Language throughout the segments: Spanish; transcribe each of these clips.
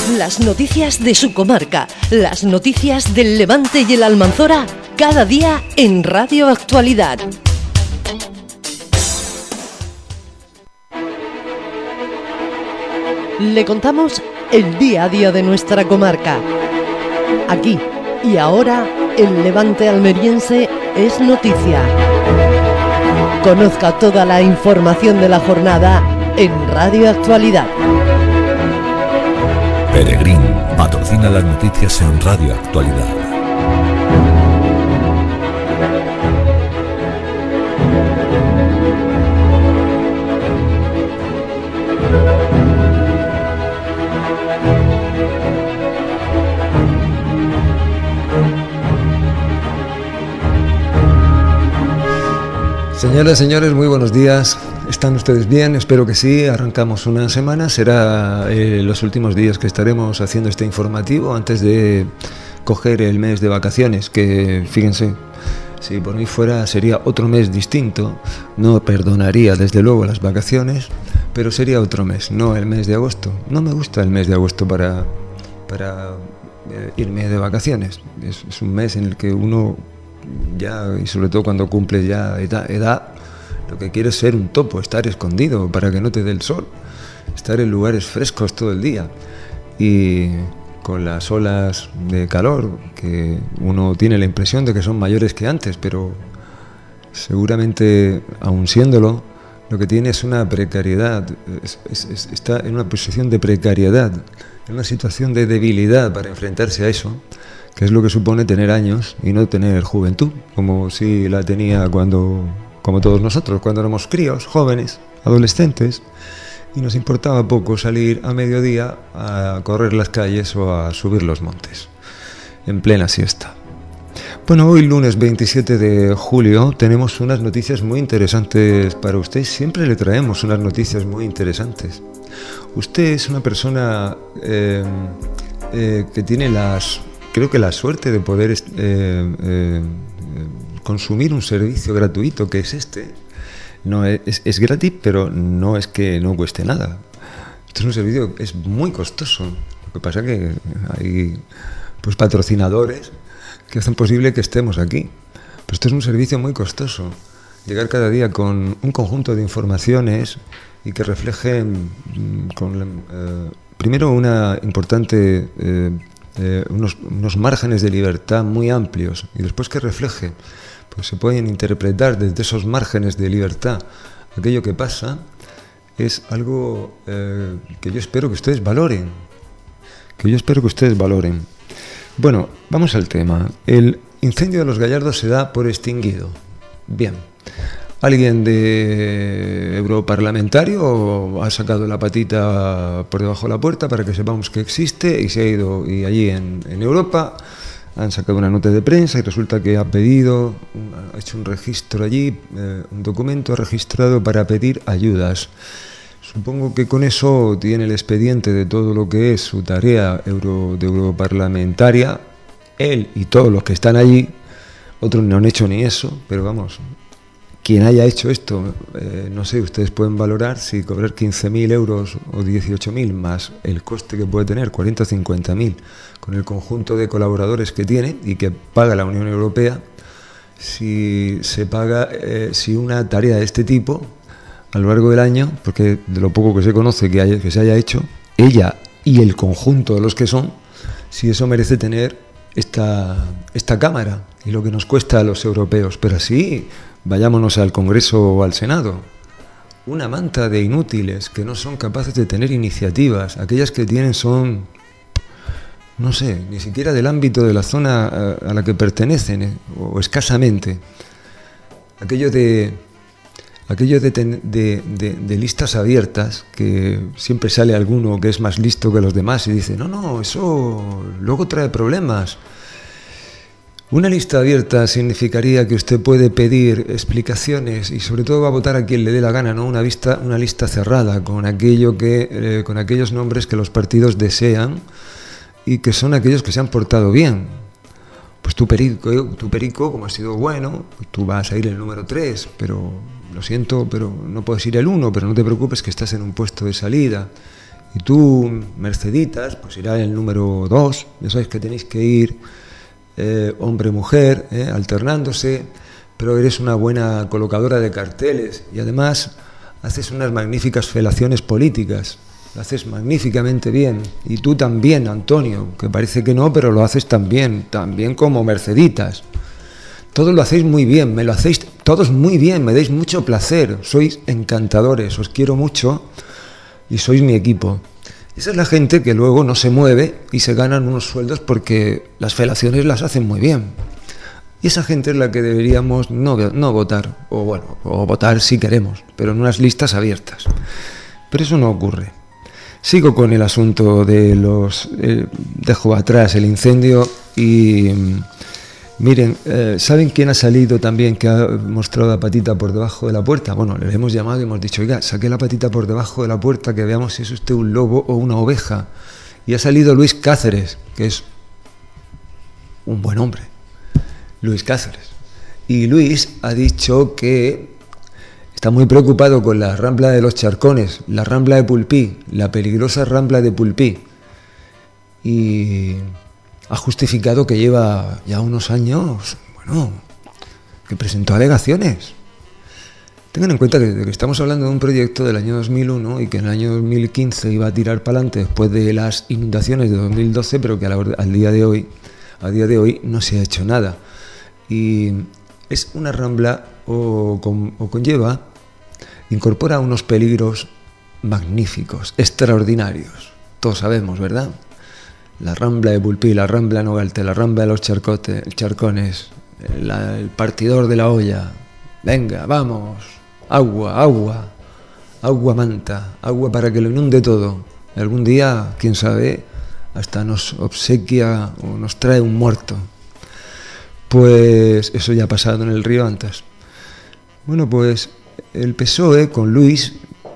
Las noticias de su comarca, las noticias del Levante y el Almanzora, cada día en Radio Actualidad. Le contamos el día a día de nuestra comarca. Aquí y ahora, el Levante almeriense es noticia. Conozca toda la información de la jornada en Radio Actualidad. Peregrín patrocina las noticias en Radio Actualidad. Señoras, señores, muy buenos días. ¿Están ustedes bien? Espero que sí. Arrancamos una semana. Será los últimos días que estaremos haciendo este informativo antes de coger el mes de vacaciones, que fíjense, si por mí fuera sería otro mes distinto. No perdonaría desde luego las vacaciones, pero sería otro mes, no el mes de agosto. No me gusta el mes de agosto para irme de vacaciones. Es un mes en el que uno ya, y sobre todo cuando cumple ya edad, lo que quiere es ser un topo, estar escondido para que no te dé el sol, estar en lugares frescos todo el día, y con las olas de calor que uno tiene la impresión de que son mayores que antes, pero seguramente, aun siéndolo, lo que tiene es una precariedad, está en una posición de precariedad, en una situación de debilidad para enfrentarse a eso, que es lo que supone tener años y no tener juventud, como si la tenía como todos nosotros, cuando éramos críos, jóvenes, adolescentes, y nos importaba poco salir a mediodía a correr las calles o a subir los montes, en plena siesta. Bueno, hoy lunes 27 de julio tenemos unas noticias muy interesantes para usted. Siempre le traemos unas noticias muy interesantes. Usted es una persona que tiene creo que la suerte de poder consumir un servicio gratuito que es este. No es gratis, pero no es que no cueste nada. Este es un servicio que es muy costoso. Lo que pasa es que hay patrocinadores que hacen posible que estemos aquí. Pero esto es un servicio muy costoso. Llegar cada día con un conjunto de informaciones y que reflejen primero una importante unos márgenes de libertad muy amplios, y después que refleje, pues se pueden interpretar desde esos márgenes de libertad aquello que pasa, es algo que yo espero que ustedes valoren, Bueno, vamos al tema. El incendio de Los Gallardos se da por extinguido. Bien. ¿Alguien de europarlamentario ha sacado la patita por debajo de la puerta para que sepamos que existe, y se ha ido, y allí en Europa han sacado una nota de prensa y resulta que ha hecho un registro allí, un documento registrado para pedir ayudas? Supongo que con eso tiene el expediente de todo lo que es su tarea de europarlamentaria, él y todos los que están allí. Otros no han hecho ni eso, pero vamos, quien haya hecho esto, no sé, ustedes pueden valorar si cobrar 15.000 euros o 18.000 más el coste que puede tener, 40 o 50.000, con el conjunto de colaboradores que tiene y que paga la Unión Europea, si se paga, si una tarea de este tipo, a lo largo del año, porque de lo poco que se conoce que se haya hecho, ella y el conjunto de los que son, si eso merece tener esta Cámara y lo que nos cuesta a los europeos. Pero así, vayámonos al Congreso o al Senado. Una manta de inútiles que no son capaces de tener iniciativas. Aquellas que tienen son, no sé, ni siquiera del ámbito de la zona a la que pertenecen, o escasamente. Aquello de listas abiertas, que siempre sale alguno que es más listo que los demás y dice, no, eso luego trae problemas. Una lista abierta significaría que usted puede pedir explicaciones y sobre todo va a votar a quien le dé la gana, ¿no? Una lista cerrada con aquellos nombres que los partidos desean y que son aquellos que se han portado bien. Pues tu perico, como ha sido bueno, pues tú vas a ir el número 3, pero lo siento, pero no puedes ir el 1, pero no te preocupes que estás en un puesto de salida. Y tú, Merceditas, pues irá el número 2. Ya sabéis que tenéis que ir hombre-mujer, alternándose, pero eres una buena colocadora de carteles y además haces unas magníficas felaciones políticas. Lo haces magníficamente bien. Y tú también, Antonio, que parece que no, pero lo haces también como Merceditas. Todos lo hacéis muy bien, me lo hacéis todos muy bien, me dais mucho placer, sois encantadores, os quiero mucho y sois mi equipo. Esa es la gente que luego no se mueve y se ganan unos sueldos porque las felaciones las hacen muy bien. Y esa gente es la que deberíamos no votar, o votar si queremos, pero en unas listas abiertas. Pero eso no ocurre. Sigo con el asunto de dejo atrás el incendio y miren, ¿saben quién ha salido también que ha mostrado la patita por debajo de la puerta? Bueno, le hemos llamado y hemos dicho, oiga, saque la patita por debajo de la puerta que veamos si es usted un lobo o una oveja. Y ha salido Luis Cáceres, que es un buen hombre. Luis Cáceres. Y Luis ha dicho que está muy preocupado con la Rambla de los Charcones, la Rambla de Pulpí, la peligrosa Rambla de Pulpí. Y ha justificado que lleva ya unos años, que presentó alegaciones. Tengan en cuenta que estamos hablando de un proyecto del año 2001 y que en el año 2015 iba a tirar para adelante después de las inundaciones de 2012, pero que a día de hoy no se ha hecho nada. Y es una rambla incorpora unos peligros magníficos, extraordinarios. Todos sabemos, ¿verdad? La Rambla de Pulpí, la Rambla de Nogalte, la Rambla de los Charcones, el partidor de la olla. Venga, vamos, agua manta, agua para que lo inunde todo. Y algún día, quién sabe, hasta nos obsequia o nos trae un muerto. Pues eso ya ha pasado en el río antes. Bueno, pues el PSOE con Luis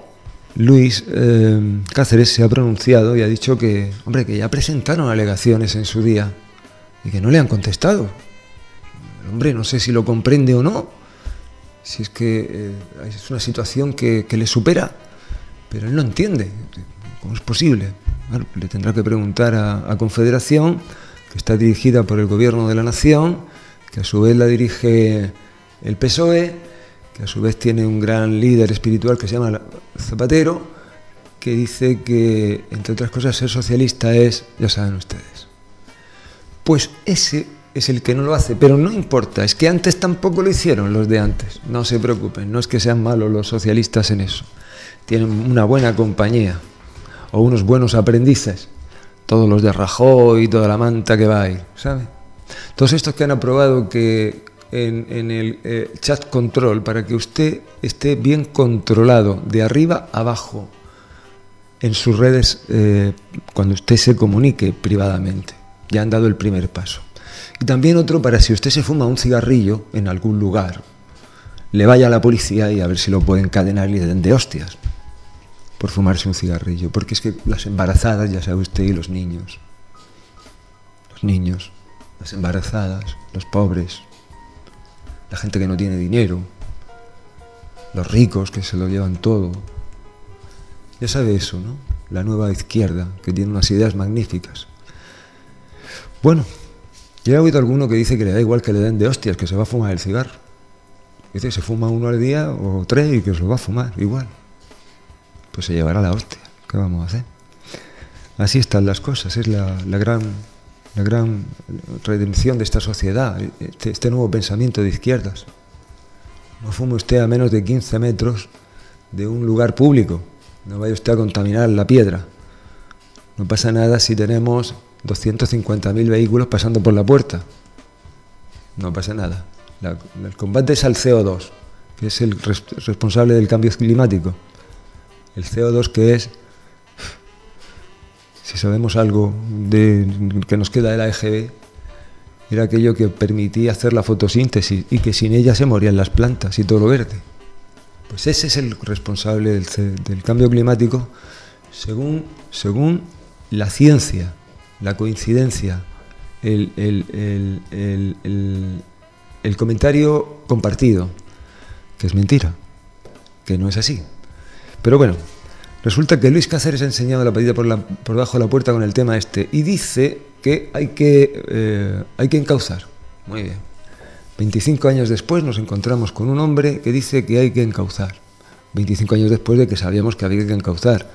Cáceres se ha pronunciado y ha dicho que ya presentaron alegaciones en su día y que no le han contestado. Hombre, no sé si lo comprende o no, si es que es una situación que le supera, pero él no entiende. ¿Cómo es posible? Bueno, le tendrá que preguntar a Confederación, que está dirigida por el Gobierno de la Nación, que a su vez la dirige el PSOE, que a su vez tiene un gran líder espiritual que se llama Zapatero, que dice que, entre otras cosas, ser socialista es, ya saben ustedes. Pues ese es el que no lo hace, pero no importa, es que antes tampoco lo hicieron los de antes, no se preocupen, no es que sean malos los socialistas en eso, tienen una buena compañía o unos buenos aprendices, todos los de Rajoy y toda la manta que va ahí, ¿sabe? Todos estos que han aprobado que en el chat control, para que usted esté bien controlado de arriba a abajo en sus redes cuando usted se comunique privadamente. Ya han dado el primer paso. Y también otro para si usted se fuma un cigarrillo en algún lugar, le vaya a la policía y a ver si lo pueden encadenar y le den de hostias por fumarse un cigarrillo. Porque es que las embarazadas, ya sabe usted, y los niños, las embarazadas, los pobres, la gente que no tiene dinero, los ricos que se lo llevan todo. Ya sabe eso, ¿no? La nueva izquierda, que tiene unas ideas magníficas. Bueno, yo he oído a alguno que dice que le da igual que le den de hostias, que se va a fumar el cigarro. Dice que se fuma uno al día o 3 y que se lo va a fumar igual. Pues se llevará la hostia. ¿Qué vamos a hacer? Así están las cosas, es la gran redención de esta sociedad, este nuevo pensamiento de izquierdas. No fume usted a menos de 15 metros de un lugar público, no vaya usted a contaminar la piedra. No pasa nada si tenemos 250.000 vehículos pasando por la puerta. No pasa nada. El combate es al CO2, que es el responsable del cambio climático. El CO2 que es, si sabemos algo que nos queda de la EGB, era aquello que permitía hacer la fotosíntesis y que sin ella se morían las plantas y todo lo verde. Pues ese es el responsable del cambio climático según la ciencia, la coincidencia, el comentario compartido, que es mentira, que no es así. Pero bueno, Resulta que Luis Cáceres ha enseñado la patilla por debajo de la puerta con el tema este y dice que hay que encauzar. Muy bien. 25 años después nos encontramos con un hombre que dice que hay que encauzar. 25 años después de que sabíamos que había que encauzar.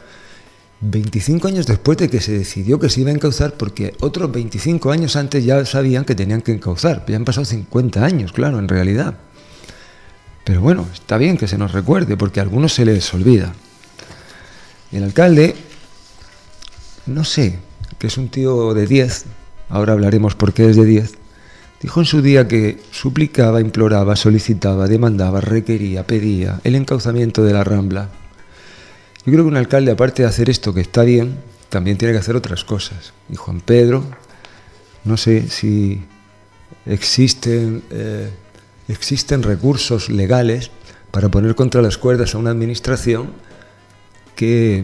25 años después de que se decidió que se iba a encauzar, porque otros 25 años antes ya sabían que tenían que encauzar. Ya han pasado 50 años, claro, en realidad. Pero bueno, está bien que se nos recuerde, porque a algunos se les olvida. El alcalde, no sé, que es un tío de 10, ahora hablaremos por qué es de 10, dijo en su día que suplicaba, imploraba, solicitaba, demandaba, requería, pedía el encauzamiento de la Rambla. Yo creo que un alcalde, aparte de hacer esto, que está bien, también tiene que hacer otras cosas. Y Juan Pedro, no sé si existen recursos legales para poner contra las cuerdas a una administración que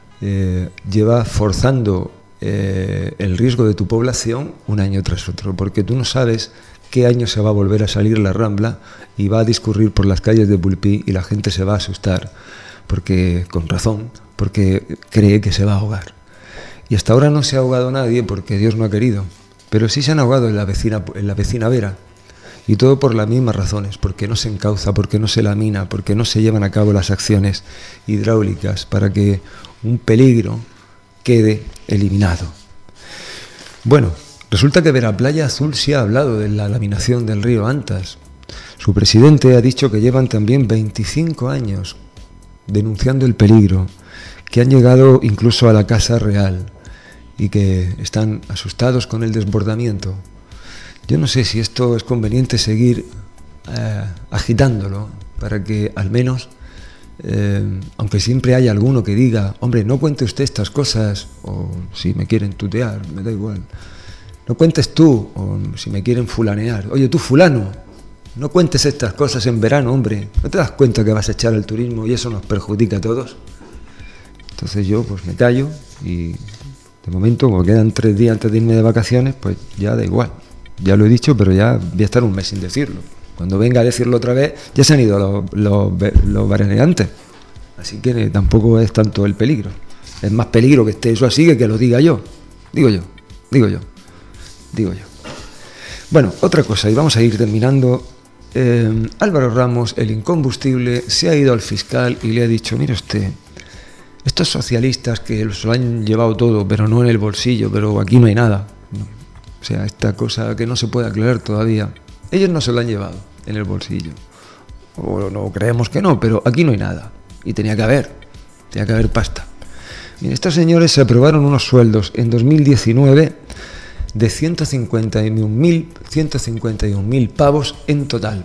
lleva forzando el riesgo de tu población un año tras otro, porque tú no sabes qué año se va a volver a salir la Rambla y va a discurrir por las calles de Pulpí y la gente se va a asustar, porque con razón, porque cree que se va a ahogar. Y hasta ahora no se ha ahogado nadie porque Dios no ha querido, pero sí se han ahogado en la vecina Vera. Y todo por las mismas razones, porque no se encauza, porque no se lamina, porque no se llevan a cabo las acciones hidráulicas para que un peligro quede eliminado. Bueno, resulta que Veraplaya Azul sí ha hablado de la laminación del río Antas. Su presidente ha dicho que llevan también 25 años denunciando el peligro, que han llegado incluso a la Casa Real y que están asustados con el desbordamiento. Yo no sé si esto es conveniente seguir agitándolo para que al menos, aunque siempre haya alguno que diga, hombre, no cuente usted estas cosas, o si me quieren tutear, me da igual, no cuentes tú, o si me quieren fulanear, oye tú fulano, no cuentes estas cosas en verano, hombre, ¿no te das cuenta que vas a echar el turismo y eso nos perjudica a todos? Entonces yo pues me callo y de momento, como quedan 3 días antes de irme de vacaciones, pues ya da igual. Ya lo he dicho, pero ya voy a estar un mes sin decirlo. Cuando venga a decirlo otra vez, ya se han ido los veraneantes. Así que tampoco es tanto el peligro. Es más peligro que esté eso así que lo diga yo. Digo yo. Bueno, otra cosa, y vamos a ir terminando. Álvaro Ramos, el incombustible, se ha ido al fiscal y le ha dicho, mire usted, estos socialistas que se lo han llevado todo, pero no en el bolsillo, pero aquí no hay nada. O sea, esta cosa que no se puede aclarar todavía. Ellos no se lo han llevado en el bolsillo. O no creemos que no, pero aquí no hay nada. Y tenía que haber pasta. Bien, estos señores se aprobaron unos sueldos en 2019 de 151.000 pavos en total.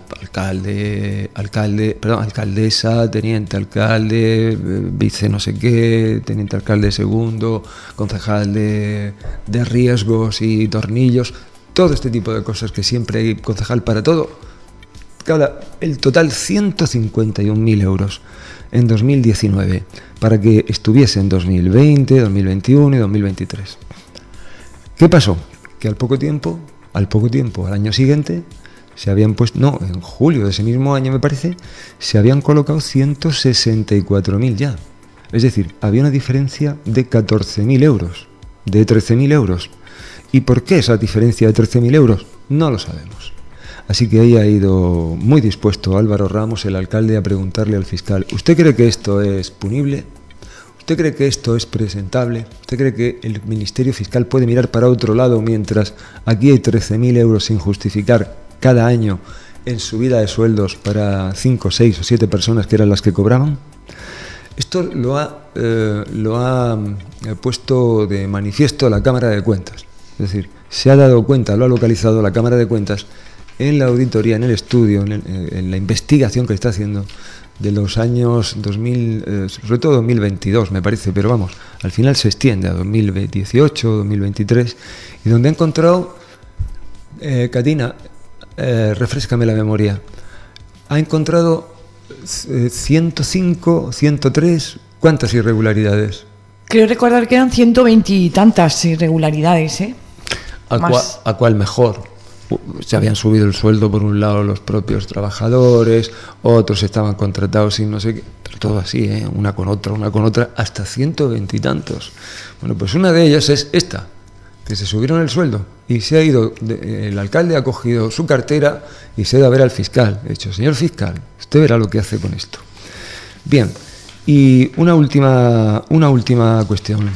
Alcaldesa, teniente alcalde, vice no sé qué, teniente alcalde segundo, concejal de riesgos y tornillos, todo este tipo de cosas que siempre hay concejal para todo. El total 151.000 euros en 2019 para que estuviese en 2020, 2021 y 2023. ¿Qué pasó? Que al poco tiempo, al año siguiente, se habían puesto, no, en julio de ese mismo año me parece, se habían colocado 164.000 ya. Es decir, había una diferencia de 14.000 euros, de 13.000 euros. ¿Y por qué esa diferencia de 13.000 euros? No lo sabemos. Así que ahí ha ido muy dispuesto Álvaro Ramos, el alcalde, a preguntarle al fiscal, ¿usted cree que esto es punible? ¿Usted cree que esto es presentable? ¿Usted cree que el Ministerio Fiscal puede mirar para otro lado mientras aquí hay 13.000 euros sin justificar cada año en subida de sueldos para 5, 6 o 7 personas que eran las que cobraban? Esto lo ha puesto de manifiesto la Cámara de Cuentas. Es decir, se ha dado cuenta, lo ha localizado la Cámara de Cuentas en la auditoría, en el estudio, en la investigación que está haciendo de los años 2000, sobre todo 2022 me parece, pero vamos, al final se extiende a 2018, 2023, y donde ha encontrado, Katina, refréscame la memoria, ha encontrado 105, 103, ¿cuántas irregularidades? Creo recordar que eran 120 y tantas irregularidades, ¿eh? ¿A cuál mejor? se habían subido el sueldo por un lado los propios trabajadores, otros estaban contratados y no sé qué, pero todo así, una con otra, hasta 120 y tantos. Bueno, pues una de ellas es esta, que se subieron el sueldo y se ha ido, el alcalde ha cogido su cartera y se ha ido a ver al fiscal. He dicho, señor fiscal, usted verá lo que hace con esto. Bien, y una última cuestión.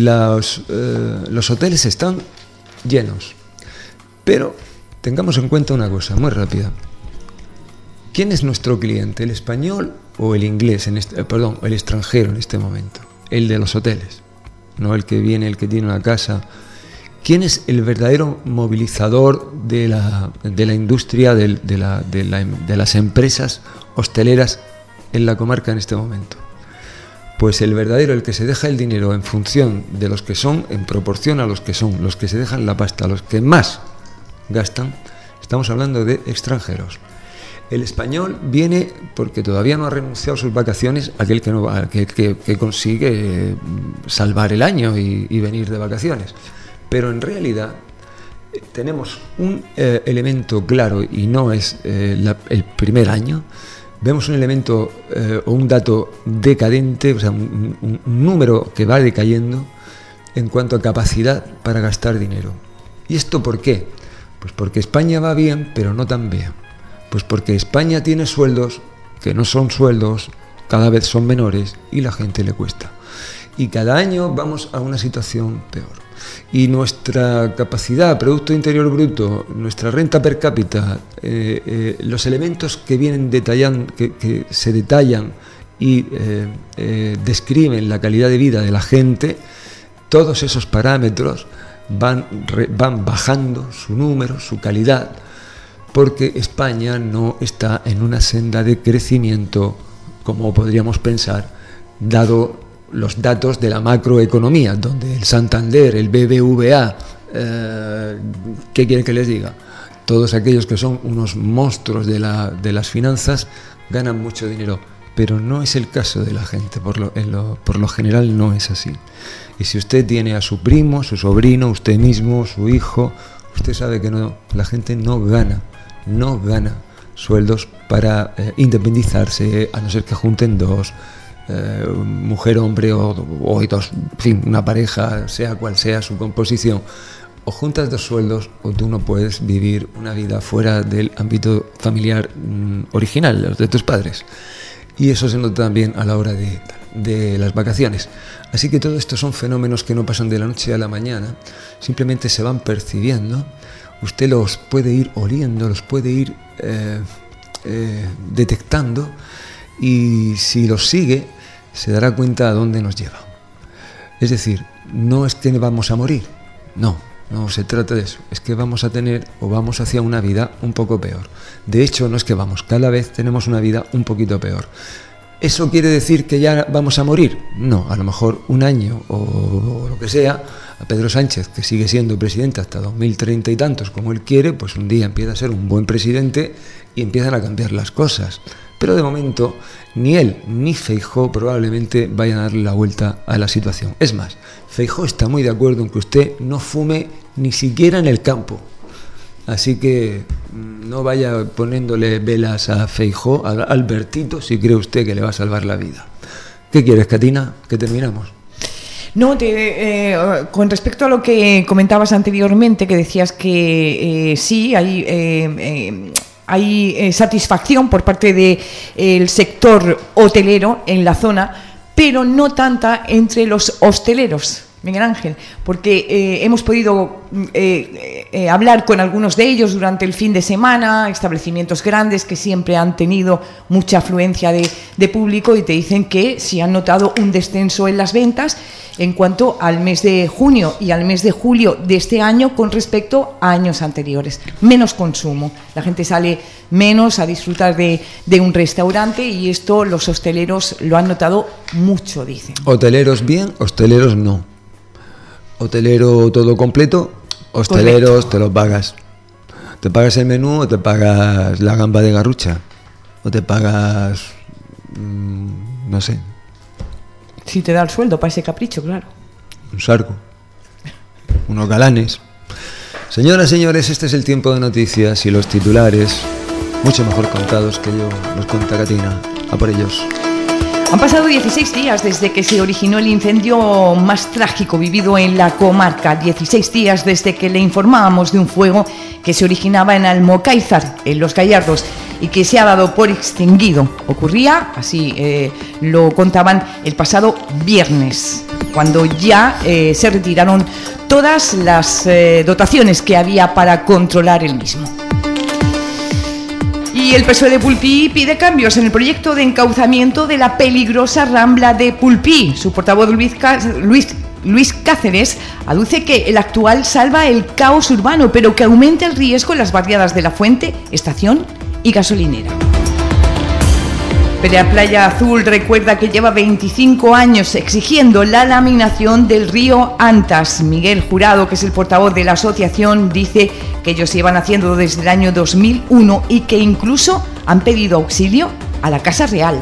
Los hoteles están llenos, pero tengamos en cuenta una cosa muy rápida. ¿Quién es nuestro cliente? ¿El español o el inglés? El extranjero en este momento. El de los hoteles, no el que viene, el que tiene una casa. ¿Quién es el verdadero movilizador de la industria, de las empresas hosteleras en la comarca en este momento? Pues el verdadero, el que se deja el dinero en función de los que son, en proporción a los que son, los que se dejan la pasta, los que más gastan, estamos hablando de extranjeros. El español viene porque todavía no ha renunciado a sus vacaciones, aquel que consigue salvar el año y venir de vacaciones. Pero en realidad tenemos un elemento claro, y no es el primer año. Vemos un elemento o un dato decadente, o sea, un número que va decayendo en cuanto a capacidad para gastar dinero. ¿Y esto por qué? Pues porque España va bien, pero no tan bien. Pues porque España tiene sueldos que no son sueldos, cada vez son menores y la gente le cuesta. Y cada año vamos a una situación peor. Y nuestra capacidad, Producto Interior Bruto, nuestra renta per cápita, los elementos que vienen detallando, que se detallan y describen la calidad de vida de la gente, todos esos parámetros van bajando su número, su calidad, porque España no está en una senda de crecimiento como podríamos pensar, dado los datos de la macroeconomía, donde el Santander, el BBVA, ¿qué quieren que les diga? Todos aquellos que son unos monstruos de las finanzas ganan mucho dinero, pero no es el caso de la gente, por lo general no es así. Y si usted tiene a su primo, su sobrino, usted mismo, su hijo, usted sabe que la gente no gana sueldos para independizarse, a no ser que junten dos, mujer, hombre o dos, en fin, una pareja, sea cual sea su composición. O juntas dos sueldos o tú no puedes vivir una vida fuera del ámbito familiar original, los de tus padres. Y eso se nota también a la hora de las vacaciones. Así que todo esto son fenómenos que no pasan de la noche a la mañana, simplemente se van percibiendo. Usted los puede ir oliendo, los puede ir detectando, y si los sigue se dará cuenta a dónde nos lleva. Es decir, no es que vamos a morir, no se trata de eso, es que vamos a tener o vamos hacia una vida un poco peor. De hecho, no es que cada vez tenemos una vida un poquito peor. ¿Eso quiere decir que ya vamos a morir? No, a lo mejor un año o lo que sea. A Pedro Sánchez, que sigue siendo presidente hasta 2030 y tantos como él quiere, pues un día empieza a ser un buen presidente y empiezan a cambiar las cosas. Pero de momento ni él ni Feijóo probablemente vayan a darle la vuelta a la situación. Es más, Feijóo está muy de acuerdo en que usted no fume ni siquiera en el campo. Así que no vaya poniéndole velas a Feijóo, a Albertito, si cree usted que le va a salvar la vida. ¿Qué quieres, Catina? Que terminamos. No, con respecto a lo que comentabas anteriormente, que decías que sí, hay satisfacción por parte del sector hotelero en la zona, pero no tanta entre los hosteleros, Miguel Ángel, porque hemos podido hablar con algunos de ellos durante el fin de semana, establecimientos grandes que siempre han tenido mucha afluencia de público, y te dicen que sí han notado un descenso en las ventas en cuanto al mes de junio y al mes de julio de este año con respecto a años anteriores. Menos consumo, la gente sale menos a disfrutar de un restaurante, y esto los hosteleros lo han notado mucho, dicen. Hoteleros bien, hosteleros no. Hotelero todo completo, hosteleros correcto. Te lo pagas. ¿Te pagas el menú o te pagas la gamba de garrucha? ¿O te pagas, no sé? Si te da el sueldo para ese capricho, claro. Un sargo, unos galanes. Señoras, señores, este es el tiempo de noticias y los titulares, mucho mejor contados que yo, los cuenta Catina. A por ellos. Han pasado 16 días desde que se originó el incendio más trágico vivido en la comarca. 16 días desde que le informábamos de un fuego que se originaba en Almocáizar, en Los Gallardos, y que se ha dado por extinguido. Ocurría, así lo contaban, el pasado viernes, cuando ya se retiraron todas las dotaciones que había para controlar el mismo. Y el PSOE de Pulpí pide cambios en el proyecto de encauzamiento de la peligrosa rambla de Pulpí. Su portavoz Luis Cáceres aduce que el actual salva el caos urbano, pero que aumenta el riesgo en las barriadas de La Fuente, Estación y Gasolinera. Perea Playa Azul recuerda que lleva 25 años exigiendo la laminación del río Antas. Miguel Jurado, que es el portavoz de la asociación, dice que ellos llevan haciendo desde el año 2001 y que incluso han pedido auxilio a la Casa Real.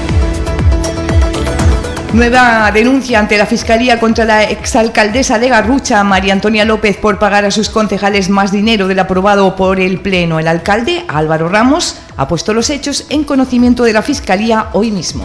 Nueva denuncia ante la Fiscalía contra la exalcaldesa de Garrucha, María Antonia López, por pagar a sus concejales más dinero del aprobado por el Pleno. El alcalde, Álvaro Ramos, ha puesto los hechos en conocimiento de la Fiscalía hoy mismo.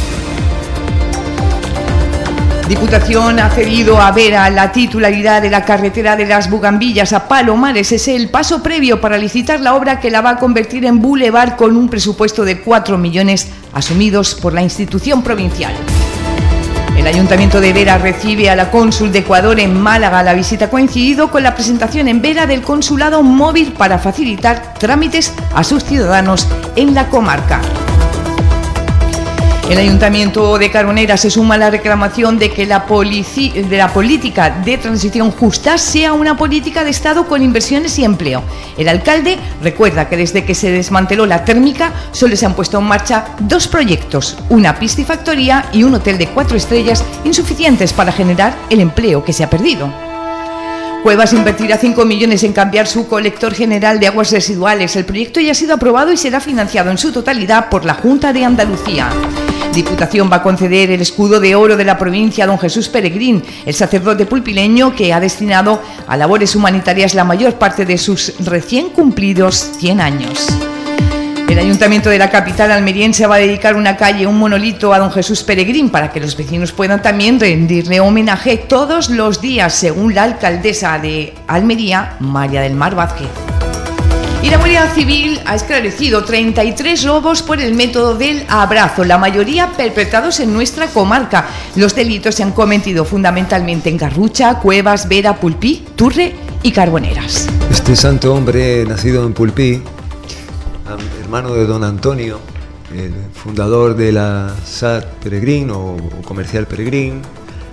Diputación ha cedido a Vera la titularidad de la carretera de las Bugambillas a Palomares. Es el paso previo para licitar la obra que la va a convertir en bulevar con un presupuesto de 4 millones asumidos por la institución provincial. El Ayuntamiento de Vera recibe a la cónsul de Ecuador en Málaga. La visita ha coincidido con la presentación en Vera del consulado móvil para facilitar trámites a sus ciudadanos en la comarca. El Ayuntamiento de Carbonera se suma a la reclamación de que la política de transición justa sea una política de Estado con inversiones y empleo. El alcalde recuerda que desde que se desmanteló la térmica solo se han puesto en marcha 2 proyectos, una piscifactoría y un hotel de 4 estrellas, insuficientes para generar el empleo que se ha perdido. Cuevas invertirá 5 millones en cambiar su colector general de aguas residuales. El proyecto ya ha sido aprobado y será financiado en su totalidad por la Junta de Andalucía. Diputación va a conceder el escudo de oro de la provincia a don Jesús Peregrín, el sacerdote pulpileño que ha destinado a labores humanitarias la mayor parte de sus recién cumplidos 100 años. El Ayuntamiento de la capital almeriense va a dedicar una calle, un monolito a don Jesús Peregrín para que los vecinos puedan también rendirle homenaje todos los días, según la alcaldesa de Almería, María del Mar Vázquez. Y la Guardia Civil ha esclarecido 33 robos por el método del abrazo, la mayoría perpetrados en nuestra comarca. Los delitos se han cometido fundamentalmente en Garrucha, Cuevas, Vera, Pulpí, Turre y Carboneras. Este santo hombre, nacido en Pulpí, hermano de don Antonio, el fundador de la SAT Peregrín o Comercial Peregrín,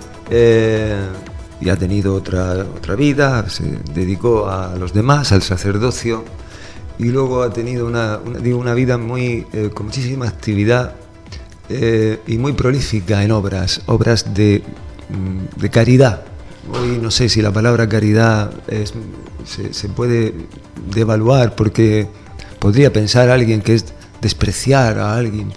y ha tenido otra vida, se dedicó a los demás, al sacerdocio, y luego ha tenido una vida muy con muchísima actividad y muy prolífica en obras de caridad. Hoy no sé si la palabra caridad se puede devaluar, porque podría pensar alguien que es despreciar a alguien.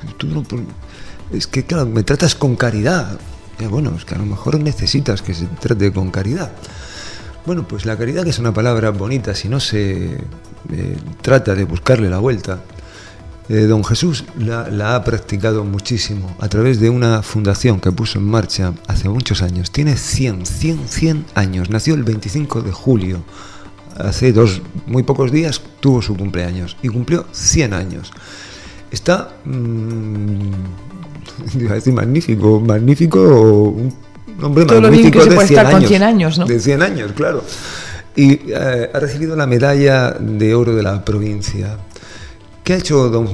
Es que claro, me tratas con caridad. Bueno, es que a lo mejor necesitas que se trate con caridad. Bueno, pues la caridad, que es una palabra bonita, si no se trata de buscarle la vuelta, don Jesús la ha practicado muchísimo a través de una fundación que puso en marcha hace muchos años. Tiene 100 años, nació el 25 de julio, hace muy pocos días tuvo su cumpleaños y cumplió 100 años. Está, iba a decir magnífico, un hombre todo magnífico lo bien que de se puede 100 estar años, con 100 años, ¿no? De 100 años, claro. Y ha recibido la medalla de oro de la provincia. ¿Qué ha hecho don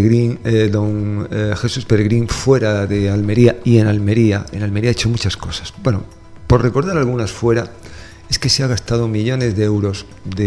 Jesús Peregrín fuera de Almería y en Almería? En Almería ha hecho muchas cosas. Bueno, por recordar algunas fuera, es que se ha gastado millones de euros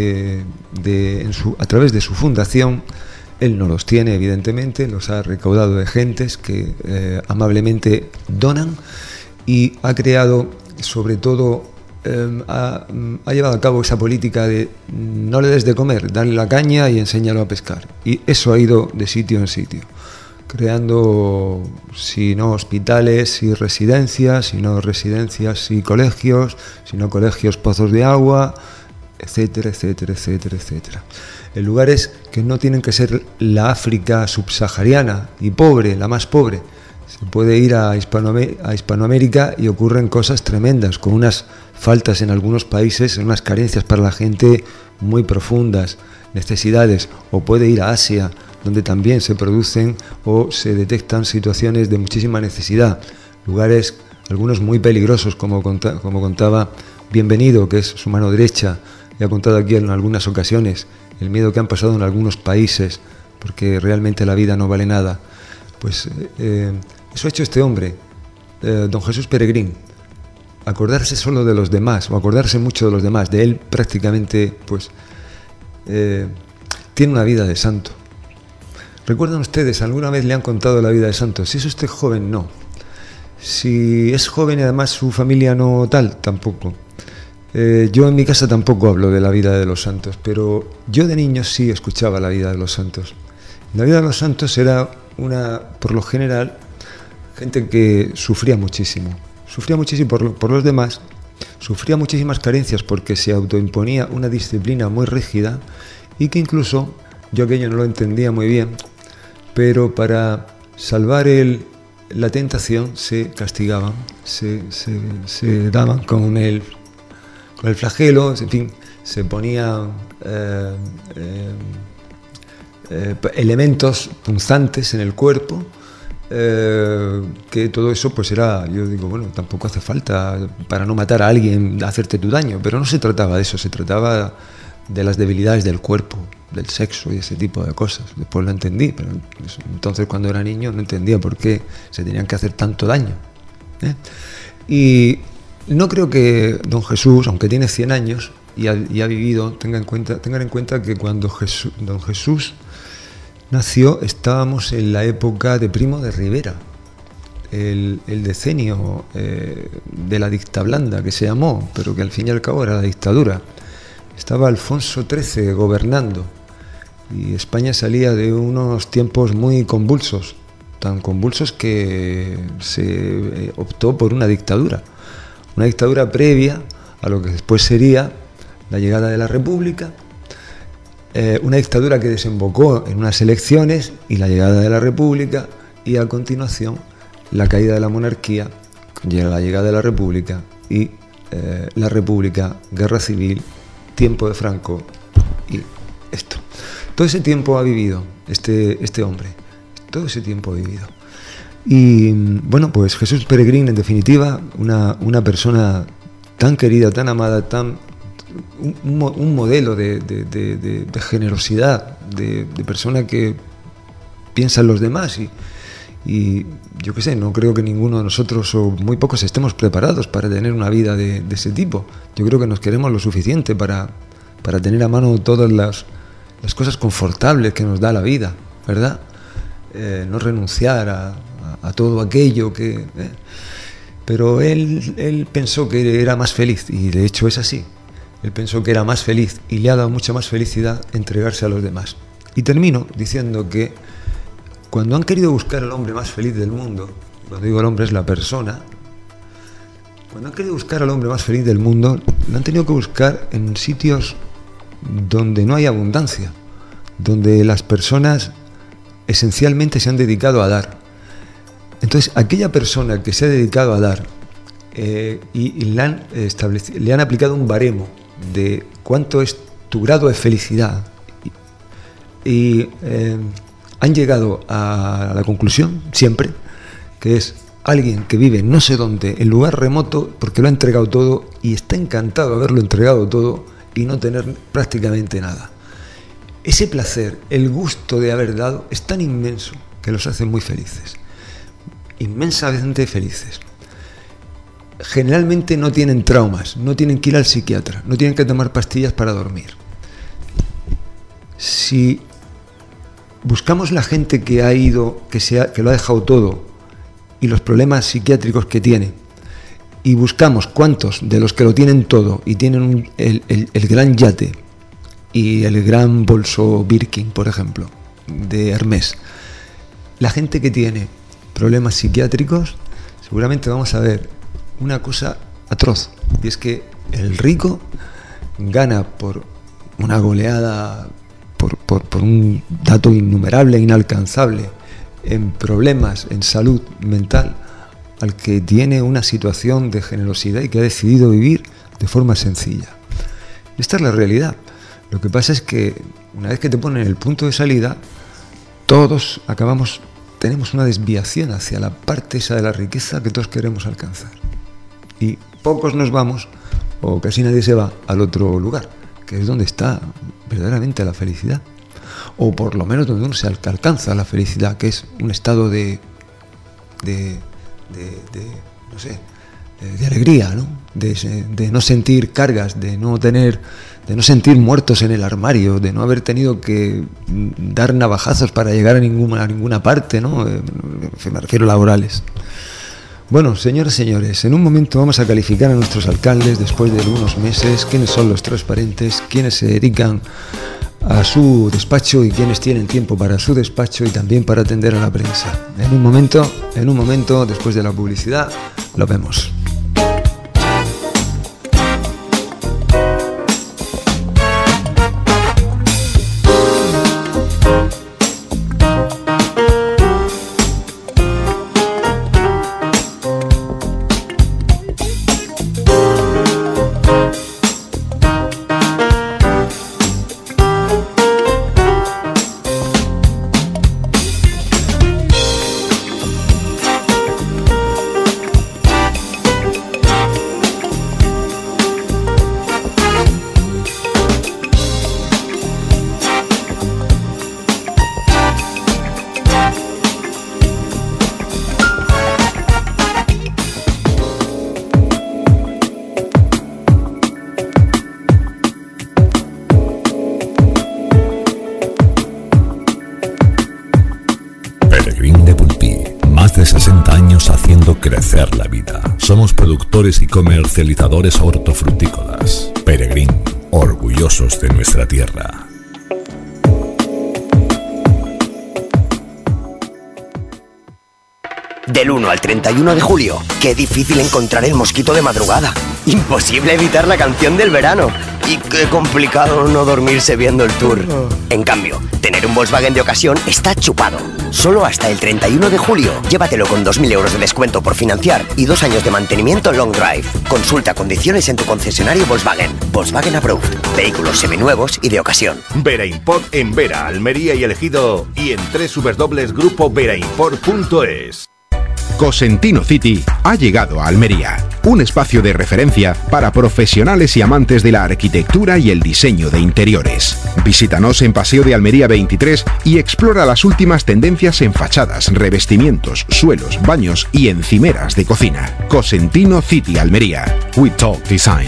a través de su fundación. Él no los tiene, evidentemente, los ha recaudado de gentes que amablemente donan, y ha creado, sobre todo, ha llevado a cabo esa política de no le des de comer, dale la caña y enséñalo a pescar. Y eso ha ido de sitio en sitio, creando, si no hospitales y residencias, si no residencias y colegios, si no colegios, pozos de agua, etcétera, etcétera, etcétera, etcétera. En lugares que no tienen que ser la África subsahariana y pobre, la más pobre. Se puede ir a Hispanoamérica y ocurren cosas tremendas, con unas faltas en algunos países, unas carencias para la gente muy profundas, necesidades. O puede ir a Asia, donde también se producen o se detectan situaciones de muchísima necesidad. Lugares, algunos muy peligrosos, como contaba Bienvenido, que es su mano derecha, y ha contado aquí en algunas ocasiones, el miedo que han pasado en algunos países, porque realmente la vida no vale nada. Pues eso ha hecho este hombre, don Jesús Peregrín, acordarse solo de los demás, o acordarse mucho de los demás. De él prácticamente, pues, tiene una vida de santo. ¿Recuerdan ustedes, alguna vez le han contado la vida de santo? Si es usted joven, no. Si es joven y además su familia no tal, tampoco. Yo en mi casa tampoco hablo de la vida de los santos, pero yo de niño sí escuchaba la vida de los santos. La vida de los santos era por lo general, gente que sufría muchísimo por los demás, sufría muchísimas carencias porque se autoimponía una disciplina muy rígida y que incluso, yo aquello no lo entendía muy bien, pero para salvar la tentación se castigaban, se daban con el flagelo, en fin, se ponían elementos punzantes en el cuerpo, que todo eso pues era, yo digo, bueno, tampoco hace falta para no matar a alguien, hacerte tu daño, pero no se trataba de eso, se trataba de las debilidades del cuerpo, del sexo y ese tipo de cosas. Después lo entendí, pero entonces cuando era niño no entendía por qué se tenían que hacer tanto daño, ¿eh? Y no creo que don Jesús, aunque tiene 100 años y ha vivido, tengan en cuenta que cuando don Jesús nació estábamos en la época de Primo de Rivera, el decenio de la dictablanda que se llamó, pero que al fin y al cabo era la dictadura. Estaba Alfonso XIII gobernando y España salía de unos tiempos muy convulsos, tan convulsos que se optó por una dictadura previa a lo que después sería la llegada de la República, una dictadura que desembocó en unas elecciones y la llegada de la República, y a continuación la caída de la monarquía, la llegada de la República y la República, guerra civil, tiempo de Franco y esto. Todo ese tiempo ha vivido este hombre, todo ese tiempo ha vivido. Y bueno, pues Jesús Peregrín, en definitiva, una persona tan querida, tan amada, un modelo de generosidad, de persona que piensa en los demás y yo qué sé, no creo que ninguno de nosotros o muy pocos estemos preparados para tener una vida de ese tipo. Yo creo que nos queremos lo suficiente para tener a mano todas las cosas confortables que nos da la vida, ¿verdad? No renunciar a todo aquello que... Pero él pensó que era más feliz, y de hecho es así. Él pensó que era más feliz y le ha dado mucha más felicidad entregarse a los demás. Y termino diciendo que cuando han querido buscar al hombre más feliz del mundo, cuando digo el hombre es la persona, cuando han querido buscar al hombre más feliz del mundo, lo han tenido que buscar en sitios donde no hay abundancia, donde las personas esencialmente se han dedicado a dar. Entonces, aquella persona que se ha dedicado a dar y le han aplicado un baremo de cuánto es tu grado de felicidad y han llegado a la conclusión, siempre, que es alguien que vive no sé dónde, en lugar remoto, porque lo ha entregado todo y está encantado de haberlo entregado todo y no tener prácticamente nada. Ese placer, el gusto de haber dado, es tan inmenso que los hace muy felices, inmensamente felices. Generalmente no tienen traumas, no tienen que ir al psiquiatra, no tienen que tomar pastillas para dormir. Si buscamos la gente que ha ido, que lo ha dejado todo y los problemas psiquiátricos que tiene, y buscamos cuántos de los que lo tienen todo y tienen el gran yate y el gran bolso Birkin, por ejemplo, de Hermès, la gente que tiene problemas psiquiátricos, seguramente vamos a ver una cosa atroz, y es que el rico gana por una goleada, por un dato innumerable, inalcanzable, en problemas, en salud mental, al que tiene una situación de generosidad y que ha decidido vivir de forma sencilla. Esta es la realidad. Lo que pasa es que una vez que te ponen el punto de salida, todos tenemos una desviación hacia la parte esa de la riqueza que todos queremos alcanzar. Y pocos nos vamos, o casi nadie se va, al otro lugar, que es donde está verdaderamente la felicidad. O por lo menos donde uno se alcanza la felicidad, que es un estado de alegría, ¿no? De no sentir cargas, de no sentir muertos en el armario, de no haber tenido que dar navajazos para llegar a ninguna parte, ¿no? Me refiero a laborales. Bueno, señoras y señores, en un momento vamos a calificar a nuestros alcaldes después de algunos meses, quiénes son los transparentes, quiénes se dedican a su despacho y quienes tienen tiempo para su despacho y también para atender a la prensa. En un momento, después de la publicidad, lo vemos. Crecer la vida. Somos productores y comercializadores hortofrutícolas. Peregrín, orgullosos de nuestra tierra. Del 1 al 31 de julio, qué difícil encontrar el mosquito de madrugada. Imposible evitar la canción del verano. Y qué complicado no dormirse viendo el tour. En cambio, tener un Volkswagen de ocasión está chupado. Solo hasta el 31 de julio. Llévatelo con 2.000 euros de descuento por financiar y 2 años de mantenimiento long drive. Consulta condiciones en tu concesionario Volkswagen. Volkswagen Approved. Vehículos seminuevos y de ocasión. Vera Import en Vera, Almería y El Ejido. Y en www.grupoveraImport.es. Cosentino City ha llegado a Almería, un espacio de referencia para profesionales y amantes de la arquitectura y el diseño de interiores. Visítanos en Paseo de Almería 23 y explora las últimas tendencias en fachadas, revestimientos, suelos, baños y encimeras de cocina. Cosentino City Almería. We Talk Design.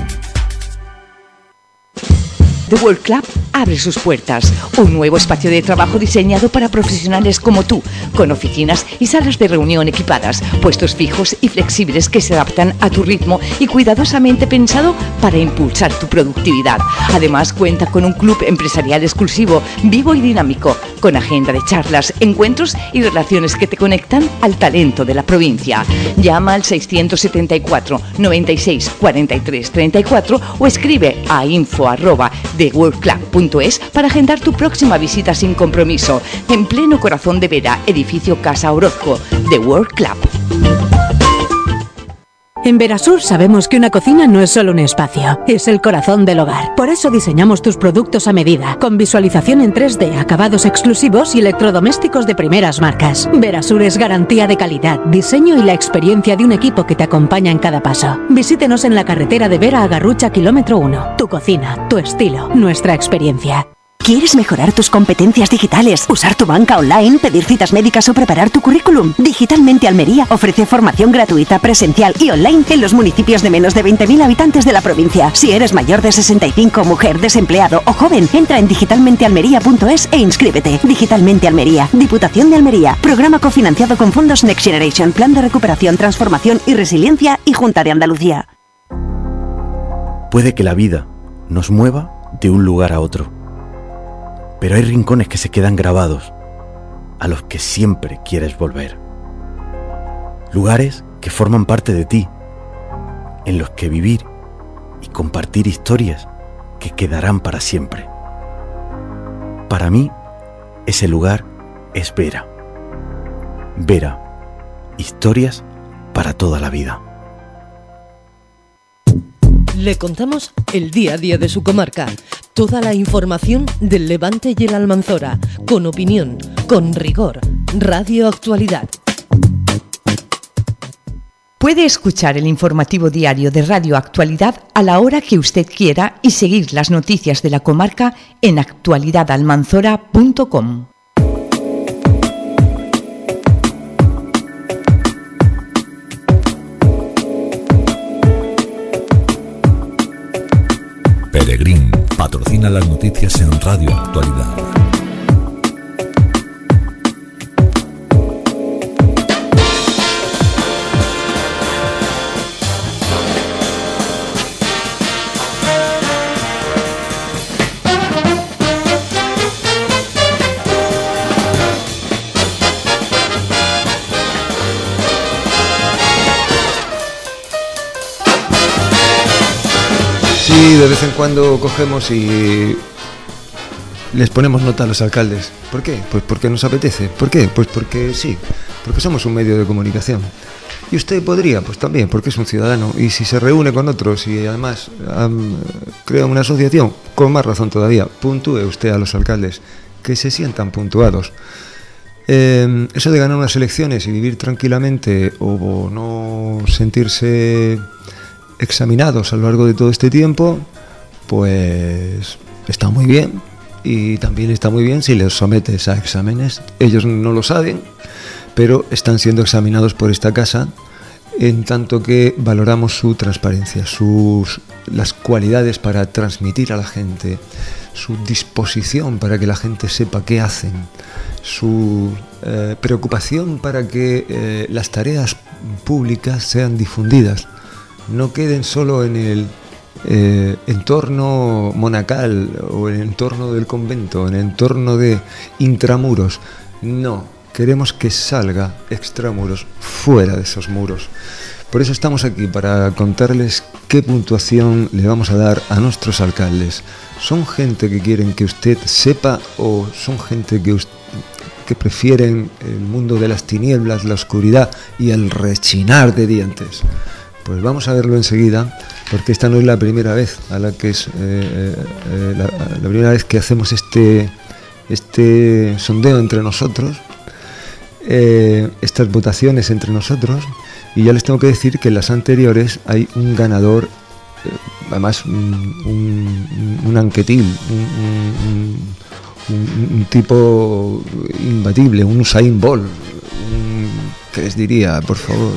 The World Club abre sus puertas, un nuevo espacio de trabajo diseñado para profesionales como tú, con oficinas y salas de reunión equipadas, puestos fijos y flexibles que se adaptan a tu ritmo y cuidadosamente pensado para impulsar tu productividad. Además cuenta con un club empresarial exclusivo, vivo y dinámico, con agenda de charlas, encuentros y relaciones que te conectan al talento de la provincia. Llama al 674 96 43 34 o escribe a info@theworldclub.es para agendar tu próxima visita sin compromiso. En pleno corazón de Vera, edificio Casa Orozco, The World Club. En Verasur sabemos que una cocina no es solo un espacio, es el corazón del hogar. Por eso diseñamos tus productos a medida, con visualización en 3D, acabados exclusivos y electrodomésticos de primeras marcas. Verasur es garantía de calidad, diseño y la experiencia de un equipo que te acompaña en cada paso. Visítenos en la carretera de Vera a Garrucha, kilómetro 1. Tu cocina, tu estilo, nuestra experiencia. ¿Quieres mejorar tus competencias digitales, usar tu banca online, pedir citas médicas o preparar tu currículum? Digitalmente Almería ofrece formación gratuita, presencial y online en los municipios de menos de 20.000 habitantes de la provincia. Si eres mayor de 65, mujer, desempleado o joven, entra en digitalmentealmería.es e inscríbete. Digitalmente Almería, Diputación de Almería, programa cofinanciado con fondos Next Generation, Plan de Recuperación, Transformación y Resiliencia y Junta de Andalucía. Puede que la vida nos mueva de un lugar a otro, pero hay rincones que se quedan grabados, a los que siempre quieres volver. Lugares que forman parte de ti, en los que vivir y compartir historias que quedarán para siempre. Para mí, ese lugar es Vera. Vera, historias para toda la vida. Le contamos el día a día de su comarca, toda la información del Levante y el Almanzora, con opinión, con rigor. Radio Actualidad. Puede escuchar el informativo diario de Radio Actualidad a la hora que usted quiera y seguir las noticias de la comarca en actualidadalmanzora.com. Peregrín patrocina las noticias en Radio Actualidad. Sí, de vez en cuando cogemos y les ponemos nota a los alcaldes. ¿Por qué? Pues porque nos apetece. ¿Por qué? Pues porque sí, porque somos un medio de comunicación. Y usted podría, pues también, porque es un ciudadano. Y si se reúne con otros y además crea una asociación, con más razón todavía, puntúe usted a los alcaldes, que se sientan puntuados. Eso de ganar unas elecciones y vivir tranquilamente o no sentirse examinados a lo largo de todo este tiempo, pues está muy bien. Y también está muy bien si les sometes a exámenes. Ellos no lo saben, pero están siendo examinados por esta casa, en tanto que valoramos su transparencia, las cualidades para transmitir a la gente, su disposición para que la gente sepa qué hacen, su preocupación para que las tareas públicas sean difundidas, no queden solo en el entorno monacal o en el entorno del convento, en el entorno de intramuros. No, queremos que salga extramuros, fuera de esos muros. Por eso estamos aquí, para contarles qué puntuación le vamos a dar a nuestros alcaldes. ¿Son gente que quieren que usted sepa o son gente que prefieren el mundo de las tinieblas, la oscuridad y el rechinar de dientes? Pues vamos a verlo enseguida, porque esta no es la primera vez a la que es la primera vez que hacemos este sondeo entre nosotros, estas votaciones entre nosotros, y ya les tengo que decir que en las anteriores hay un ganador, además un anquetil, un tipo imbatible, un Usain Bolt, ¿qué les diría, por favor?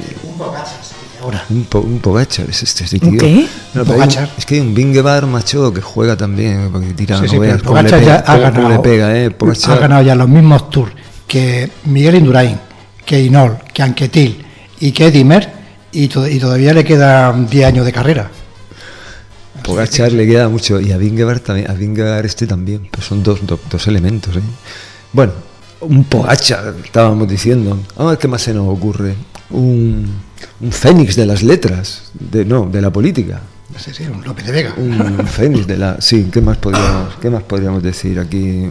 Un Pogačar, es este tío. ¿Qué? No, es que hay un Vingegaard, macho, que juega también, porque tira, sí, no veas cómo Pogačar ya ha ganado, Pogačar ha ganado ya los mismos tours que Miguel Indurain, que Hinault, que Anquetil y que Edimer, y todavía le quedan 10 años de carrera. Pogačar le queda mucho, y a Vingegaard también, también, pues son dos elementos, ¿eh? Bueno, un Pogačar, estábamos diciendo. A ver qué más se nos ocurre. Un fénix de las letras, de la política. Sí, un López de Vega. Un fénix de la... Sí, ¿qué más podríamos decir aquí?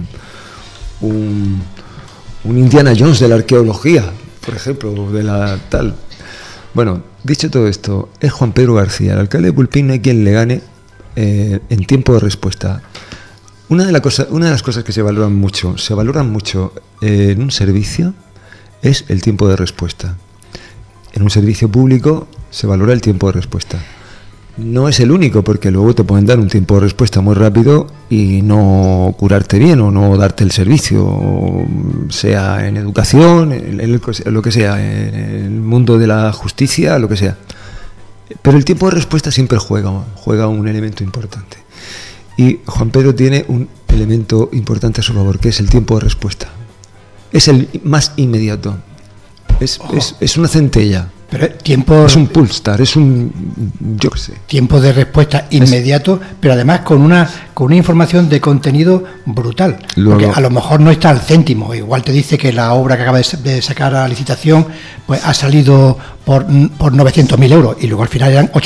Un Indiana Jones de la arqueología, por ejemplo, de la tal. Bueno, dicho todo esto, es Juan Pedro García, el alcalde de Pulpín. No hay quien le gane en tiempo de respuesta. Una de las cosas que se valoran mucho en un servicio es el tiempo de respuesta. En un servicio público se valora el tiempo de respuesta. No es el único, porque luego te pueden dar un tiempo de respuesta muy rápido y no curarte bien o no darte el servicio, sea en educación, en lo que sea, en el mundo de la justicia, lo que sea. Pero el tiempo de respuesta siempre juega un elemento importante. Y Juan Pedro tiene un elemento importante a su favor, que es el tiempo de respuesta. Es el más inmediato. Es una centella. Pero tiempo, es un pulsar, yo qué sé. Tiempo de respuesta inmediato, pero además con una información de contenido brutal. Porque a lo mejor no está al céntimo. Igual te dice que la obra que acaba de sacar a licitación pues ha salido por 900.000 euros y luego al final eran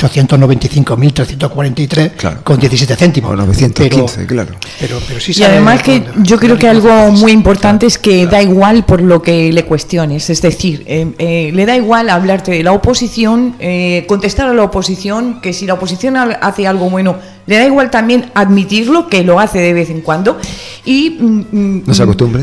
895.343 con 17 céntimos. O 915, claro. Pero sí y además que yo creo que algo muy importante es que da igual por lo que le cuestiones, es decir, le da igual hablarte de la oposición, contestar a la oposición, que si la oposición hace algo bueno, le da igual también admitirlo, que lo hace de vez en cuando. Y no se acostumbre.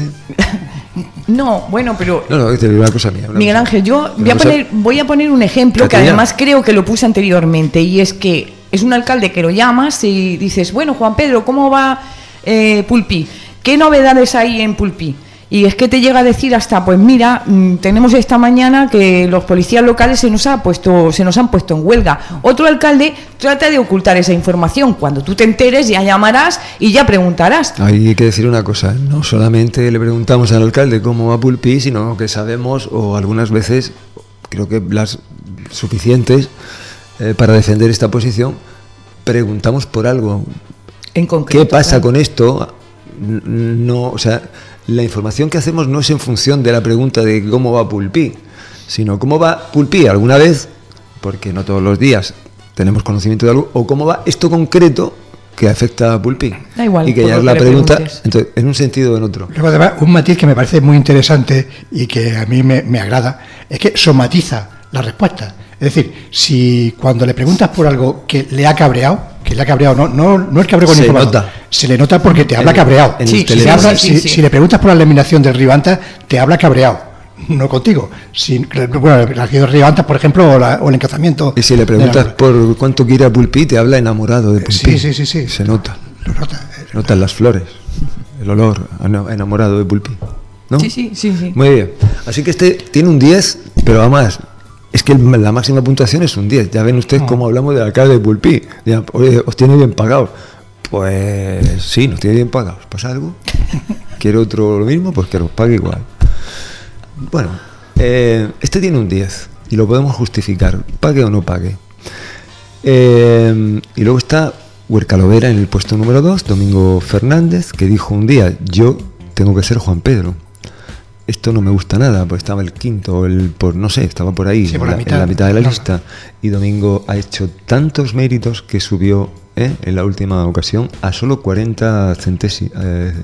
No, bueno, pero... No, es una cosa mía. Miguel Ángel, yo voy a poner un ejemplo que además creo que lo puse anteriormente, y es que es un alcalde que lo llamas y dices, bueno, Juan Pedro, ¿cómo va Pulpí? ¿Qué novedades hay en Pulpí? Y es que te llega a decir hasta, pues mira, tenemos esta mañana que los policías locales se nos han puesto en huelga. Otro alcalde trata de ocultar esa información. Cuando tú te enteres ya llamarás y ya preguntarás. Hay que decir una cosa, no solamente le preguntamos al alcalde cómo va Pulpí, sino que sabemos, o algunas veces, creo que las suficientes para defender esta posición, preguntamos por algo. En concreto, ¿qué pasa con esto? No, o sea, la información que hacemos no es en función de la pregunta de cómo va Pulpí, sino cómo va Pulpí alguna vez, porque no todos los días tenemos conocimiento de algo, o cómo va esto concreto que afecta a Pulpí. Da igual, y que ya es la pregunta, entonces, en un sentido o en otro. Luego, además, un matiz que me parece muy interesante y que a mí me agrada, es que somatiza la respuesta. Es decir, si cuando le preguntas por algo que le ha cabreado, no es cabreo con información, se le nota porque te habla cabreado. Si le preguntas por la eliminación del Rivanta, te habla cabreado, no contigo. La de Rivanta, por ejemplo, o el encazamiento. Y si le preguntas por cuánto quiere a Pulpí, te habla enamorado de Pulpí. Sí. Se nota. Se notan las flores, el olor enamorado de Pulpí, ¿no? Sí. Muy bien. Así que este tiene un 10, pero además... Es que la máxima puntuación es un 10. Ya ven ustedes cómo hablamos del alcalde de Pulpí. Oye, os tiene bien pagados. Pues sí, nos tiene bien pagados. ¿Pasa algo? ¿Quiere otro lo mismo? Pues que nos pague igual. Bueno, este tiene un 10 y lo podemos justificar, pague o no pague. Y luego está Huercalovera en el puesto número 2, Domingo Fernández, que dijo un día, yo tengo que ser Juan Pedro. Esto no me gusta nada, pues estaba el quinto, estaba por ahí, en la mitad de la lista. Y Domingo ha hecho tantos méritos que subió en la última ocasión a solo 40 centésimas.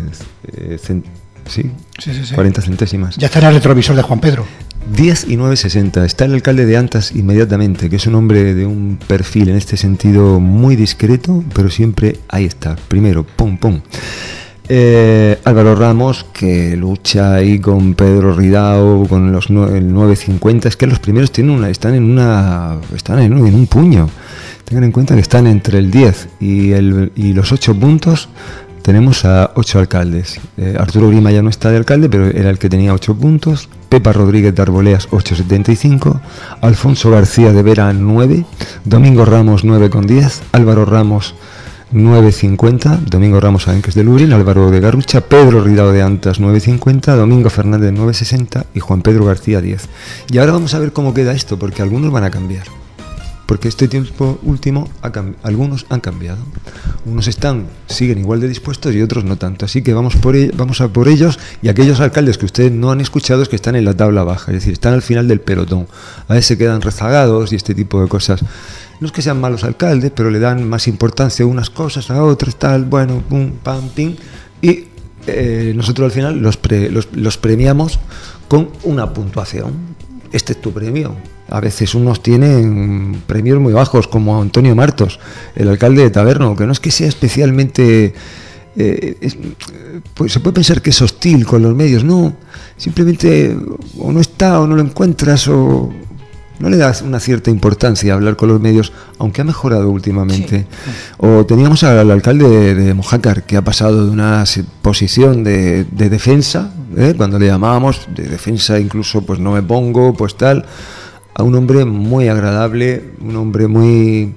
40 centésimas. Ya está en el retrovisor de Juan Pedro. 10 y 9,60. Está el alcalde de Antas inmediatamente, que es un hombre de un perfil en este sentido muy discreto, pero siempre ahí está. Primero, pum. Álvaro Ramos, que lucha ahí con Pedro Ridao, con el 9,50. Es que los primeros están en un puño. Tengan en cuenta que están entre el 10 y los 8 puntos. Tenemos a 8 alcaldes. Arturo Grima ya no está de alcalde, pero era el que tenía 8 puntos. Pepa Rodríguez de Arboleas, 8,75. Alfonso García de Vera, 9. Domingo Ramos, 9,10. Álvaro Ramos, 9,50, Domingo Ramos Arenques de Lurín, Álvaro de Garrucha, Pedro Ridao de Antas 9,50, Domingo Fernández 9,60 y Juan Pedro García 10. Y ahora vamos a ver cómo queda esto, porque algunos van a cambiar. Porque este tiempo último algunos han cambiado. Unos siguen igual de dispuestos y otros no tanto. Así que vamos a por ellos, y aquellos alcaldes que ustedes no han escuchado es que están en la tabla baja, es decir, están al final del pelotón. A veces se quedan rezagados y este tipo de cosas. No es que sean malos alcaldes, pero le dan más importancia a unas cosas, a otras, tal, bueno, pum, pam, pim. Y nosotros al final los premiamos con una puntuación. Este es tu premio. A veces unos tienen premios muy bajos, como Antonio Martos, el alcalde de Taberno, que no es que sea especialmente... pues se puede pensar que es hostil con los medios, no, simplemente o no está o no lo encuentras o no le das una cierta importancia a hablar con los medios, aunque ha mejorado últimamente. Sí. O teníamos al alcalde de Mojácar, que ha pasado de una posición de defensa, cuando le llamábamos de defensa, incluso pues no me pongo, pues tal, a un hombre muy agradable, un hombre muy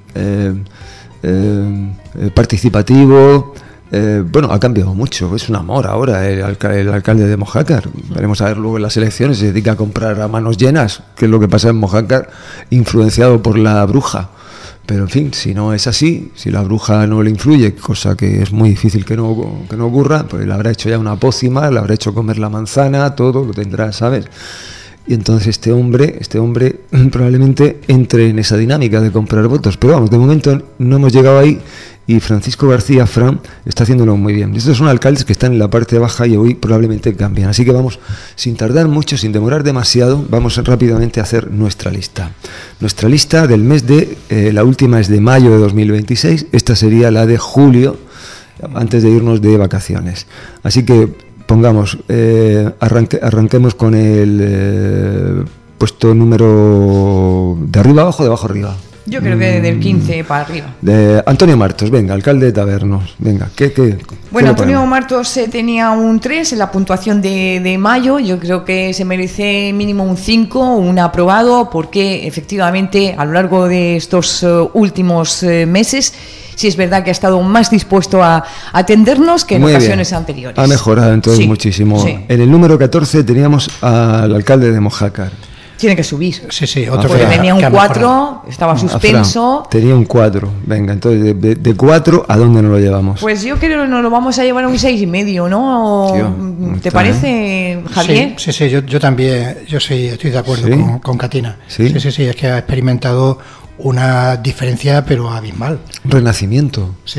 participativo. Bueno, ha cambiado mucho, es un amor ahora el alcalde de Mojácar. Veremos a ver luego en las elecciones, se dedica a comprar a manos llenas, que es lo que pasa en Mojácar, influenciado por la bruja. Pero en fin, si no es así, si la bruja no le influye, cosa que es muy difícil que no ocurra, pues le habrá hecho ya una pócima, le habrá hecho comer la manzana, todo lo tendrá, ¿sabes? y entonces este hombre probablemente entre en esa dinámica de comprar votos. Pero vamos, de momento no hemos llegado ahí, y Francisco García, Fran, está haciéndolo muy bien. Estos son alcaldes que están en la parte baja y hoy probablemente cambian. Así que vamos, sin tardar mucho, sin demorar demasiado, vamos rápidamente a hacer nuestra lista. Nuestra lista del mes de, la última es de mayo de 2026, esta sería la de julio, antes de irnos de vacaciones. Así que pongamos, arranquemos con el puesto número de arriba abajo, de abajo arriba. Yo creo que del 15 para arriba. De Antonio Martos, venga, alcalde de Tabernos, venga, ¿qué bueno, Antonio Martos tenía un 3 en la puntuación de mayo. Yo creo que se merece mínimo un 5, un aprobado, porque efectivamente a lo largo de estos últimos meses sí es verdad que ha estado más dispuesto a atendernos que en muy ocasiones bien. Anteriores. Ha mejorado entonces sí, muchísimo. Sí. En el número 14 teníamos al alcalde de Mojácar. Tiene que subir. Sí, otro porque que tenía un que 4, estaba suspenso. Fran, tenía un 4. Venga, entonces de 4, ¿a dónde nos lo llevamos? Pues yo creo que nos lo vamos a llevar a un 6,5, ¿no? Tío, ¿te parece, Javier? Sí, yo también, estoy de acuerdo con Catina. ¿Sí? Sí, es que ha experimentado una diferencia, pero abismal. Un renacimiento. Sí.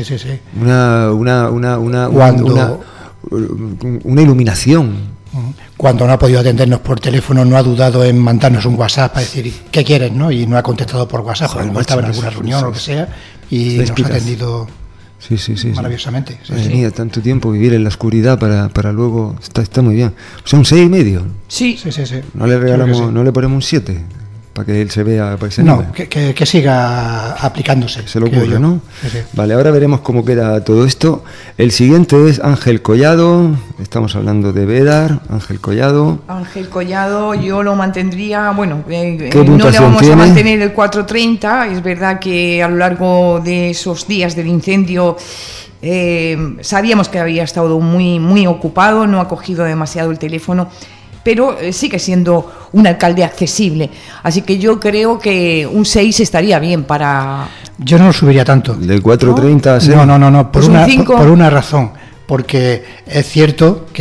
Una iluminación. Cuando no ha podido atendernos por teléfono, no ha dudado en mandarnos un WhatsApp para decir ¿qué quieres?, ¿no? Y no ha contestado por WhatsApp, porque estaba en alguna reunión o lo que sea, y nos ha atendido maravillosamente. Tenía tanto tiempo vivir en la oscuridad para luego... Está muy bien. O sea, un 6,5. Sí. No le regalamos, no le ponemos un 7 para que él se vea, para que se anime. Que siga aplicándose. Se lo ocurre, ¿no? Sí. Vale, ahora veremos cómo queda todo esto. El siguiente es Ángel Collado. Estamos hablando de Vedar. Ángel Collado, yo lo mantendría, bueno, no le tiene? vamos a mantener el 4.30. Es verdad que a lo largo de esos días del incendio sabíamos que había estado muy ocupado, no ha cogido demasiado el teléfono, pero sigue siendo un alcalde accesible. Así que yo creo que un 6 estaría bien para... Yo no lo subiría tanto. ¿De 4.30 a 6? No, Pues por una razón. Porque es cierto que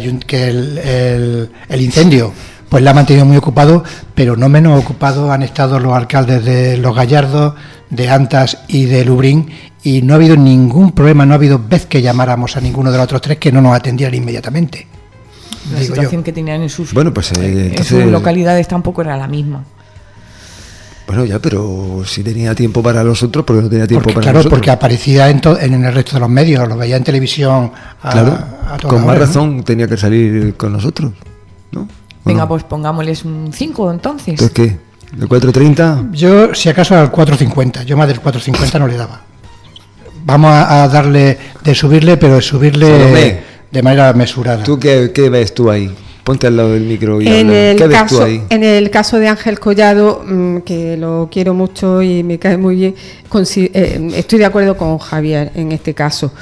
el incendio pues la ha mantenido muy ocupado, pero no menos ocupados han estado los alcaldes de Los Gallardos, de Antas y de Lubrín, y no ha habido ningún problema, no ha habido vez que llamáramos a ninguno de los otros tres que no nos atendieran inmediatamente. La situación que tenían en sus entonces, localidades tampoco era la misma. Bueno, ya, pero si tenía tiempo para los otros, porque no tenía tiempo para claro, nosotros. Porque aparecía en el resto de los medios, lo veía en televisión. Con más razón tenía que salir con nosotros, ¿no? Venga, pues pongámosles un 5 entonces. ¿Entonces qué? ¿De 4.30? Yo, si acaso, al 4.50. Yo más del 4.50 no le daba. Vamos a darle, de subirle, pero de subirle de manera mesurada. ¿Tú qué ves tú ahí? Ponte al lado del micro y en habla. el ¿Qué ves caso, tú ahí? En el caso de Ángel Collado, que lo quiero mucho y me cae muy bien, estoy de acuerdo con Javier en este caso.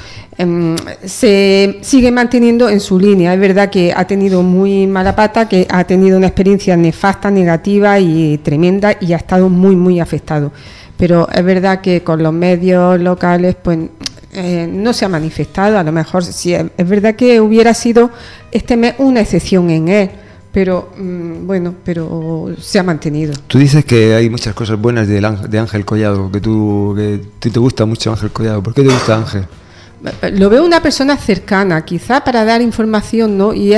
Se sigue manteniendo en su línea. Es verdad que ha tenido muy mala pata, que ha tenido una experiencia nefasta, negativa y tremenda, y ha estado muy afectado. Pero es verdad que con los medios locales pues no se ha manifestado. A lo mejor sí, es verdad que hubiera sido este mes una excepción en él, pero pero se ha mantenido. Tú dices que hay muchas cosas buenas de Ángel Collado, que te gusta mucho Ángel Collado. ¿Por qué te gusta Ángel? Lo veo una persona cercana, quizá para dar información, ¿no? Y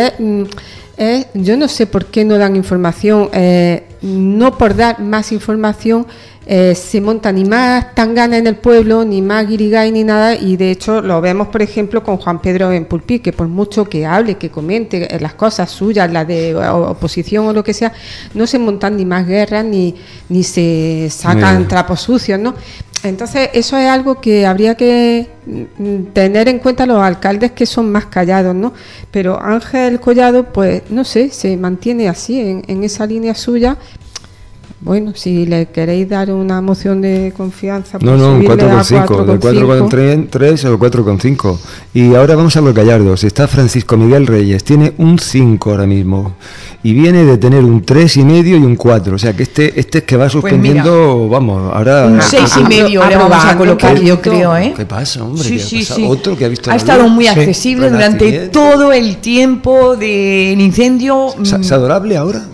yo no sé por qué no dan información, no por dar más información se monta ni más tangana en el pueblo, ni más guirigay ni nada, y de hecho lo vemos por ejemplo con Juan Pedro en Pulpí, que por mucho que hable, que comente las cosas suyas, las de oposición o lo que sea, no se montan ni más guerras ni se sacan trapos sucios, ¿no? Entonces eso es algo que habría que tener en cuenta los alcaldes que son más callados, ¿no? Pero Ángel Collado, pues no sé, se mantiene así en esa línea suya. Bueno, si le queréis dar una moción de confianza, pues un 4,5, del 4,3 al 4,5. Y ahora vamos a Los Gallardos. Está Francisco Miguel Reyes, tiene un 5 ahora mismo, y viene de tener un 3,5 y un 4. O sea que este es que va suspendiendo, pues vamos, ahora... Un 6,5 le vamos a colocar, yo creo, ¿eh? ¿Qué pasa, hombre? Sí. Otro que ha visto... Ha estado muy accesible durante todo el tiempo del incendio. ¿Es adorable ahora?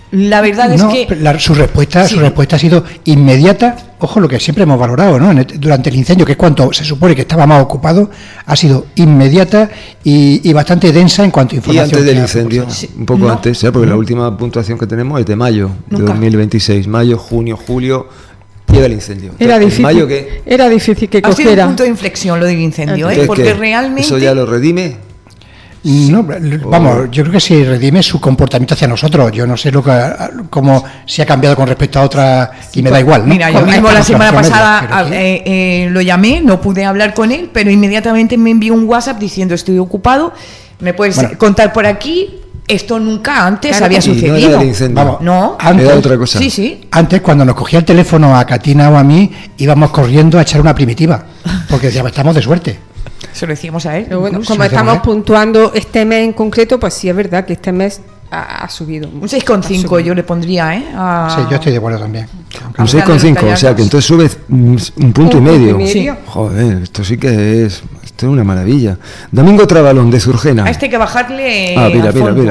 La verdad es que... Su respuesta ha sido inmediata. Ojo, lo que siempre hemos valorado, ¿no? Durante el incendio, que es cuando se supone que estaba más ocupado, ha sido inmediata y bastante densa en cuanto a información. Y antes del incendio, un poco antes, porque la última puntuación que tenemos es de mayo de 2026. Mayo, junio, julio, llega el incendio. Era Entonces, difícil, mayo, ¿qué? era difícil que ha sido cogiera. un punto de inflexión lo del incendio, Entonces, porque ¿qué? realmente... ¿Eso ya lo redime? No, vamos, yo creo que sí redime su comportamiento hacia nosotros. Yo no sé cómo se ha cambiado con respecto a otra y me da igual, ¿no? Mira, yo mismo la semana pasada lo llamé, no pude hablar con él, pero inmediatamente me envió un WhatsApp diciendo estoy ocupado, me puedes contar por aquí. Esto nunca antes había sucedido. Vamos, no, antes, era otra cosa. Sí. Antes, cuando nos cogía el teléfono a Katina o a mí, íbamos corriendo a echar una primitiva, porque decíamos, estamos de suerte. Se lo decíamos a él. Pero bueno, como estamos puntuando este mes en concreto, pues sí es verdad que este mes ha subido. Un 6,5 yo le pondría, Sí, yo estoy de acuerdo también. Un 6,5, o sea que entonces subes un punto y medio. Sí. Joder, esto sí que es... Esto es una maravilla. Domingo Trabalón, de Surgena. A este hay que bajarle. Mira.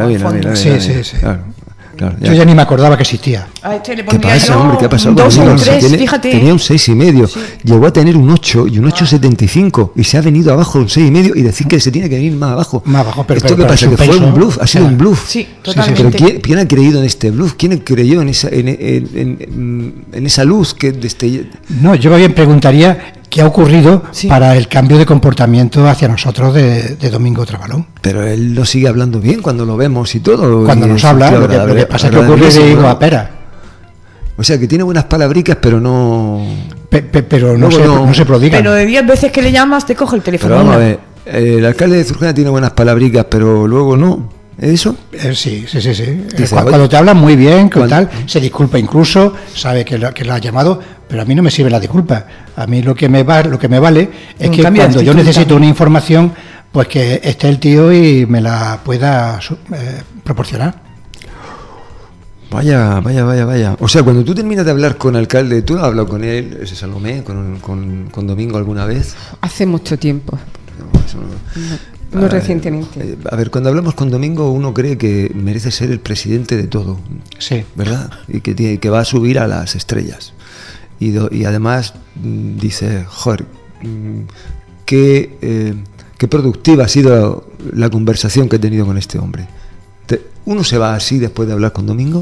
Sí. Claro, yo ya ni me acordaba que existía. A este le ¿Qué pondría pasa, yo hombre? ¿Qué ha pasado? un 2 o un 3, fíjate. Tenía un 6,5. Sí. Llegó a tener un 8 y un 8,75. Y se ha venido abajo un 6,5 y decir que se tiene que venir más abajo. Pero ¿esto qué pasa? Que fue un bluff, ha sido un bluff. Sí, totalmente. Pero ¿quién ha creído en este bluff? ¿Quién creyó en esa luz que destelló? No, yo más bien preguntaría qué ha ocurrido para el cambio de comportamiento hacia nosotros de Domingo Trabalón. Pero él lo sigue hablando bien cuando lo vemos y todo. Cuando nos habla, lo que pasa es que ocurre de higo a pera. O sea, que tiene buenas palabricas, pero no... pero no se prodiga. Pero de 10 veces que le llamas, te coge el teléfono. Pero vamos a ver, el alcalde de Zurgena tiene buenas palabricas, pero luego no. ¿Es eso? Sí. Cuando te hablan muy bien, tal, se disculpa incluso, sabe que lo ha llamado, pero a mí no me sirve la disculpa. A mí lo que me vale es que cuando yo necesito una información, pues que esté el tío y me la pueda proporcionar. Vaya. O sea, cuando tú terminas de hablar con el alcalde, ¿tú has hablado con él, ese Salomé, con Domingo alguna vez? Hace mucho tiempo. No recientemente. A ver, cuando hablamos con Domingo, uno cree que merece ser el presidente de todo. Sí. ¿Verdad? Y que va a subir a las estrellas. Y además dice, joder, qué productiva ha sido la conversación que he tenido con este hombre. ¿Uno se va así después de hablar con Domingo?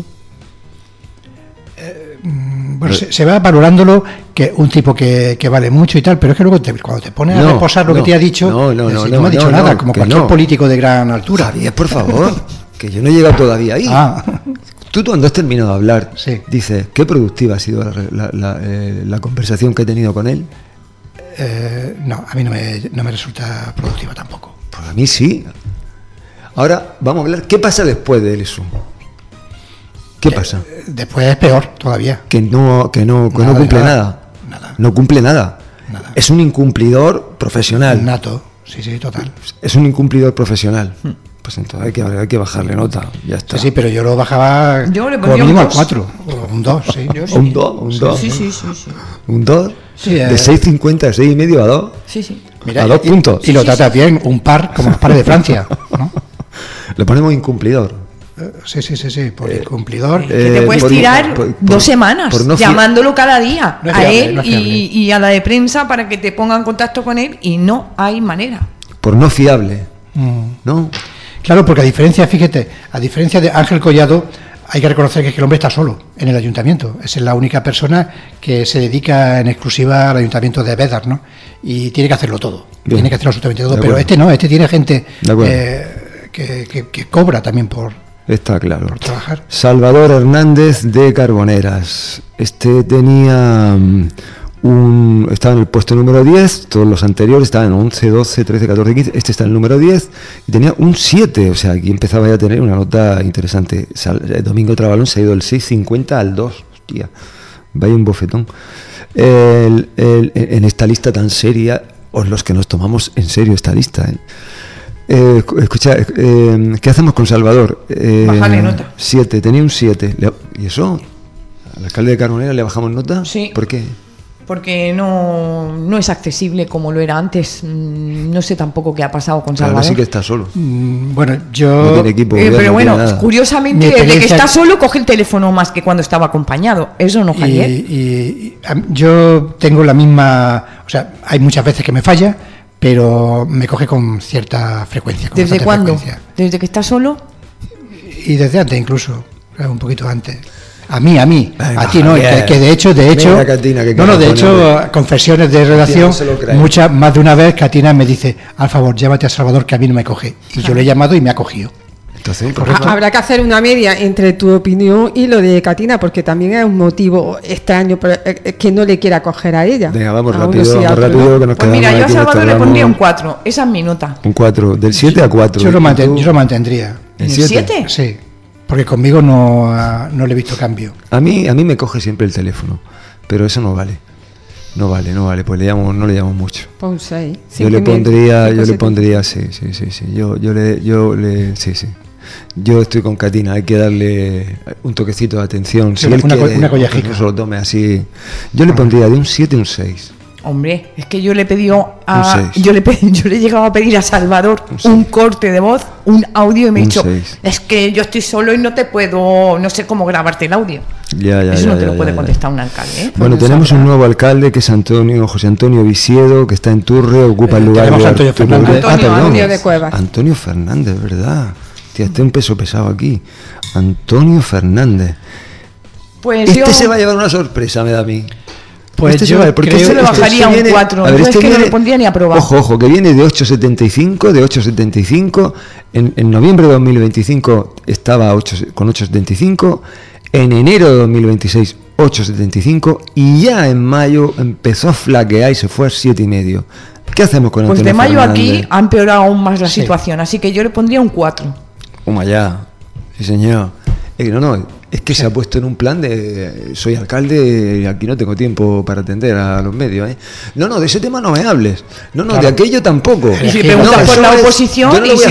Bueno, se va valorándolo, que un tipo que vale mucho y tal, pero es que luego cuando te pones a reposar lo que te ha dicho, no me ha dicho nada, como cualquier político de gran altura. Javier, por favor, que yo no he llegado todavía ahí. Tú cuando has terminado de hablar, dices, qué productiva ha sido la conversación que he tenido con él. No, a mí no me resulta productiva tampoco. Pues a mí sí. Ahora vamos a hablar, ¿qué pasa después de eso? ¿Qué pasa? Después es peor todavía. Que no cumple nada. No cumple nada. Es un incumplidor profesional. Nato, sí, total. Es un incumplidor profesional. Pues entonces hay que bajarle nota. Ya está. Sí, pero yo lo bajaba como mínimo al 4. O un 2, sí. ¿Un 2? Sí. ¿Un 2? Sí, de 6,50, 6,5 a 2. Sí. Mira, a 2 puntos. Y lo trata bien, un par, como los pares de Francia, ¿no? Le ponemos incumplidor. Sí, por incumplidor. Que te puedes tirar 2 semanas llamándolo cada día a él y a la de prensa para que te pongan en contacto con él y no hay manera. Por no fiable, ¿no? Claro, porque a diferencia de Ángel Collado, hay que reconocer que el hombre está solo en el ayuntamiento. Es la única persona que se dedica en exclusiva al ayuntamiento de Bédar, ¿no? Y tiene que hacerlo todo. Bien. Tiene que hacerlo absolutamente todo. Pero este no, este tiene gente que cobra también por... Está claro. Por trabajar. Salvador Hernández de Carboneras. Este tenía estaba en el puesto número 10, todos los anteriores estaban en 11, 12, 13, 14, 15, este está en el número 10 y tenía un 7, o sea, aquí empezaba ya a tener una nota interesante. Domingo Trabalón se ha ido del 6,50 al 2, hostia, vaya un bofetón. En esta lista tan seria, o los que nos tomamos en serio esta lista, escucha, ¿qué hacemos con Salvador? Bajarle nota. 7, tenía un 7. ¿Y eso? ¿Al alcalde de Carbonera le bajamos nota? Sí. ¿Por qué? porque no es accesible como lo era antes. No sé tampoco qué ha pasado con Salvador. Ahora sí que está solo. Bueno, yo... No tiene equipo, pero no bueno, tiene nada. curiosamente, desde que está solo coge el teléfono más que cuando estaba acompañado. Eso no, Javier. Yo tengo la misma... O sea, hay muchas veces que me falla, pero me coge con cierta frecuencia. ¿Desde cuándo? ¿Desde que está solo? Y desde antes incluso, un poquito antes. A mí, venga, a ti no, que de hecho, venga, Catina, de hecho, confesiones de redacción, más de una vez Catina me dice, al favor, llévate a Salvador que a mí no me coge. Y yo le he llamado y me ha cogido. Entonces, habrá que hacer una media entre tu opinión y lo de Catina, porque también es un motivo extraño que no le quiera coger a ella. Venga, vamos rápido, que nos quedamos. Pues mira, yo a Salvador le pondría un 4, esa es mi nota. Un 4, del 7 a 4. Yo lo mantendría. ¿El 7? Sí. Porque conmigo no le he visto cambio. A mí me coge siempre el teléfono, pero eso no vale. No vale, pues no le llamo mucho. Pues un 6. Yo le pondría, sí. Sí. Yo estoy con Catina, hay que darle un toquecito de atención. Si él quiere, una collejica. No se lo tome así. Yo le pondría de un 7 a un 6. Hombre, es que yo le he pedido yo le he llegado a pedir a Salvador un corte de voz, un audio, y me ha dicho, es que yo estoy solo y no sé cómo grabarte el audio. Eso no te lo puede contestar un alcalde, ¿eh? Bueno, tenemos un nuevo alcalde que es José Antonio Visiedo, que está en Turre, ocupa el lugar de Antonio Fernández. Antonio de Cuevas. Antonio Fernández, ¿verdad? Tía, un peso pesado aquí. Antonio Fernández. Pues se va a llevar una sorpresa, me da a mí. Pues yo le bajaría un 4. Yo es que no le pondría ni a probar. Ojo, que viene de 8,75. En noviembre de 2025 estaba con 8,75. En enero de 2026, 8,75. Y ya en mayo empezó a flaquear y se fue a 7,5. ¿Qué hacemos con Antonio Pues de mayo Fernández? aquí ha empeorado aún más la situación. Así que yo le pondría un 4. Ya. Sí, señor. Es que se ha puesto en un plan de soy alcalde y aquí no tengo tiempo para atender a los medios. De ese tema no me hables. Claro. De aquello tampoco. Y si le preguntas por la oposición,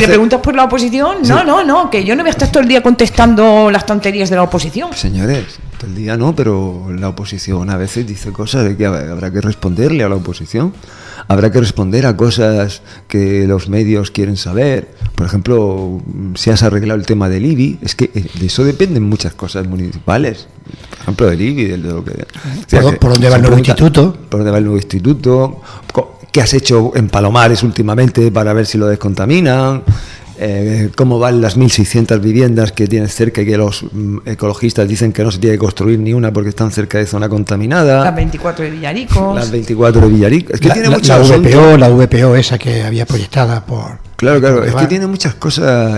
no, que yo no voy a estar todo el día contestando las tonterías de la oposición. Señores, todo el día no, pero la oposición a veces dice cosas de que habrá que responderle a la oposición. Habrá que responder a cosas que los medios quieren saber. Por ejemplo, si has arreglado el tema del IBI, es que de eso dependen muchas cosas municipales. Por ejemplo, del IBI, de lo que... ¿Por dónde va el nuevo instituto? ¿Por dónde va el nuevo instituto? ¿Qué has hecho en Palomares últimamente para ver si lo descontaminan? Cómo van las 1.600 viviendas que tienes cerca y que los ecologistas dicen que no se tiene que construir ni una porque están cerca de zona contaminada. Las 24 de Villaricos. Es que tiene muchas la VPO esa que había proyectada por... Claro, es que tiene muchas cosas.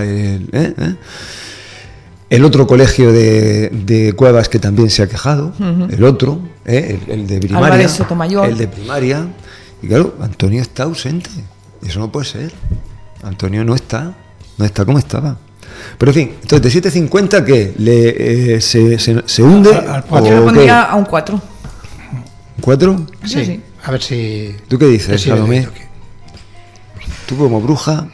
El otro colegio de Cuevas que también se ha quejado, el otro, el de primaria. Álvarez Sotomayor. El de primaria. Y claro, Antonio está ausente. Eso no puede ser. Antonio no está como estaba. Pero en fin, entonces de 7,50 ¿qué? ¿Se hunde? Yo le pondría a un 4. ¿4? Sí. A ver si... ¿Tú qué dices, Salomé? Tú como bruja...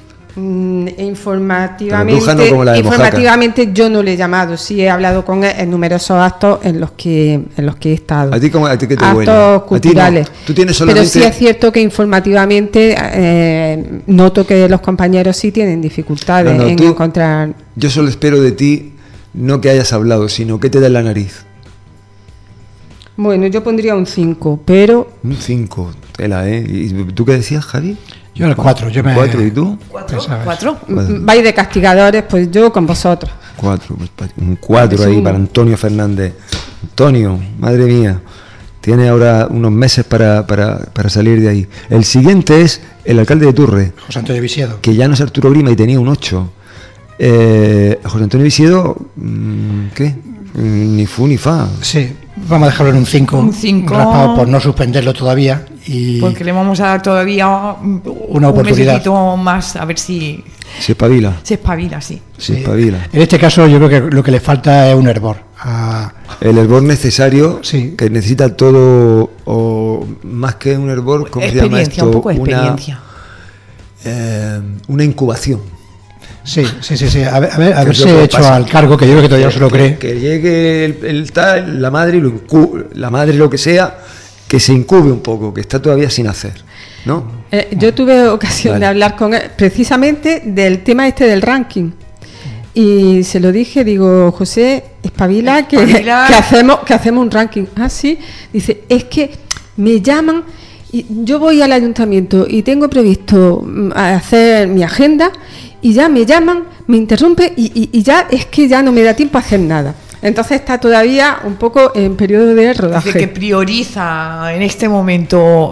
Informativamente yo no le he llamado, sí he hablado con él en numerosos actos en los que he estado. ¿A ti qué te huele? Actos culturales. No. ¿Tú tienes solamente... Pero sí es cierto que informativamente noto que los compañeros sí tienen dificultades en encontrar... Yo solo espero de ti no que hayas hablado, sino que te dé la nariz. Bueno, yo pondría un 5, pero... Un 5, tela, ¿eh? ¿Y tú qué decías, Javi? Yo el 4, yo me... 4, ¿y tú? 4. Vais de castigadores, pues yo con vosotros. 4, un 4 ahí para Antonio Fernández. Antonio, madre mía, tiene ahora unos meses para salir de ahí. El siguiente es el alcalde de Turre. José Antonio Visiedo. Que ya no es Arturo Grima y tenía un 8. José Antonio Visiedo, ¿qué? Ni fu ni fa. Sí, vamos a dejarlo en un 5. Un 5. Raspado por no suspenderlo todavía. Porque le vamos a dar todavía una oportunidad. Un mesecito más, a ver si... Se espabila. Se espabila, sí. Se espabila. En este caso yo creo que lo que le falta es un hervor. El hervor necesario, sí. Que necesita todo, o más que un hervor, ¿cómo se llama esto? Un poco de experiencia. Una incubación. Sí. A ver si he hecho al cargo, que yo creo que todavía no se lo cree. Que llegue la madre y lo madre lo que sea, que se incube un poco, que está todavía sin hacer, ¿no? Yo tuve ocasión de hablar con él precisamente del tema este del ranking. Y se lo dije, digo, José, espabila que hacemos un ranking. Ah, sí. Dice, es que me llaman, y yo voy al ayuntamiento y tengo previsto hacer mi agenda, y ya me llaman, me interrumpe y ya es que ya no me da tiempo a hacer nada. Entonces está todavía un poco en periodo de rodaje. Dice que prioriza en este momento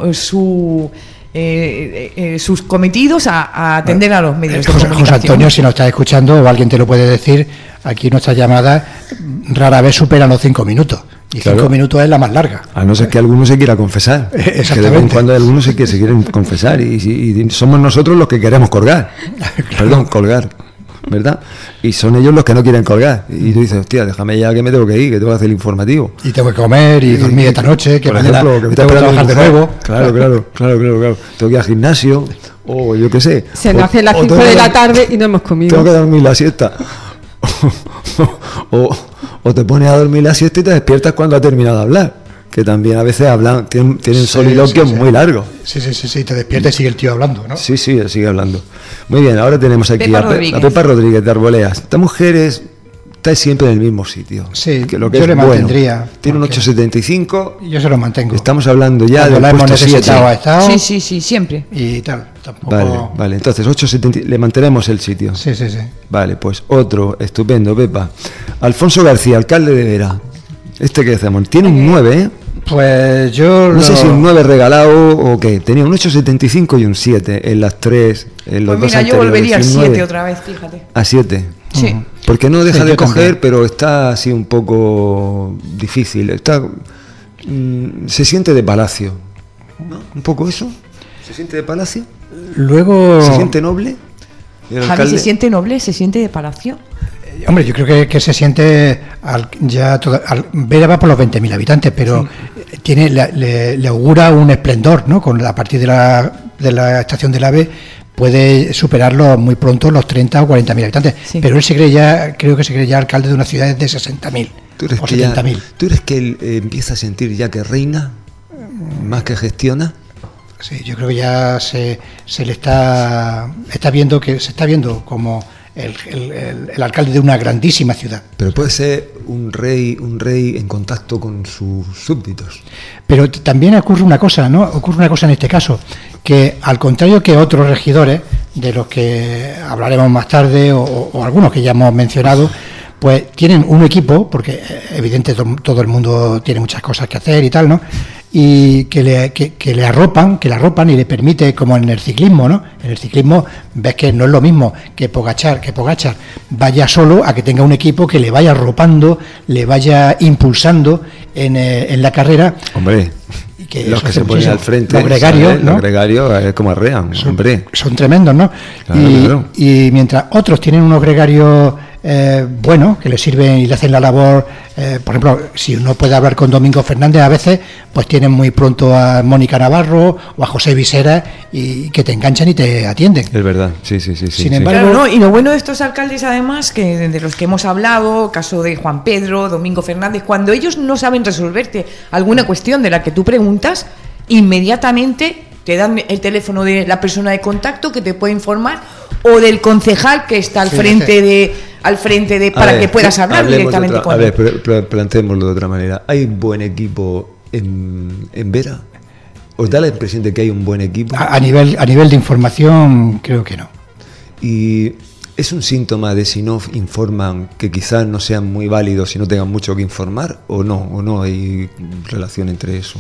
sus cometidos a atender a los medios de comunicación. José Antonio, si nos estás escuchando o alguien te lo puede decir, aquí nuestras llamadas rara vez superan los 5 minutos. Y 5 minutos es la más larga. A no ser que alguno se quiera confesar. Exactamente. Que de vez en cuando hay algunos que se quieren confesar y somos nosotros los que queremos colgar. Perdón, colgar. ¿Verdad? Y son ellos los que no quieren colgar. Y tú dices, hostia, déjame ya que me tengo que ir, que tengo que hacer el informativo. Y tengo que comer y dormir esta noche, que por ejemplo, que tengo que trabajar de nuevo. Claro. Tengo que ir al gimnasio, o yo qué sé. Se nos hace las 5 de la tarde y no hemos comido. Tengo que dormir la siesta. o te pones a dormir la siesta y te despiertas cuando ha terminado de hablar. Que también a veces hablan, tienen soliloquios muy largos. Sí, te despiertas y sigue el tío hablando, ¿no? Sí, sigue hablando. Muy bien, ahora tenemos aquí a Pepa Rodríguez de Arboleas. Esta mujer está siempre en el mismo sitio. Sí, que lo que yo es le mantendría. Bueno. Tiene un 875. Yo se lo mantengo. Estamos hablando ya de la hemos necesitado ha estado. Sí, siempre. Y tal, tampoco. Vale, entonces 870, le mantenemos el sitio. Sí. Vale, pues otro, estupendo, Pepa. Alfonso García, alcalde de Vera. ¿Qué hacemos? Tiene un 9, ¿eh? Pues yo no sé si un 9 regalado o qué. Tenía un 8,75 y un 7 en las tres, en los dos anteriores. Yo volvería al 7 otra vez, fíjate. ¿A 7? Sí. Porque no deja de coger, también. Pero está así un poco difícil. Se siente de palacio, ¿no? Un poco eso. ¿Se siente de palacio? Luego... ¿Se siente noble? Javi, ¿se siente noble? ¿Se siente de palacio? Hombre, yo creo que se siente Vera va por los 20.000 habitantes, pero sí. le augura un esplendor, ¿no? A partir de la estación del AVE puede superarlo muy pronto los 30 o 40.000 habitantes. Sí. Pero él creo que se cree ya alcalde de una ciudad de 60.000 o 70.000. ¿Tú crees que él empieza a sentir ya que reina más que gestiona? Sí, yo creo que ya se le está viendo como el alcalde de una grandísima ciudad. Pero puede ser un rey en contacto con sus súbditos. Pero también ocurre una cosa, ¿no? Ocurre una cosa en este caso, que al contrario que otros regidores, de los que hablaremos más tarde, o algunos que ya hemos mencionado, pues tienen un equipo, porque evidentemente todo el mundo tiene muchas cosas que hacer y tal, ¿no? Y que le arropan y le permite, como en el ciclismo, ¿no? En el ciclismo ves que no es lo mismo que Pogačar vaya solo a que tenga un equipo que le vaya arropando, le vaya impulsando en la carrera. Hombre, que los que se ponen al frente, los gregarios, ¿no? Los gregarios es como arrean, hombre. Son tremendos, ¿no? Claro. Y mientras otros tienen unos gregarios buenos, que le sirven y le hacen la labor, por ejemplo, si uno puede hablar con Domingo Fernández, a veces pues tienen muy pronto a Mónica Navarro o a José Visera y que te enganchan y te atienden. Es verdad, sí. Sin embargo, claro, ¿no? Y lo bueno de estos alcaldes, además, que de los que hemos hablado, caso de Juan Pedro, Domingo Fernández, cuando ellos no saben resolverte alguna cuestión de la que tú preguntas, inmediatamente te dan el teléfono de la persona de contacto que te puede informar, o del concejal que está al frente de para que puedas hablar directamente con él. A ver, planteémoslo de otra manera. ¿Hay buen equipo en Vera? ¿Os da la impresión de que hay un buen equipo? A nivel de información, creo que no. Y ¿es un síntoma de si no informan que quizás no sean muy válidos y no tengan mucho que informar? ¿O no hay relación entre eso?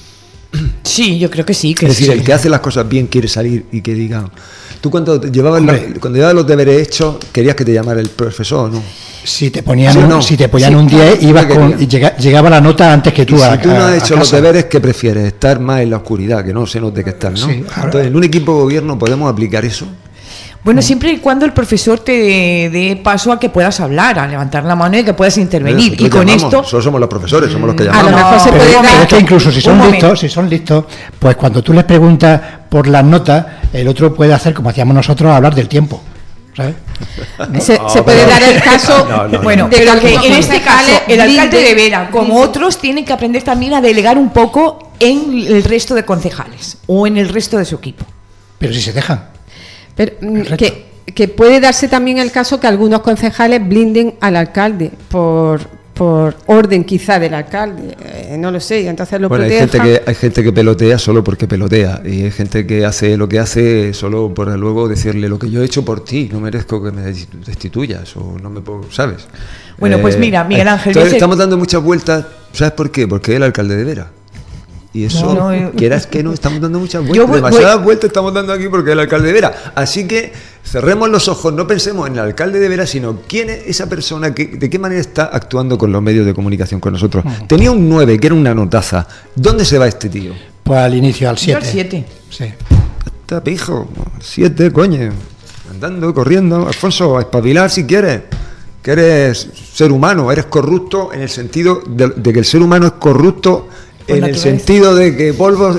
Sí, yo creo que sí. Es decir, el que hace las cosas bien quiere salir y que diga... ¿Tú cuando llevabas los deberes hechos, querías que te llamara el profesor o no? Si te ponían un 10, llegaba la nota antes que tú. Si tú no has hecho los deberes, ¿qué prefieres? Estar más en la oscuridad, que no se note que estás, ¿no? Sí, entonces, en un equipo de gobierno podemos aplicar eso. Bueno, siempre y cuando el profesor te dé paso a que puedas hablar, a levantar la mano y que puedas intervenir. Y con esto... Solo somos los profesores, somos los que llamamos. A lo mejor se puede dar... Pero es que incluso si son listos, pues cuando tú les preguntas por las notas, el otro puede hacer, como hacíamos nosotros, hablar del tiempo. ¿Sabes? Se puede dar el caso. Bueno, pero que en este caso el alcalde de Vera, como otros, tienen que aprender también a delegar un poco en el resto de concejales o en el resto de su equipo. Pero si se dejan. Pero, que puede darse también el caso que algunos concejales blinden al alcalde por orden quizá del alcalde, no lo sé, y entonces lo protejan. Hay gente que pelotea solo porque pelotea, y hay gente que hace lo que hace solo por luego decirle: lo que yo he hecho por ti, no merezco que me destituyas, o no me puedo, ¿sabes? Bueno, pues mira, Miguel Ángel, entonces estamos dando muchas vueltas, ¿sabes por qué? Porque es el alcalde de Vera. Y eso, quieras que no, estamos dando muchas vueltas, demasiadas vueltas estamos dando aquí porque es el alcalde de Vera. Así que cerremos los ojos, no pensemos en el alcalde de Vera, sino quién es esa persona, de qué manera está actuando con los medios de comunicación con nosotros. Tenía un 9, que era una notaza. ¿Dónde se va este tío? Pues al inicio, al 7. Al 7. Sí. Está pijo, 7, coño. Andando, corriendo. Alfonso, a espabilar si quieres. Que eres ser humano, eres corrupto en el sentido de que el ser humano es corrupto. En el sentido de que polvo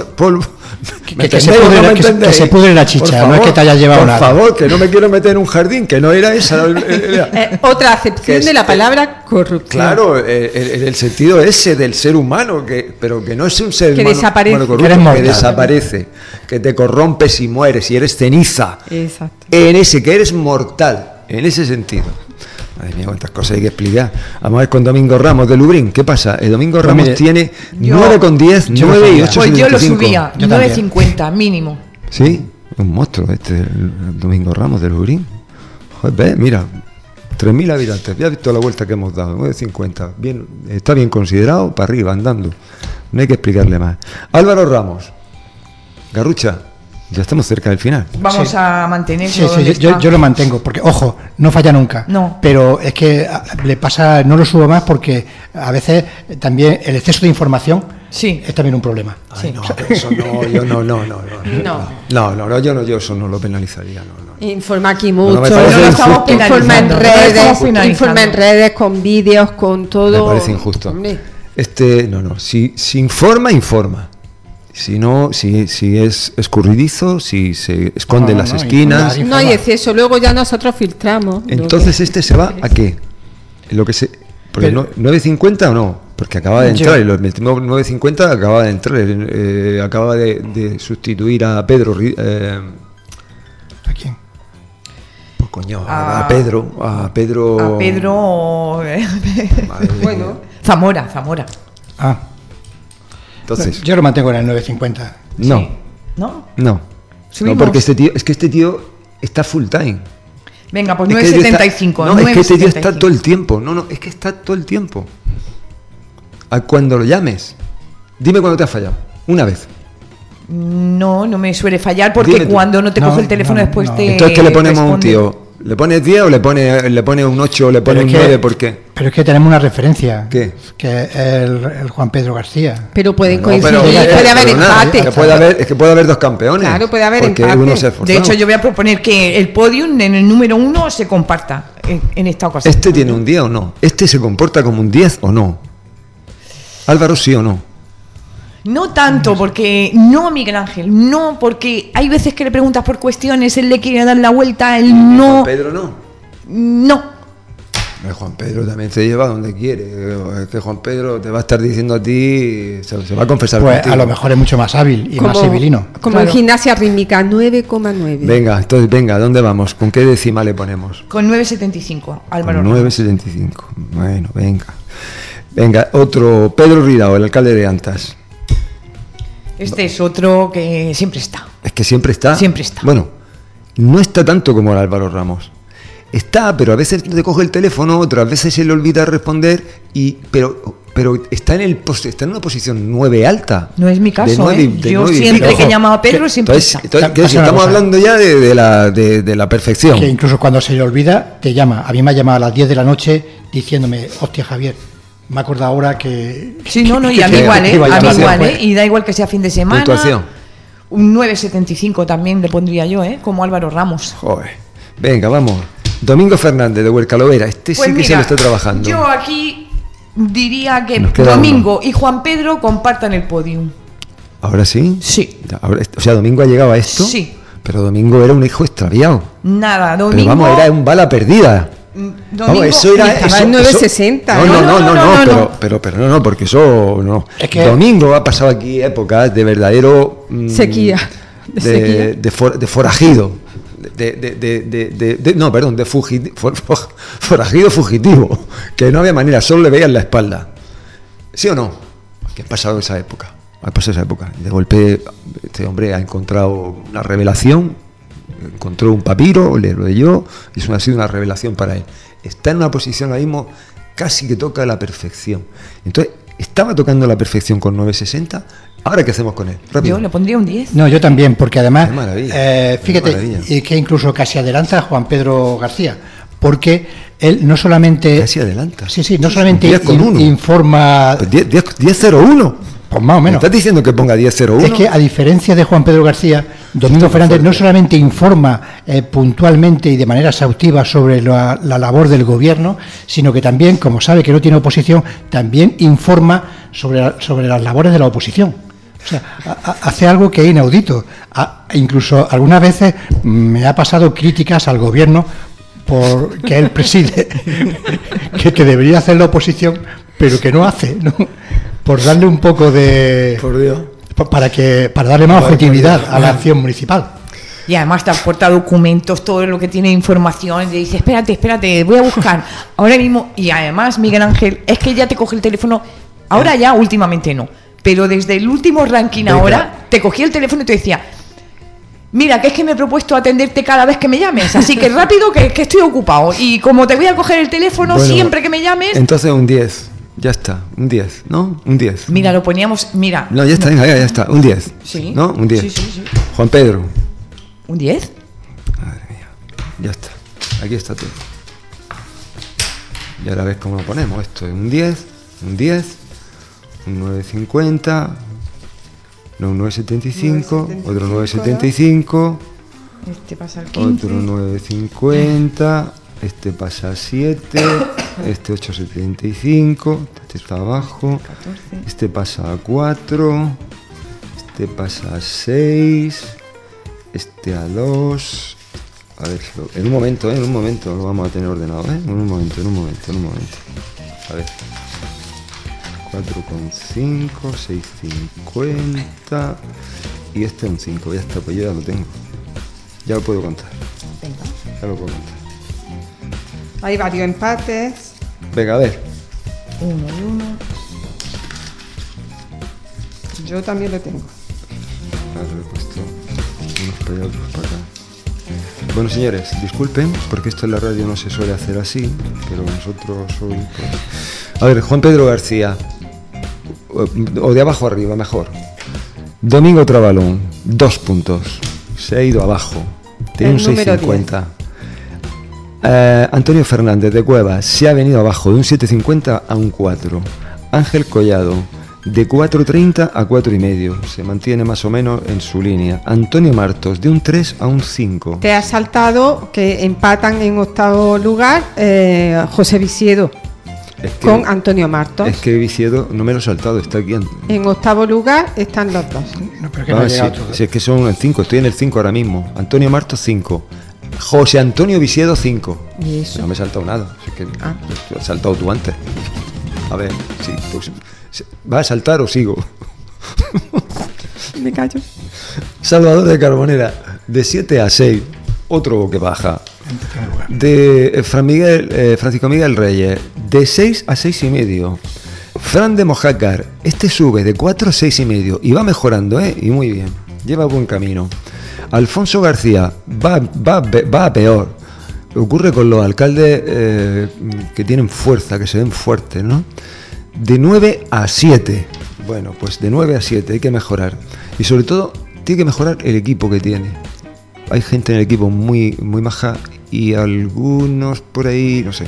que se pudre la chicha, favor, no es que te hayas llevado nada. Por favor, que no me quiero meter en un jardín, que no era esa. Otra acepción de la palabra corrupción. Claro, en el sentido ese del ser humano, pero que no es un ser que humano desaparece. Corrupto, que desaparece, que te corrompes y mueres y eres ceniza. Exacto. En ese, que eres mortal, en ese sentido. Madre mía, cuántas cosas hay que explicar. Vamos a ver con Domingo Ramos de Lubrín. ¿Qué pasa? El Domingo Ramos tiene 9,10, 9 y 8,75. Pues yo lo subía, 9,50 mínimo. Sí, un monstruo el Domingo Ramos de Lubrín. Joder, mira, 3.000 habitantes. Ya has visto la vuelta que hemos dado, 9,50. Bien, está bien considerado, para arriba, andando. No hay que explicarle más. Álvaro Ramos, Garrucha. Ya estamos cerca del final. Vamos a mantener. Sí, yo lo mantengo, porque, ojo, no falla nunca. No. Pero es que le pasa, no lo subo más porque a veces también el exceso de información es también un problema. Ay, no, eso no, yo no. Yo eso no lo penalizaría, no. Informa aquí mucho, informa en redes con vídeos, con todo. Me parece injusto. Si informa. Si no, si es escurridizo, si se esconde en las esquinas. No hay exceso, luego ya nosotros filtramos. Entonces se va a qué? Porque 9.50 o no, porque acaba de entrar, y el 9.50 acaba de entrar, acaba de sustituir a Pedro. ¿A quién? Pues coño, a Pedro. Bueno, Zamora. Entonces, yo lo mantengo en el 9.50. No. Sí. No, porque este tío está full time. Venga, pues 9.75. No, es que este tío está todo el tiempo. No, es que está todo el tiempo. Cuando lo llames, dime cuándo te has fallado. Una vez. No me suele fallar porque cuando no te coge el teléfono después te. Entonces, ¿qué le ponemos a un tío? ¿Le pones 10 o le pone un 8 o le pone un 9? ¿Por qué? Pero es que tenemos una referencia. ¿Qué? Que es el Juan Pedro García. Pero pueden coincidir, puede haber empate. Es que puede haber dos campeones. Claro, puede haber empate. Uno se de hecho, yo voy a proponer que el podium en el número 1 se comparta en esta ocasión. ¿Este tiene un 10 o no? ¿Este se comporta como un 10 o no? Álvaro, ¿sí o no? No tanto, porque no, Miguel Ángel, no, porque hay veces que le preguntas por cuestiones, él le quiere dar la vuelta, él no. ¿Juan Pedro no? No. Juan Pedro también se lleva donde quiere. Es que Juan Pedro te va a estar diciendo a ti, se va a confesar pues contigo. A lo mejor es mucho más hábil y más civilino. Como en gimnasia rítmica, 9,9. Venga, ¿dónde vamos? ¿Con qué décima le ponemos? Con 9,75, Álvaro. 9,75. Bueno, venga, otro, Pedro Ridao, el alcalde de Antas. Este es otro que siempre está. Es que siempre está. Siempre está. Bueno, no está tanto como el Álvaro Ramos. Está, pero a veces te coge el teléfono, otras veces se le olvida responder, pero está en una posición 9 alta. No es mi caso, yo siempre que llamo a Pedro siempre está. Entonces estamos hablando ya de la perfección. Que incluso cuando se le olvida, te llama. A mí me ha llamado a las 10 de la noche diciéndome: hostia, Javier, me acuerdo ahora que... Sí, y a mí igual, y da igual que sea fin de semana. ¿Puntuación? Un 9,75 también le pondría yo, como Álvaro Ramos. Joder. Venga, vamos. Domingo Fernández de Huercalovera, pues sí que se lo está trabajando. Yo aquí diría que Domingo y Juan Pedro compartan el podium. ¿Ahora sí? Sí. O sea, Domingo ha llegado a esto. Sí. Pero Domingo era un hijo extraviado. Nada, Domingo... Pero vamos, era un bala perdida. Domingo, eso era estaba eso, en 960. No, pero no, porque eso no. Es que Domingo ha pasado aquí épocas de verdadero Sequía. de forajido. Forajido fugitivo, que no había manera, solo le veían la espalda. ¿Sí o no? Que ha pasado esa época. De golpe este hombre ha encontrado una revelación, encontró un papiro, le lo leyó, y eso ha sido una revelación para él. Está en una posición ahora mismo casi que toca la perfección. Entonces, estaba tocando la perfección con 960. ¿Ahora qué hacemos con él? Rápido. Yo le pondría un 10. No, yo también, porque además, fíjate, que incluso casi adelanta a Juan Pedro García, porque él no solamente... Casi adelanta. Sí, no solamente 10,1. informa... 10,01. Pues más o menos. ¿Me estás diciendo que ponga 10,01? Es que a diferencia de Juan Pedro García, Domingo Fernández no solamente informa puntualmente y de manera exhaustiva sobre la labor del gobierno, sino que también, como sabe que no tiene oposición, también informa sobre las labores de la oposición. O sea, hace algo que es inaudito. Incluso algunas veces me ha pasado críticas al gobierno que él preside, que debería hacer la oposición, pero que no hace, ¿no? Por darle un poco de... Por Dios. Para darle más objetividad a la acción municipal. Y además te aporta documentos, todo lo que tiene información, y te dice, espérate, voy a buscar ahora mismo. Y además, Miguel Ángel, es que ya te coge el teléfono, ahora ya, últimamente no, pero desde el último ranking ahora, te cogía el teléfono y te decía, mira, que es que me he propuesto atenderte cada vez que me llames, así que rápido que estoy ocupado, y como te voy a coger el teléfono siempre que me llames... Entonces un 10. Ya está, un 10, ¿no? Un 10. Mira, lo poníamos, mira. No, ya está, venga, ya está, un 10. Sí. ¿No? Un 10. Sí. Juan Pedro. ¿Un 10? Madre mía, ya está. Aquí está todo. Y ahora ves cómo lo ponemos. Esto es un 10, un 9,50, no, un 9,75, otro 9,75. Este pasa al 15. Otro 9,50. Este pasa a 7, este 8,75, este está abajo, 14. Este pasa a 4, este pasa a 6, este a 2. A ver, en un momento lo vamos a tener ordenado, En un momento. A ver. 4,5, 6,50 y este un 5, ya está, pues yo ya lo tengo. Ya lo puedo contar. Ya lo puedo contar. Hay varios empates. Venga, a ver. 1 y 1. Yo también lo tengo. Ahora he puesto unos para allá, otros para acá. Bueno, señores, disculpen, porque esto en la radio no se suele hacer así, pero nosotros hoy... Pues... A ver, Juan Pedro García, o de abajo arriba, mejor. Domingo Trabalón, 2 puntos. Se ha ido abajo. Tiene un 6,50. Antonio Fernández de Cuevas se ha venido abajo de un 7,50 a un 4. Ángel Collado de 4,30 a 4,5. Se mantiene más o menos en su línea. Antonio Martos de un 3 a un 5. Te ha saltado que empatan en octavo lugar José Visiedo con Antonio Martos. Es que Visiedo no me lo he saltado, está aquí. En octavo lugar están los dos. No, pero que no si es que son el 5, estoy en el 5 ahora mismo. Antonio Martos 5. José Antonio Visiedo 5. ¿Y eso? No me he saltado nada. Es que has saltado tú antes. A ver, sí. Pues, ¿vas a saltar o sigo? Me callo. Salvador de Carbonera, de 7 a 6. Otro que baja. De Francisco Miguel Reyes, de 6 a 6,5. Fran de Mojácar, este sube de 4 a 6,5 y va mejorando, y muy bien. Lleva buen camino. Alfonso García va a peor. Ocurre con los alcaldes que tienen fuerza, que se ven fuertes, ¿no? De 9 a 7. Bueno, pues de 9 a 7 hay que mejorar. Y sobre todo, tiene que mejorar el equipo que tiene. Hay gente en el equipo muy maja y algunos por ahí, no sé.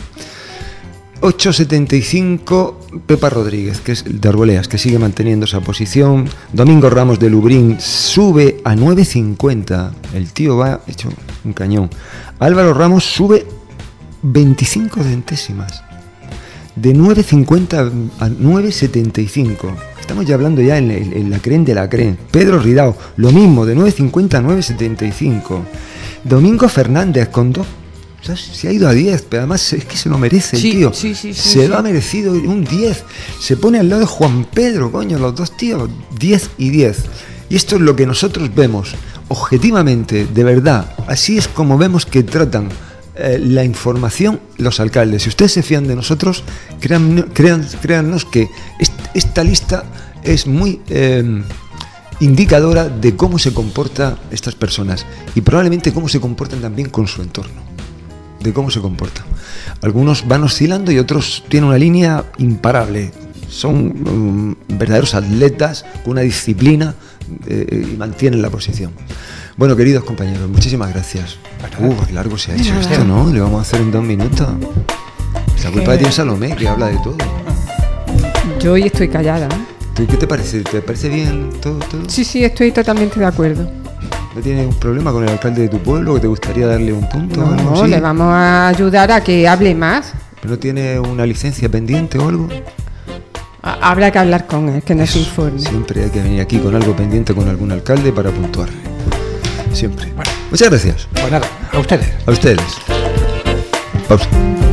8,75 Pepa Rodríguez, que es de Arboleas, que sigue manteniendo esa posición. Domingo Ramos de Lubrín sube a 9,50. El tío va hecho un cañón. Álvaro Ramos sube 25 centésimas. De 9,50 a 9,75. Estamos ya hablando ya en la creen de la creen. Pedro Ridao, lo mismo, de 9,50 a 9,75. Domingo Fernández con 2 Se ha ido a 10, pero además es que se lo merece el tío. Se lo ha merecido un 10. Se pone al lado de Juan Pedro, coño, los dos tíos, 10 y 10. Y esto es lo que nosotros vemos, objetivamente, de verdad. Así es como vemos que tratan la información los alcaldes. Si ustedes se fían de nosotros, créannos que esta lista es muy indicadora de cómo se comportan estas personas y probablemente cómo se comportan también con su entorno, de cómo se comportan. Algunos van oscilando y otros tienen una línea imparable. Son verdaderos atletas con una disciplina y mantienen la posición. Bueno, queridos compañeros, muchísimas gracias. Qué largo se ha hecho esto, ¿no? Le vamos a hacer en 2 minutos. La culpa tiene Salomé, que habla de todo. Yo hoy estoy callada. ¿Tú qué te parece? ¿Te parece bien todo? Sí, estoy totalmente de acuerdo. ¿No tienes un problema con el alcalde de tu pueblo que te gustaría darle un punto? No, le vamos a ayudar a que hable más. ¿Pero no tiene una licencia pendiente o algo? Habrá que hablar con él, que nos informe. Siempre hay que venir aquí con algo pendiente con algún alcalde para puntuarle. Siempre. Bueno, muchas gracias. Pues nada, a ustedes. A ustedes. Pausa.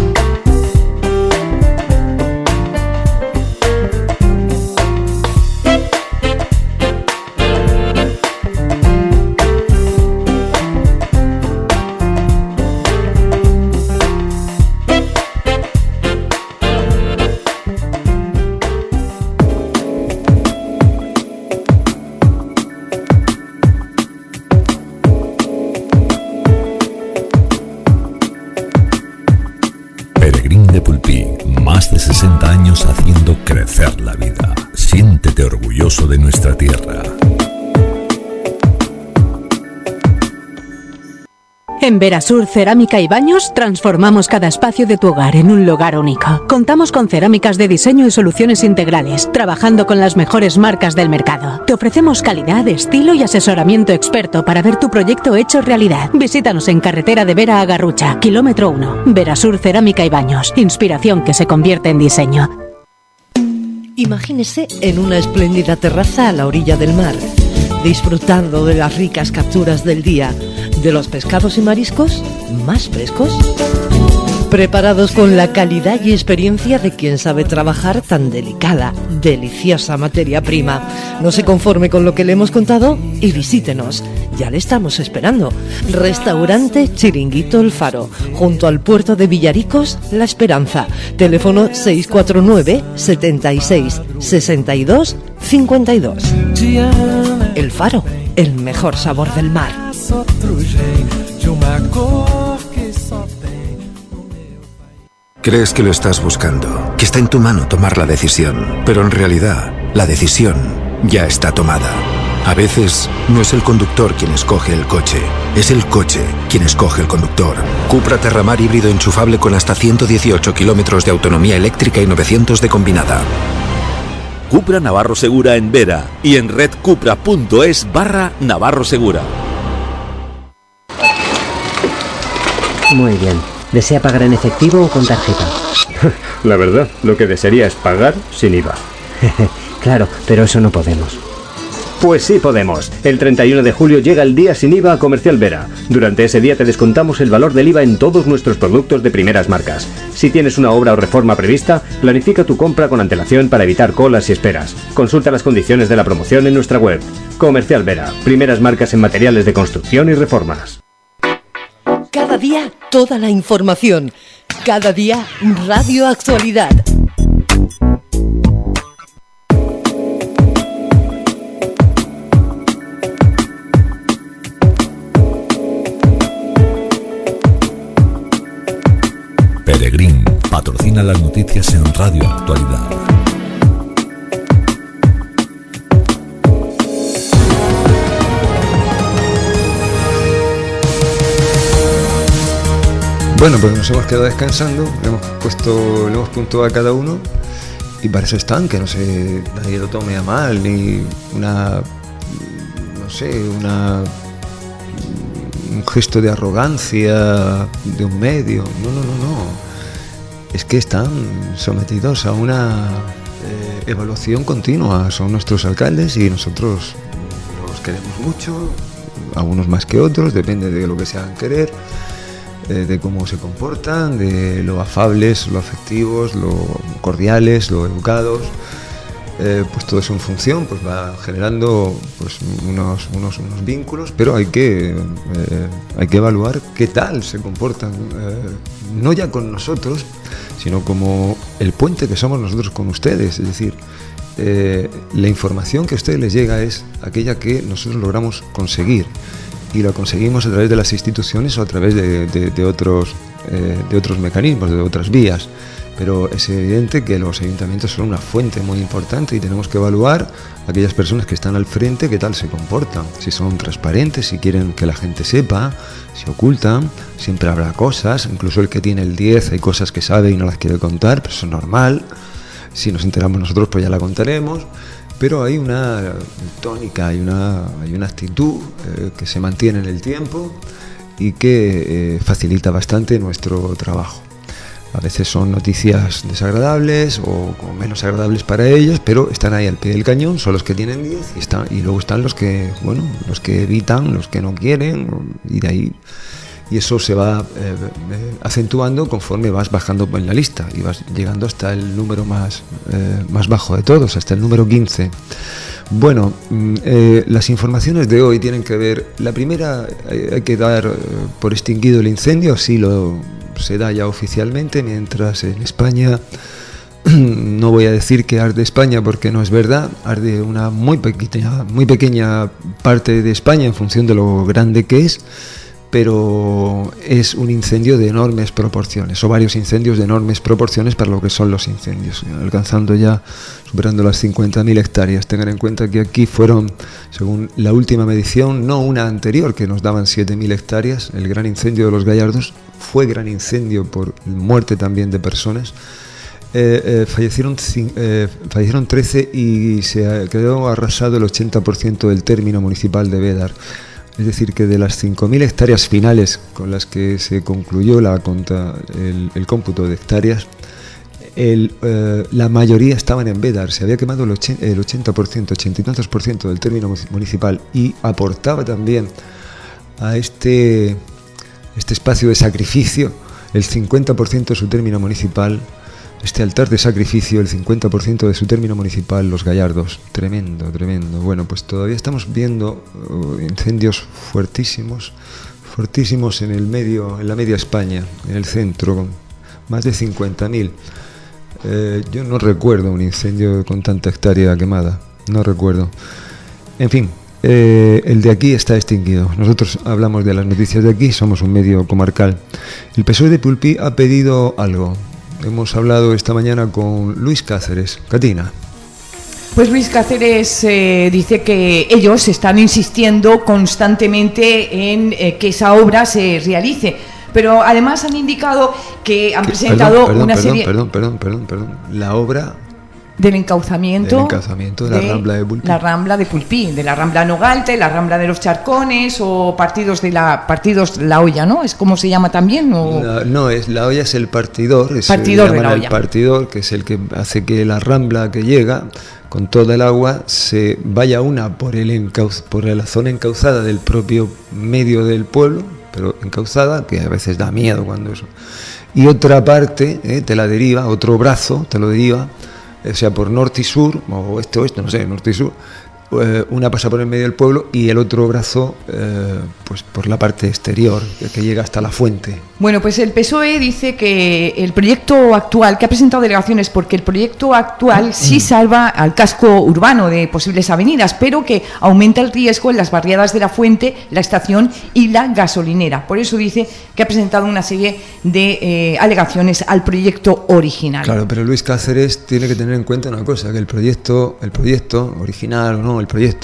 Más de 60 años haciendo crecer la vida. Siéntete orgulloso de nuestra tierra. En Verasur Cerámica y Baños transformamos cada espacio de tu hogar en un lugar único. Contamos con cerámicas de diseño y soluciones integrales, trabajando con las mejores marcas del mercado. Te ofrecemos calidad, estilo y asesoramiento experto para ver tu proyecto hecho realidad. Visítanos en Carretera de Vera a Garrucha, kilómetro 1. Verasur Cerámica y Baños. Inspiración que se convierte en diseño. Imagínese en una espléndida terraza a la orilla del mar, disfrutando de las ricas capturas del día, de los pescados y mariscos más frescos, preparados con la calidad y experiencia de quien sabe trabajar tan delicada, deliciosa materia prima. No se conforme con lo que le hemos contado y visítenos. Ya le estamos esperando. Restaurante Chiringuito El Faro, junto al puerto de Villaricos, La Esperanza. Teléfono 649 76 62 52. El Faro, el mejor sabor del mar. Crees que lo estás buscando, que está en tu mano tomar la decisión, pero en realidad la decisión ya está tomada. A veces no es el conductor quien escoge el coche, es el coche quien escoge el conductor. Cupra Terramar híbrido enchufable con hasta 118 kilómetros de autonomía eléctrica y 900 de combinada. Cupra Navarro Segura en Vera y en redcupra.es/Navarro Segura. Muy bien. ¿Desea pagar en efectivo o con tarjeta? La verdad, lo que desearía es pagar sin IVA. Claro, pero eso no podemos. Pues sí podemos. El 31 de julio llega el día sin IVA a Comercial Vera. Durante ese día te descontamos el valor del IVA en todos nuestros productos de primeras marcas. Si tienes una obra o reforma prevista, planifica tu compra con antelación para evitar colas y esperas. Consulta las condiciones de la promoción en nuestra web. Comercial Vera, primeras marcas en materiales de construcción y reformas. Cada día, toda la información. Cada día, Radio Actualidad. Peregrín patrocina las noticias en Radio Actualidad. Bueno, pues nos hemos quedado descansando, le hemos puntuado a cada uno y para eso están, que no se nadie lo tome a mal, ni un gesto de arrogancia de un medio, no. Es que están sometidos a una evaluación continua, son nuestros alcaldes y nosotros los queremos mucho, algunos más que otros, depende de lo que se hagan querer. de cómo se comportan, de lo afables, lo afectivos, lo cordiales, lo educados. Pues todo eso en función pues va generando pues unos vínculos, pero hay que evaluar qué tal se comportan, no ya con nosotros, sino como el puente que somos nosotros con ustedes. Es decir, la información que a ustedes les llega es aquella que nosotros logramos conseguir, y la conseguimos a través de las instituciones o a través de otros mecanismos, de otras vías. Pero es evidente que los ayuntamientos son una fuente muy importante y tenemos que evaluar a aquellas personas que están al frente qué tal se comportan, si son transparentes, si quieren que la gente sepa, si ocultan. Siempre habrá cosas, incluso el que tiene el 10 hay cosas que sabe y no las quiere contar, pero eso es normal. Si nos enteramos nosotros pues ya la contaremos, pero hay una tónica, hay una actitud que se mantiene en el tiempo y que facilita bastante nuestro trabajo. A veces son noticias desagradables o menos agradables para ellos, pero están ahí al pie del cañón, son los que tienen 10 y luego están los que evitan, los que no quieren, y de ahí. Y eso se va acentuando conforme vas bajando en la lista y vas llegando hasta el número más bajo de todos, hasta el número 15. Bueno, las informaciones de hoy tienen que ver, la primera, hay que dar por extinguido el incendio, así se da ya oficialmente, mientras en España, no voy a decir que arde España porque no es verdad, arde una muy pequeña parte de España en función de lo grande que es, pero es un incendio de enormes proporciones, o varios incendios de enormes proporciones para lo que son los incendios, alcanzando ya, superando las 50.000 hectáreas. Tengan en cuenta que aquí fueron, según la última medición, no una anterior, que nos daban 7.000 hectáreas, el gran incendio de los Gallardos fue gran incendio por muerte también de personas. Fallecieron 13 y se quedó arrasado el 80% del término municipal de Bédar. Es decir, que de las 5.000 hectáreas finales con las que se concluyó el cómputo de hectáreas, la mayoría estaban en Bédar. Se había quemado el 80%, 80 y tantos por ciento del término municipal, y aportaba también a este espacio de sacrificio el 50% de su término municipal, este altar de sacrificio, el 50% de su término municipal, los Gallardos. Tremendo, tremendo. Bueno, pues todavía estamos viendo incendios fuertísimos en la media España, en el centro, con más de 50.000. Yo no recuerdo un incendio con tanta hectárea quemada, no recuerdo. En fin, el de aquí está extinguido. Nosotros hablamos de las noticias de aquí, somos un medio comarcal. El PSOE de Pulpí ha pedido algo. Hemos hablado esta mañana con Luis Cáceres. Catina. Pues Luis Cáceres dice que ellos están insistiendo constantemente en que esa obra se realice, pero además han indicado que han presentado una serie... Perdón. La obra... Del encauzamiento de la Rambla de Pulpí. La Rambla de Pulpí, de la Rambla Nogalte, la Rambla de los Charcones o partidos La Hoya, ¿no? ¿Es como se llama también? ¿O? La Hoya es el partidor. Partidor de la Hoya. El partidor, que es el que hace que la Rambla que llega con toda el agua se vaya una por la zona encauzada del propio medio del pueblo, pero encauzada, que a veces da miedo cuando eso. Y otra parte te la deriva, otro brazo te lo deriva, o sea, por norte y sur, o oeste, no sé, norte y sur, una pasa por el medio del pueblo y el otro brazo pues por la parte exterior, que llega hasta la fuente. Bueno, pues el PSOE dice que el proyecto actual, que ha presentado delegaciones porque el proyecto actual sí salva al casco urbano de posibles avenidas, pero que aumenta el riesgo en las barriadas de la fuente, la estación y la gasolinera. Por eso dice que ha presentado una serie de alegaciones al proyecto original. Claro, pero Luis Cáceres tiene que tener en cuenta una cosa, que el proyecto original o no, el proyecto,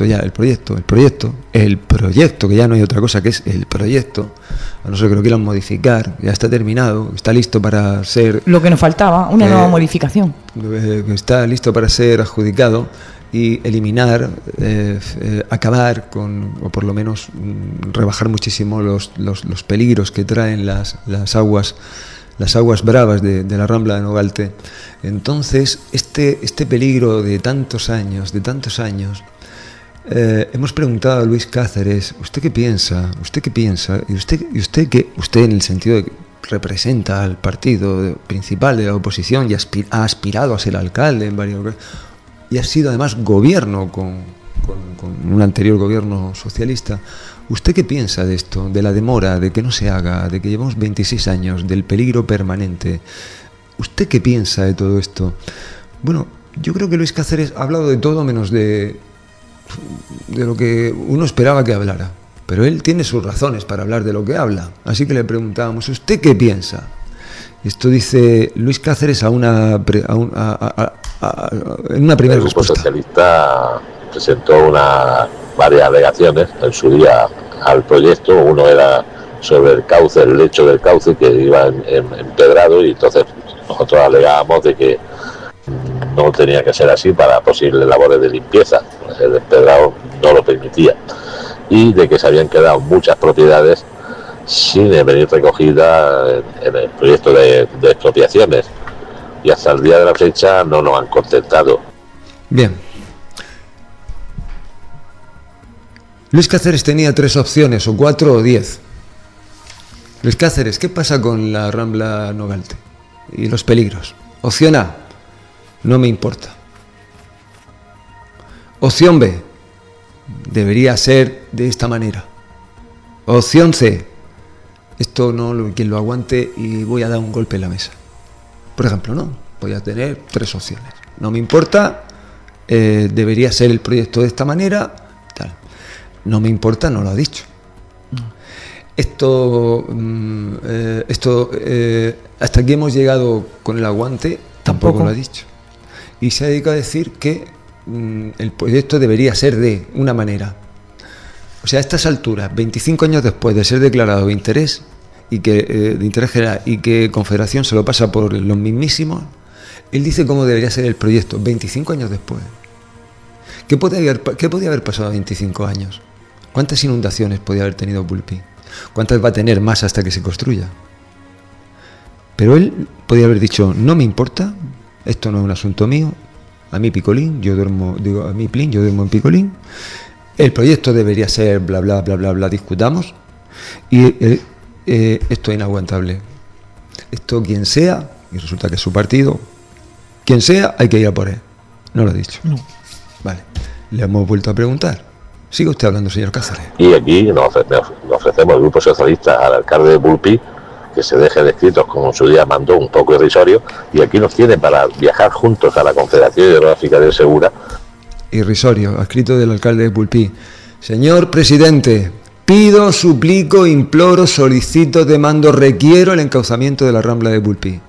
que ya no hay otra cosa que es el proyecto, a no ser que lo quieran modificar, ya está terminado, está listo para ser... Lo que nos faltaba, una nueva modificación. Está listo para ser adjudicado y eliminar, acabar con, o por lo menos rebajar muchísimo los peligros que traen las aguas bravas de la Rambla de Nogalte. Entonces, este peligro de tantos años, hemos preguntado a Luis Cáceres, ¿usted qué piensa? ¿Usted qué piensa? Y usted en el sentido de que representa al partido principal de la oposición y ha aspirado a ser alcalde en varias ocasiones y ha sido además gobierno con un anterior gobierno socialista. ¿Usted qué piensa de esto? De la demora, de que no se haga, de que llevamos 26 años, del peligro permanente. ¿Usted qué piensa de todo esto? Bueno, yo creo que Luis Cáceres ha hablado de todo menos de lo que uno esperaba que hablara. Pero él tiene sus razones para hablar de lo que habla. Así que le preguntábamos, ¿usted qué piensa? Esto dice Luis Cáceres en una primera respuesta. El Grupo Socialista presentó varias alegaciones en su día al proyecto. Uno era sobre el cauce, el lecho del cauce que iba empedrado, y entonces nosotros alegábamos de que no tenía que ser así para posibles labores de limpieza. El empedrado no lo permitía. Y de que se habían quedado muchas propiedades sin venir recogidas en el proyecto de expropiaciones, y hasta el día de la fecha no nos han contentado. Bien. Luis Cáceres tenía 3 opciones, o 4 o 10. Luis Cáceres, ¿qué pasa con la Rambla Nogalte y los peligros? Opción A, no me importa. Opción B, debería ser de esta manera. Opción C, esto no, quien lo aguante y voy a dar un golpe en la mesa. Por ejemplo, no, voy a tener 3 opciones. No me importa, debería ser el proyecto de esta manera, tal. No me importa, no lo ha dicho. Esto hasta aquí hemos llegado con el aguante, tampoco lo ha dicho. Y se ha dedicado a decir que el proyecto debería ser de una manera. O sea, a estas alturas, 25 años después de ser declarado de interés de interés general, y que Confederación se lo pasa por los mismísimos, él dice cómo debería ser el proyecto 25 años después. ¿Qué podía haber pasado a 25 años? ¿Cuántas inundaciones podía haber tenido Pulpí? ¿Cuántas va a tener más hasta que se construya? Pero él podía haber dicho, no me importa, esto no es un asunto mío, a mí Picolín, yo duermo en Picolín, el proyecto debería ser bla bla bla bla bla, discutamos, y esto es inaguantable. Esto quien sea, y resulta que es su partido, quien sea, hay que ir a por él. No lo ha dicho. No. Vale, le hemos vuelto a preguntar. Siga usted hablando, señor Cáceres. Y aquí nos ofrecemos el Grupo Socialista al alcalde de Pulpí que se deje de escritos como en su día mandó, un poco irrisorio, y aquí nos tiene para viajar juntos a la Confederación Hidrográfica del Segura. Irrisorio, escrito del alcalde de Pulpí. Señor presidente, pido, suplico, imploro, solicito, demando, requiero el encauzamiento de la Rambla de Pulpí.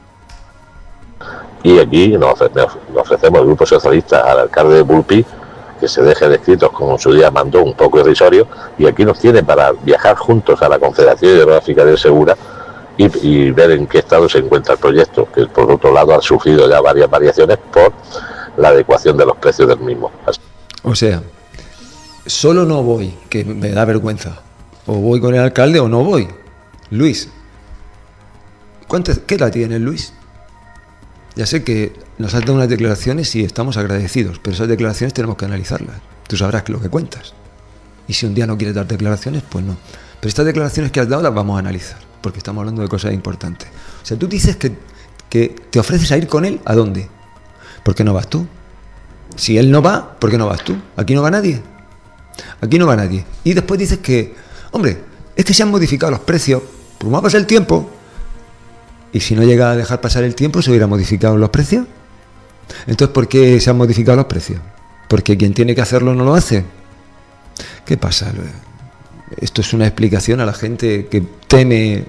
Y aquí nos ofrecemos el Grupo Socialista al alcalde de Pulpí que se deje de escritos como en su día mandó, un poco irrisorio, y aquí nos tiene para viajar juntos a la Confederación Hidrográfica del Segura y ver en qué estado se encuentra el proyecto, que por otro lado ha sufrido ya varias variaciones por la adecuación de los precios del mismo. O sea, solo no voy, que me da vergüenza. O voy con el alcalde o no voy. Luis, ¿qué edad tiene Luis? Ya sé que nos has dado unas declaraciones y estamos agradecidos, pero esas declaraciones tenemos que analizarlas. Tú sabrás lo que cuentas. Y si un día no quieres dar declaraciones, pues no. Pero estas declaraciones que has dado las vamos a analizar, porque estamos hablando de cosas importantes. O sea, tú dices que te ofreces a ir con él, ¿a dónde? ¿Por qué no vas tú? Si él no va, ¿por qué no vas tú? Aquí no va nadie. Aquí no va nadie. Y después dices que, hombre, es que se han modificado los precios, pues va a pasar el tiempo. Y si no llega a dejar pasar el tiempo, ¿se hubieran modificado los precios? Entonces, ¿por qué se han modificado los precios? ¿Porque quien tiene que hacerlo no lo hace? ¿Qué pasa? Esto es una explicación a la gente que teme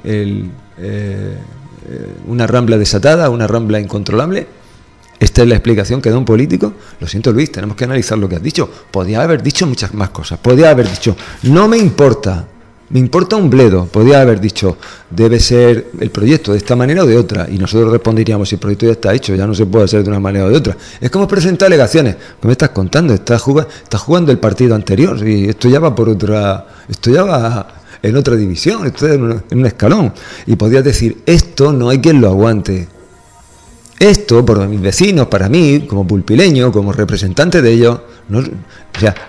una Rambla desatada, una Rambla incontrolable. Esta es la explicación que da un político. Lo siento, Luis, tenemos que analizar lo que has dicho. Podía haber dicho muchas más cosas. Podía haber dicho, no me importa, me importa un bledo. Podía haber dicho, debe ser el proyecto de esta manera o de otra. Y nosotros responderíamos, si el proyecto ya está hecho, ya no se puede hacer de una manera o de otra. Es como presentar alegaciones. ¿Qué me estás contando? Estás jugando el partido anterior. Y esto ya va por otra... Esto ya va en otra división. Esto es en un escalón. Y podías decir, esto no hay quien lo aguante. Esto, por mis vecinos, para mí, como pulpileño, como representante de ellos, no, o sea,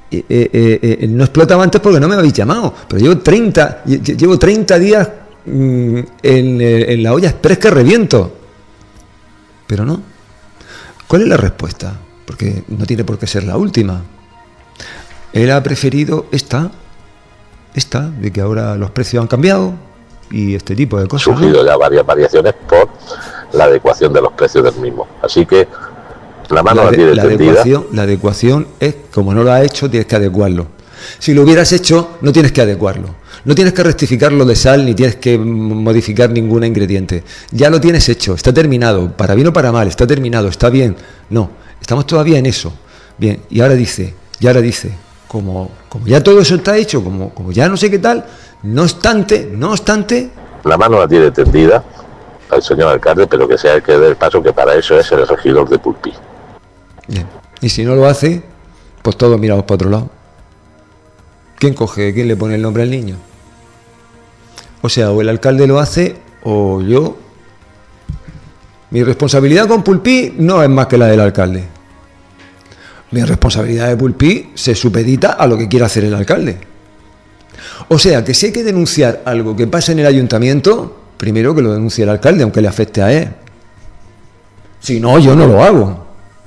no explotaba antes porque no me habéis llamado, pero llevo 30 días en la olla express que reviento. Pero no. ¿Cuál es la respuesta? Porque no tiene por qué ser la última. Él ha preferido esta, de que ahora los precios han cambiado y este tipo de cosas. Ha sufrido ya varias variaciones por la adecuación de los precios del mismo. Así que la mano la tiene tendida. La adecuación es, como no lo has hecho, tienes que adecuarlo. Si lo hubieras hecho, no tienes que adecuarlo. No tienes que rectificarlo de sal, ni tienes que modificar ningún ingrediente. Ya lo tienes hecho, está terminado, para bien o para mal, está terminado, está bien. No, estamos todavía en eso. Bien, y ahora dice, como ya todo eso está hecho, como ya no sé qué tal, no obstante, la mano la tiene tendida al señor alcalde, pero que sea el que dé el paso, que para eso es el regidor de Pulpí. Bien. Y si no lo hace, pues todos miramos para otro lado. ¿Quién le pone el nombre al niño? O sea, o el alcalde lo hace o yo. Mi responsabilidad con Pulpí no es más que la del alcalde. Mi responsabilidad de Pulpí se supedita a lo que quiera hacer el alcalde. O sea, que si hay que denunciar algo que pasa en el ayuntamiento, primero que lo denuncie el alcalde, aunque le afecte a él. Si no, yo no lo hago.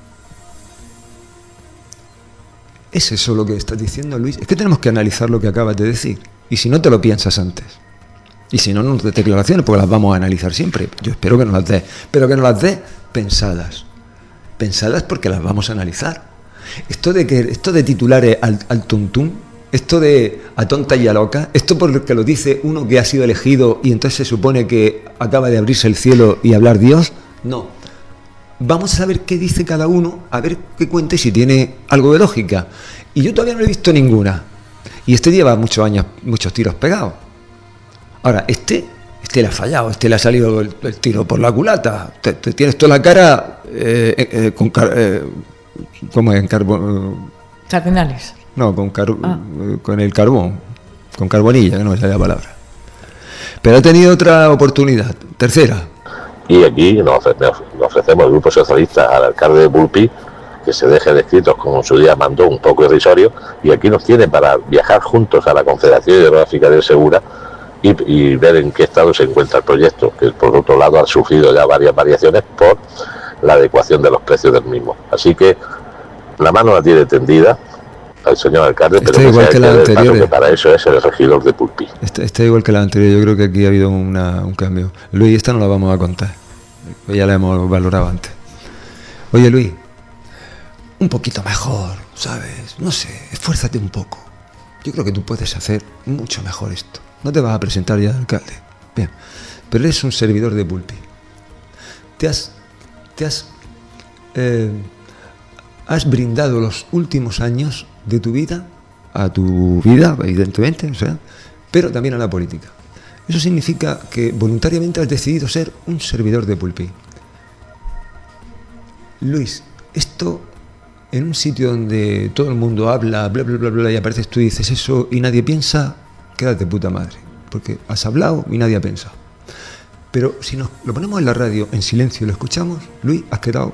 ¿Es eso lo que estás diciendo, Luis? Es que tenemos que analizar lo que acabas de decir. Y si no, te lo piensas antes. Y si no, nos des declaraciones, porque las vamos a analizar siempre. Yo espero que nos las des. Pero que nos las des pensadas. Pensadas porque las vamos a analizar. Esto de titulares al tuntún, esto de a tonta y a loca, esto porque lo dice uno que ha sido elegido y entonces se supone que acaba de abrirse el cielo y hablar Dios. No. Vamos a saber qué dice cada uno, a ver qué cuenta y si tiene algo de lógica. Y yo todavía no he visto ninguna. Y este lleva muchos años, muchos tiros pegados. Ahora, este le ha fallado, le ha salido el tiro por la culata. Te tienes toda la cara ¿cómo es? En carbón. Cardenales. No, con el carbón, con carbonilla, que no me sale la palabra. Pero ha tenido otra oportunidad, tercera. Y aquí nos ofrecemos el Grupo Socialista al alcalde de Pulpí que se deje de escritos como en su día mandó, un poco irrisorio, y aquí nos tiene para viajar juntos a la Confederación Hidrográfica del Segura y ver en qué estado se encuentra el proyecto, que por otro lado ha sufrido ya varias variaciones por la adecuación de los precios del mismo. Así que la mano la tiene tendida al señor alcalde, pero que igual que la anterior, que para eso es el regidor de Pulpí. Está igual que la anterior. Yo creo que aquí ha habido un cambio. Luis, esta no la vamos a contar, pues ya la hemos valorado antes. Oye, Luis, un poquito mejor, ¿sabes? No sé, esfuérzate un poco. Yo creo que tú puedes hacer mucho mejor esto. No te vas a presentar ya de alcalde, bien, pero eres un servidor de Pulpí. Has brindado los últimos años de tu vida a tu vida, evidentemente, o sea, pero también a la política. Eso significa que voluntariamente has decidido ser un servidor de Pulpí. Luis, esto en un sitio donde todo el mundo habla, bla, bla, bla, bla, y apareces tú y dices eso y nadie piensa, quédate puta madre, porque has hablado y nadie ha pensado. Pero si nos lo ponemos en la radio en silencio y lo escuchamos, Luis, has quedado.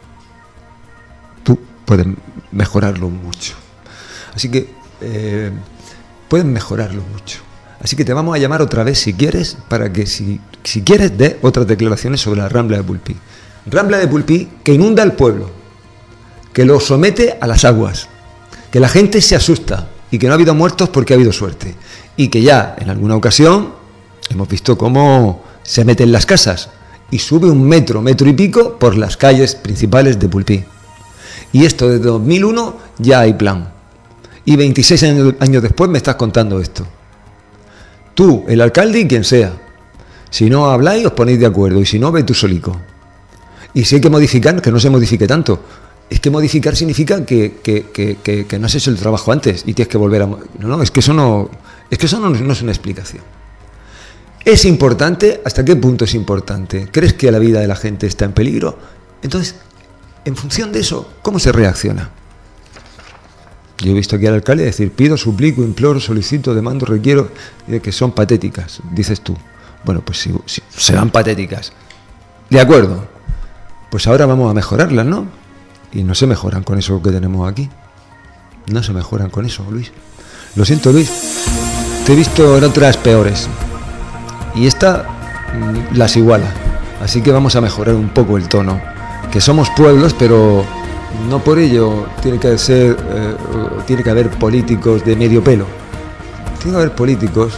Tú puedes mejorarlo mucho. Así que puedes mejorarlo mucho. Así que te vamos a llamar otra vez si quieres, para que si quieres dé otras declaraciones sobre la Rambla de Pulpí. Rambla de Pulpí que inunda el pueblo, que lo somete a las aguas, que la gente se asusta y que no ha habido muertos porque ha habido suerte. Y que ya en alguna ocasión hemos visto cómo se mete en las casas y sube un metro y pico por las calles principales de Pulpí. Y esto desde 2001 ya hay plan. Y 26 años después me estás contando esto. Tú, el alcalde y quien sea. Si no habláis, os ponéis de acuerdo. Y si no, ve tú solico. Y si hay que modificar, que no se modifique tanto. Es que modificar significa que no has hecho el trabajo antes y tienes que volver a... No, es que eso no es una explicación. ¿Es importante? ¿Hasta qué punto es importante? ¿Crees que la vida de la gente está en peligro? Entonces, en función de eso, ¿cómo se reacciona? Yo he visto aquí al alcalde decir, pido, suplico, imploro, solicito, demando, requiero, que son patéticas, dices tú. Bueno, pues si serán patéticas. De acuerdo. Pues ahora vamos a mejorarlas, ¿no? Y no se mejoran con eso que tenemos aquí. No se mejoran con eso, Luis. Lo siento, Luis. Te he visto en otras peores. Y esta las iguala. Así que vamos a mejorar un poco el tono. Que somos pueblos, pero no por ello tiene que haber políticos de medio pelo. Tiene que haber políticos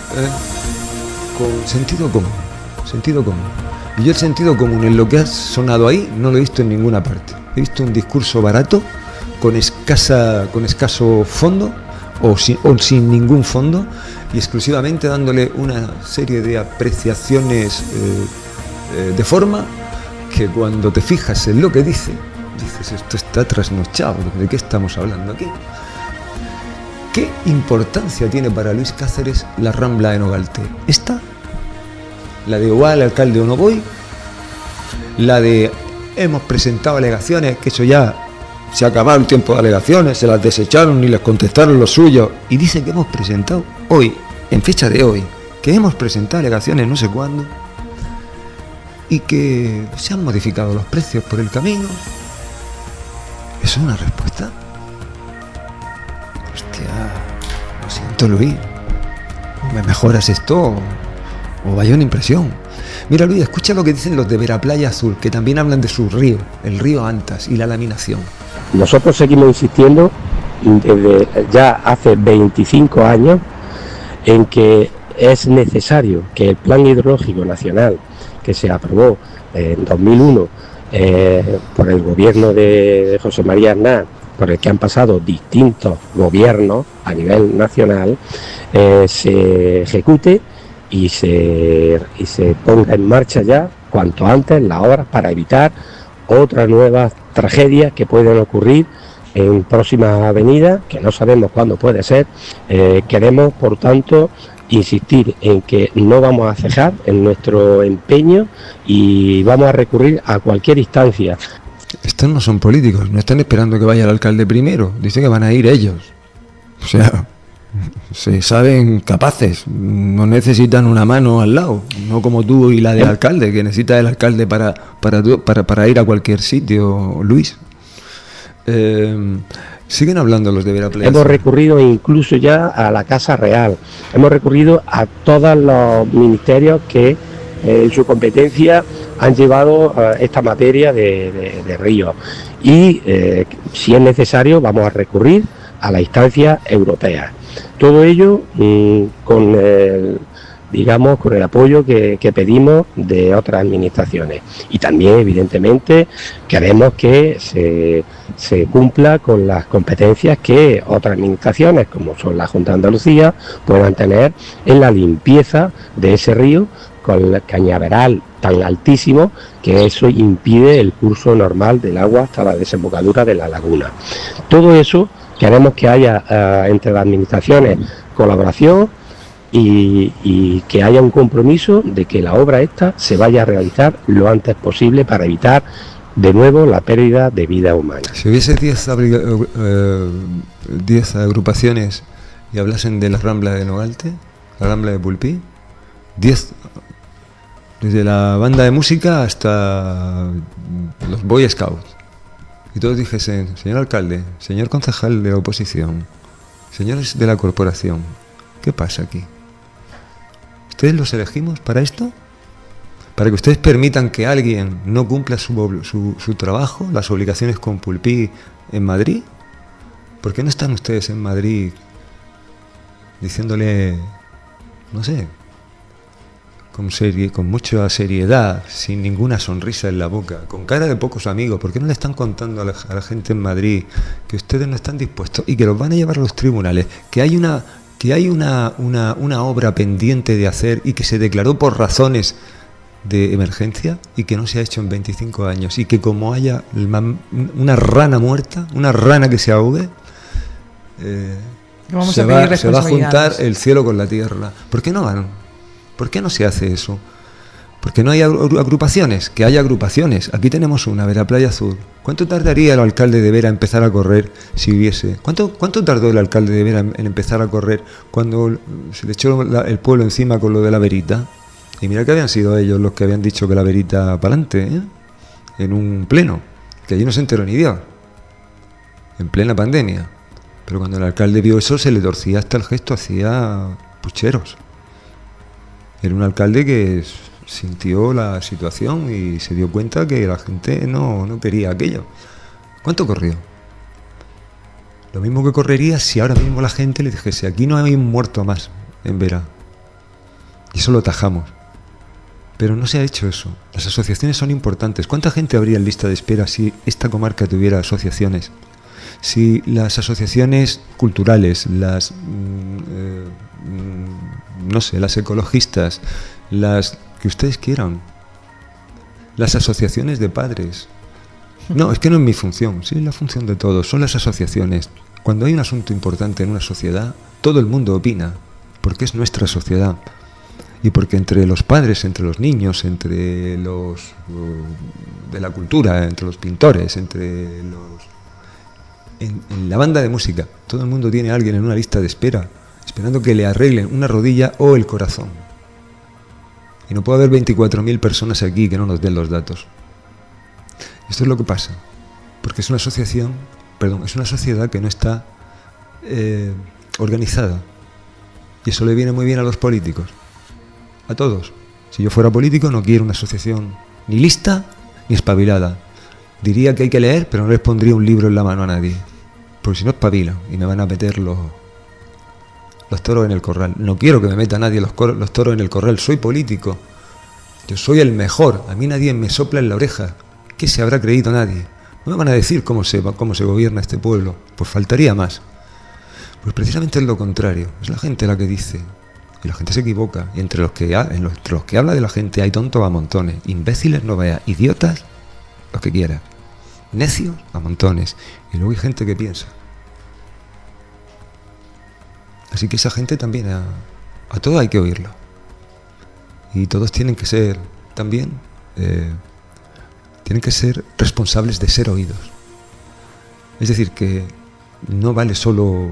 con sentido común. Sentido común. Y yo el sentido común en lo que ha sonado ahí no lo he visto en ninguna parte. He visto un discurso barato, con escaso fondo, o sin ningún fondo, y exclusivamente dándole una serie de apreciaciones de forma que cuando te fijas en lo que dices, esto está trasnochado. ¿De qué estamos hablando aquí? ¿Qué importancia tiene para Luis Cáceres la Rambla de Nogalte? ¿Esta? ¿La de igual alcalde o no voy? ¿La de hemos presentado alegaciones, que eso ya se ha acabado el tiempo de alegaciones, se las desecharon y les contestaron los suyos, y dicen que hemos presentado hoy, en fecha de hoy, que hemos presentado alegaciones no sé cuándo y que se han modificado los precios por el camino? ¿Eso es una respuesta? Hostia, lo siento, Luis, o me mejoras esto o vaya una impresión. Mira, Luis, escucha lo que dicen los de Veraplaya Azul, que también hablan de su río, el río Antas y la laminación. Nosotros seguimos insistiendo desde ya hace 25 años en que es necesario que el Plan Hidrológico Nacional, que se aprobó en 2001 por el gobierno de José María Aznar, por el que han pasado distintos gobiernos a nivel nacional, se ejecute y se ponga en marcha ya cuanto antes las obras para evitar otras nuevas tragedias que pueden ocurrir en próximas avenidas, que no sabemos cuándo puede ser. Queremos, por tanto, insistir en que no vamos a cejar en nuestro empeño y vamos a recurrir a cualquier instancia. Estos no son políticos, no están esperando que vaya el alcalde primero, dicen que van a ir ellos. O sea, se saben capaces, no necesitan una mano al lado, no como tú y la del alcalde, que necesita el alcalde para ir a cualquier sitio, Luis. Siguen hablando los de Veraplaya. Hemos recurrido incluso ya a la Casa Real, hemos recurrido a todos los ministerios que en su competencia han llevado esta materia de ríos, y si es necesario vamos a recurrir a la instancia europea. Todo ello con el apoyo que pedimos de otras administraciones, y también evidentemente queremos que se cumpla con las competencias que otras administraciones, como son la Junta de Andalucía, puedan tener en la limpieza de ese río, con el cañaveral tan altísimo que eso impide el curso normal del agua hasta la desembocadura de la laguna. Todo eso queremos que haya entre las administraciones colaboración y que haya un compromiso de que la obra esta se vaya a realizar lo antes posible para evitar de nuevo la pérdida de vida humana. Si hubiese 10 agrupaciones y hablasen de la Rambla de Nogalte, la Rambla de Pulpí, 10, desde la banda de música hasta los Boy Scouts, y todos dijesen: señor alcalde, señor concejal de oposición, señores de la corporación, ¿qué pasa aquí? ¿Ustedes los elegimos para esto? ¿Para que ustedes permitan que alguien no cumpla su trabajo, las obligaciones con Pulpí en Madrid? ¿Por qué no están ustedes en Madrid diciéndole, no sé, con mucha seriedad, sin ninguna sonrisa en la boca, con cara de pocos amigos? ¿Por qué no le están contando a la gente en Madrid que ustedes no están dispuestos y que los van a llevar a los tribunales, que hay una obra pendiente de hacer y que se declaró por razones de emergencia y que no se ha hecho en 25 años, y que como haya una rana muerta, una rana que se ahogue, se va a juntar el cielo con la tierra? ¿Por qué no van? ¿Por qué no se hace eso? Porque no hay agrupaciones. Que haya agrupaciones. Aquí tenemos una, Veraplaya Azul. ¿Cuánto tardaría el alcalde de Vera en empezar a correr si hubiese? ¿Cuánto tardó el alcalde de Vera en empezar a correr cuando se le echó el pueblo encima con lo de la verita? Y mira que habían sido ellos los que habían dicho que la verita para adelante, en un pleno, que allí no se enteró ni Dios, en plena pandemia. Pero cuando el alcalde vio eso, se le torcía hasta el gesto, hacía pucheros. Era un alcalde que sintió la situación y se dio cuenta que la gente no quería aquello. ¿Cuánto corrió? Lo mismo que correría si ahora mismo la gente le dijese: aquí no hay un muerto más en Vera. Y eso lo tajamos. Pero no se ha hecho eso. Las asociaciones son importantes. ¿Cuánta gente habría en lista de espera si esta comarca tuviera asociaciones? Si las asociaciones culturales, las las ecologistas, las que ustedes quieran, las asociaciones de padres. No, es que no es mi función, sí es la función de todos, son las asociaciones. Cuando hay un asunto importante en una sociedad, todo el mundo opina, porque es nuestra sociedad. Y porque entre los padres, entre los niños, entre los de la cultura, entre los pintores, entre los... En la banda de música, todo el mundo tiene a alguien en una lista de espera, esperando que le arreglen una rodilla o el corazón. Y no puede haber 24.000 personas aquí que no nos den los datos. Esto es lo que pasa, porque es una asociación, es una sociedad que no está organizada. Y eso le viene muy bien a los políticos, a todos. Si yo fuera político no quiero una asociación ni lista ni espabilada. Diría que hay que leer, pero no les pondría un libro en la mano a nadie, porque si no espabilan y me van a meter los toros en el corral. No quiero que me meta nadie los toros en el corral. Soy político, yo soy el mejor, a mí nadie me sopla en la oreja. ¿Qué se habrá creído nadie? No me van a decir cómo se gobierna este pueblo, pues faltaría más. Pues precisamente es lo contrario, es la gente la que dice, y la gente se equivoca, y entre los que habla de la gente hay tontos a montones, imbéciles no veas, idiotas los que quieras, necios a montones, y luego hay gente que piensa. Así que esa gente también, a todo hay que oírlo. Y todos tienen que ser también, tienen que ser responsables de ser oídos. Es decir, que no vale solo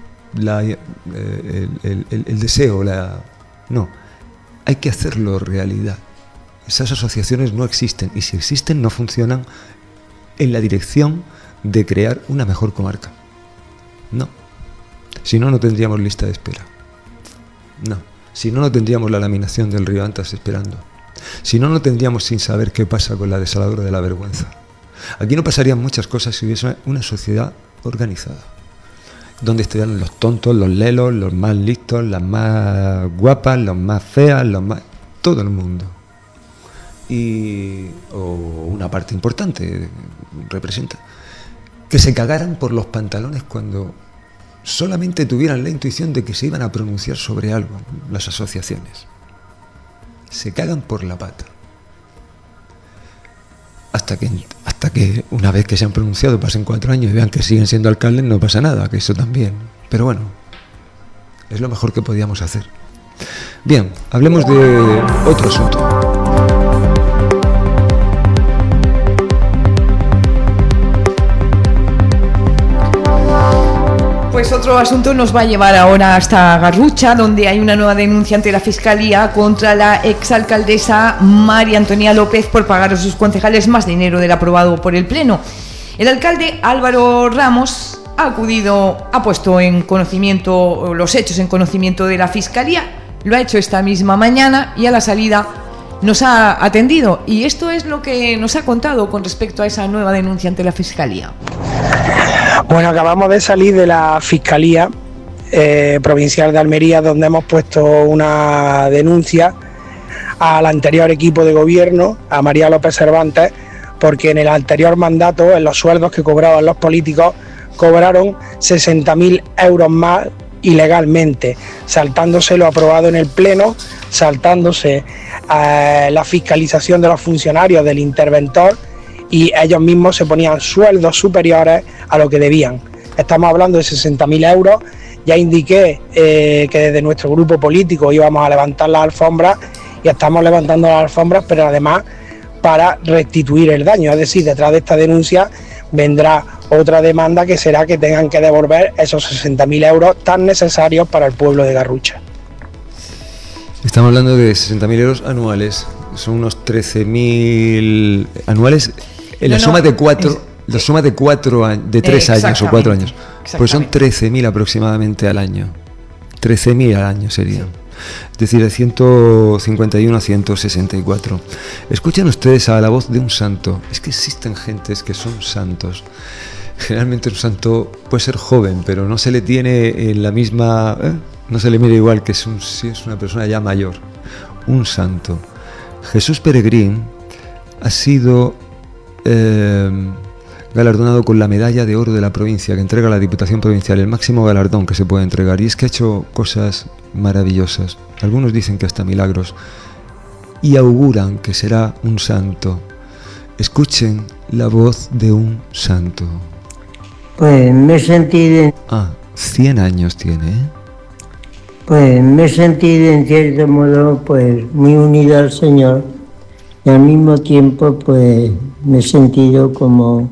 el deseo, no, hay que hacerlo realidad. Esas asociaciones no existen, y si existen no funcionan en la dirección de crear una mejor comarca. No. Si no, no tendríamos lista de espera. No. Si no, no tendríamos la laminación del río Antas esperando. Si no, no tendríamos sin saber qué pasa con la desaladora de la vergüenza. Aquí no pasarían muchas cosas si hubiese una sociedad organizada, donde estarían los tontos, los lelos, los más listos, las más guapas, los más feas, todo el mundo. O una parte importante representa que se cagaran por los pantalones cuando solamente tuvieran la intuición de que se iban a pronunciar sobre algo. Las asociaciones se cagan por la pata hasta que una vez que se han pronunciado pasen 4 años y vean que siguen siendo alcaldes, no pasa nada, que eso también, pero bueno, es lo mejor que podíamos hacer. Bien, hablemos de otro asunto. Pues otro asunto nos va a llevar ahora hasta Garrucha, donde hay una nueva denuncia ante la Fiscalía contra la exalcaldesa María Antonia López por pagar a sus concejales más dinero del aprobado por el Pleno. El alcalde Álvaro Ramos ha puesto en conocimiento los hechos en conocimiento de la Fiscalía. Lo ha hecho esta misma mañana y a la salida nos ha atendido. Y esto es lo que nos ha contado con respecto a esa nueva denuncia ante la Fiscalía. Bueno, acabamos de salir de la Fiscalía Provincial de Almería, donde hemos puesto una denuncia al anterior equipo de gobierno, a María López Cervantes, porque en el anterior mandato, en los sueldos que cobraban los políticos, cobraron 60.000 euros más ilegalmente, saltándose lo aprobado en el Pleno, saltándose la fiscalización de los funcionarios del interventor, y ellos mismos se ponían sueldos superiores a lo que debían. Estamos hablando de 60.000 euros. Ya indiqué que desde nuestro grupo político íbamos a levantar las alfombras, y estamos levantando las alfombras, pero además para restituir el daño. Es decir, detrás de esta denuncia vendrá otra demanda, que será que tengan que devolver esos 60.000 euros tan necesarios para el pueblo de Garrucha. Estamos hablando de 60.000 euros anuales, son unos 13.000 anuales. En la suma de 4, la suma de 3 años o 4 años. Pues son 13.000 aproximadamente al año. 13.000 al año serían. Es decir, de 151 a 164. Escuchen ustedes a la voz de un santo. Es que existen gentes que son santos. Generalmente un santo puede ser joven, pero no se le tiene en la misma... no se le mira igual que si es una persona ya mayor. Un santo. Jesús Peregrín ha sido galardonado con la medalla de oro de la provincia que entrega la Diputación Provincial, el máximo galardón que se puede entregar, y es que ha hecho cosas maravillosas. Algunos dicen que hasta milagros, y auguran que será un santo. Escuchen la voz de un santo. Pues me he sentido... 100 años tiene, ¿eh? Pues me he sentido en cierto modo pues muy unido al Señor, y al mismo tiempo pues me he sentido como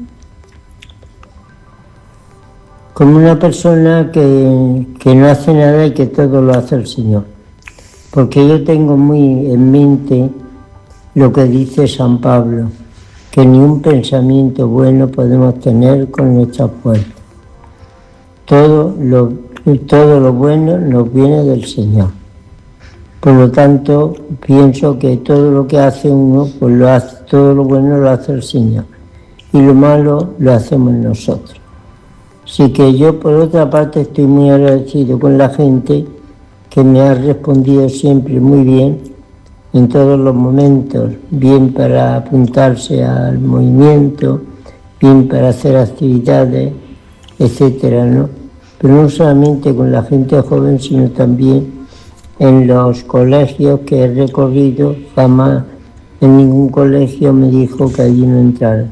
una persona que no hace nada y que todo lo hace el Señor. Porque yo tengo muy en mente lo que dice San Pablo, que ni un pensamiento bueno podemos tener con nuestras puertas. Todo lo bueno nos viene del Señor. Por lo tanto, pienso que todo lo que hace uno, pues lo hace, todo lo bueno lo hace el Señor. Y lo malo lo hacemos nosotros. Así que yo, por otra parte, estoy muy agradecido con la gente que me ha respondido siempre muy bien, en todos los momentos, bien para apuntarse al movimiento, bien para hacer actividades, etcétera, ¿no? Pero no solamente con la gente joven, sino también en los colegios que he recorrido. Jamás en ningún colegio me dijo que allí no entrara.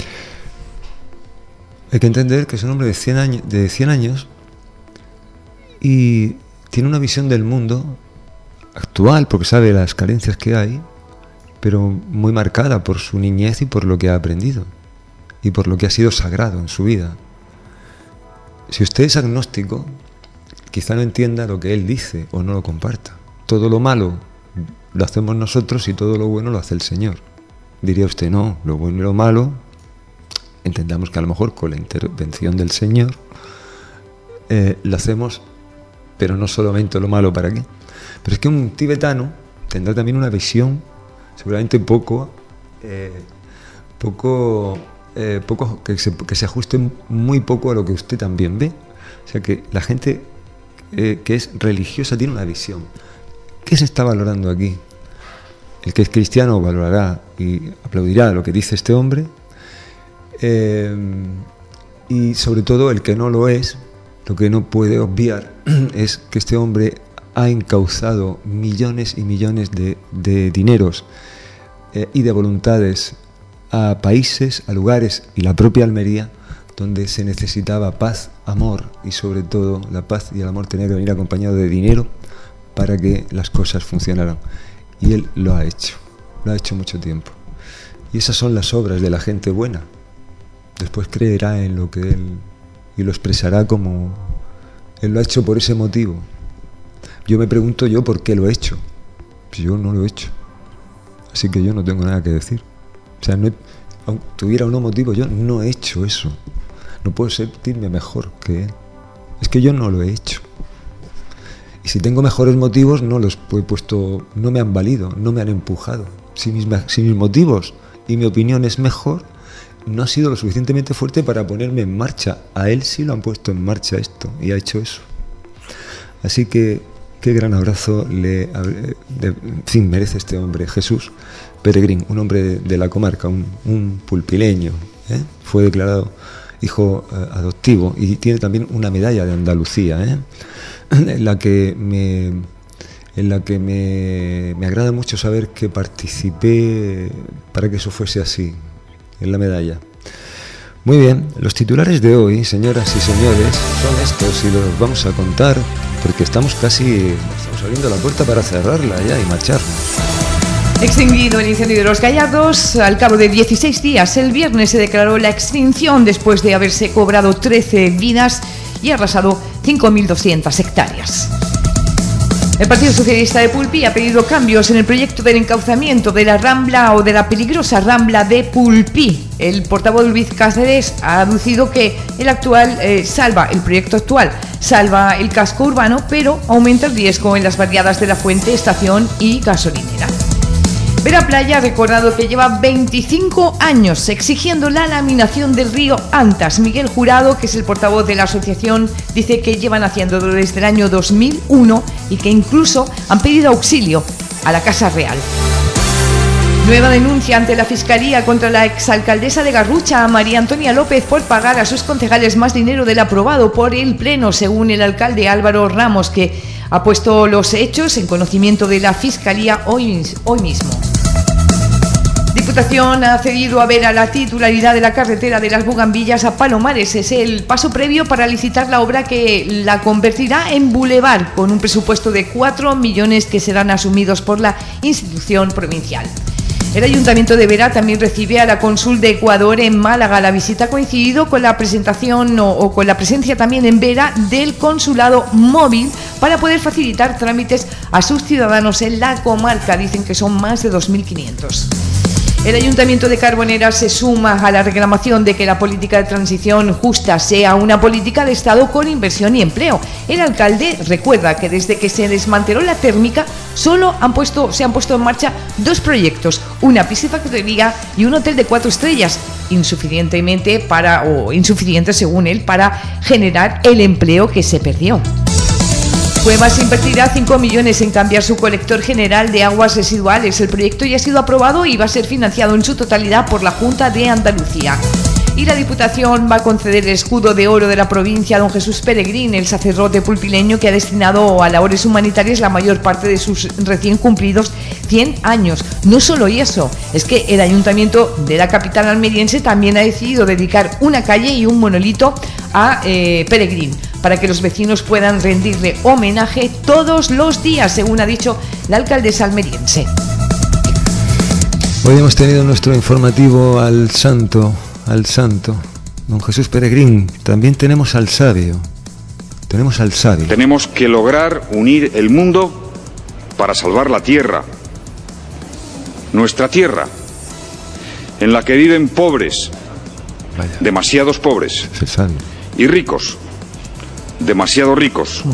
Hay que entender que es un hombre de 100 años y tiene una visión del mundo actual, porque sabe las carencias que hay, pero muy marcada por su niñez y por lo que ha aprendido y por lo que ha sido sagrado en su vida. Si usted es agnóstico, quizá no entienda lo que él dice o no lo comparta. Todo lo malo lo hacemos nosotros y todo lo bueno lo hace el Señor. Diría usted, no, lo bueno y lo malo, entendamos que a lo mejor con la intervención del Señor lo hacemos, pero no solamente lo malo, ¿para qué? Pero es que un tibetano tendrá también una visión, seguramente que se ajuste muy poco a lo que usted también ve. O sea que la gente que es religiosa tiene una visión. ¿Qué se está valorando aquí? El que es cristiano valorará y aplaudirá lo que dice este hombre, y sobre todo el que no lo es, lo que no puede obviar es que este hombre ha encauzado millones y millones de dineros y de voluntades a países, a lugares, y la propia Almería, donde se necesitaba paz, amor, y sobre todo la paz y el amor tenía que venir acompañado de dinero para que las cosas funcionaran. Y él lo ha hecho mucho tiempo. Y esas son las obras de la gente buena. Después creerá en lo que él, y lo expresará como él lo ha hecho por ese motivo. Yo me pregunto por qué lo he hecho. Pues yo no lo he hecho. Así que yo no tengo nada que decir. O sea, aunque tuviera un motivo, yo no he hecho eso. No puedo sentirme mejor que él. Es que yo no lo he hecho. Y si tengo mejores motivos, no los he puesto, no me han valido, no me han empujado. Si mis motivos y mi opinión es mejor, no ha sido lo suficientemente fuerte para ponerme en marcha. A él sí lo han puesto en marcha esto y ha hecho eso. Así que qué gran abrazo merece este hombre, Jesús Peregrín, un hombre de la comarca, un pulpileño, fue declarado hijo adoptivo y tiene también una medalla de Andalucía, en la que me agrada mucho saber que participé para que eso fuese así, en la medalla. Muy bien, los titulares de hoy, señoras y señores, son estos y los vamos a contar porque estamos abriendo la puerta para cerrarla ya y marcharnos. Extinguido el incendio de Los Gallardos, al cabo de 16 días, el viernes se declaró la extinción después de haberse cobrado 13 vidas y arrasado 5.200 hectáreas. El Partido Socialista de Pulpí ha pedido cambios en el proyecto del encauzamiento de la Rambla o de la peligrosa Rambla de Pulpí. El portavoz Luis Cáceres ha aducido que el proyecto actual salva el casco urbano, pero aumenta el riesgo en las barriadas de La Fuente, Estación y Gasolinera. Vera Playa ha recordado que lleva 25 años exigiendo la laminación del río Antas. Miguel Jurado, que es el portavoz de la asociación, dice que llevan haciéndolo desde el año 2001 y que incluso han pedido auxilio a la Casa Real. Nueva denuncia ante la Fiscalía contra la exalcaldesa de Garrucha, María Antonia López, por pagar a sus concejales más dinero del aprobado por el Pleno, según el alcalde Álvaro Ramos, que ha puesto los hechos en conocimiento de la Fiscalía hoy mismo. Diputación ha cedido a Vera la titularidad de la carretera de las Bugambillas a Palomares. Es el paso previo para licitar la obra que la convertirá en bulevar, con un presupuesto de 4 millones que serán asumidos por la institución provincial. El Ayuntamiento de Vera también recibe a la cónsul de Ecuador en Málaga. La visita ha coincidido con la presentación con la presencia también en Vera del consulado móvil para poder facilitar trámites a sus ciudadanos en la comarca. Dicen que son más de 2.500. El Ayuntamiento de Carbonera se suma a la reclamación de que la política de transición justa sea una política de Estado con inversión y empleo. El alcalde recuerda que desde que se desmanteló la térmica solo se han puesto en marcha 2 proyectos, una piscifactoría y un hotel de 4 estrellas, insuficiente según él para generar el empleo que se perdió. Cuevas invertirá 5 millones en cambiar su colector general de aguas residuales. El proyecto ya ha sido aprobado y va a ser financiado en su totalidad por la Junta de Andalucía. Y la Diputación va a conceder el escudo de oro de la provincia a don Jesús Peregrín, el sacerdote pulpileño que ha destinado a labores humanitarias la mayor parte de sus recién cumplidos 100 años. No solo eso, es que el Ayuntamiento de la capital almeriense también ha decidido dedicar una calle y un monolito a Peregrín, para que los vecinos puedan rendirle homenaje todos los días, según ha dicho la alcaldesa almeriense. Hoy hemos tenido nuestro informativo al santo, don Jesús Peregrín. También tenemos al sabio. Tenemos que lograr unir el mundo para salvar la tierra, nuestra tierra, en la que viven pobres, demasiados pobres, y ricos, demasiado ricos.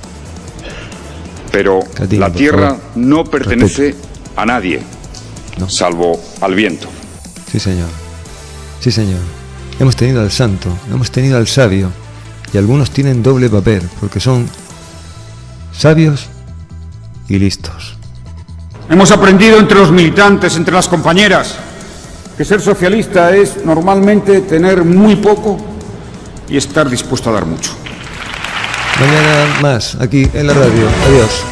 Pero la tierra no pertenece a nadie, salvo al viento. Sí, señor. Hemos tenido al santo, hemos tenido al sabio, y algunos tienen doble papel, porque son sabios y listos. Hemos aprendido entre los militantes, entre las compañeras, que ser socialista es normalmente tener muy poco y estar dispuesto a dar mucho. Mañana más, aquí en la radio. Adiós.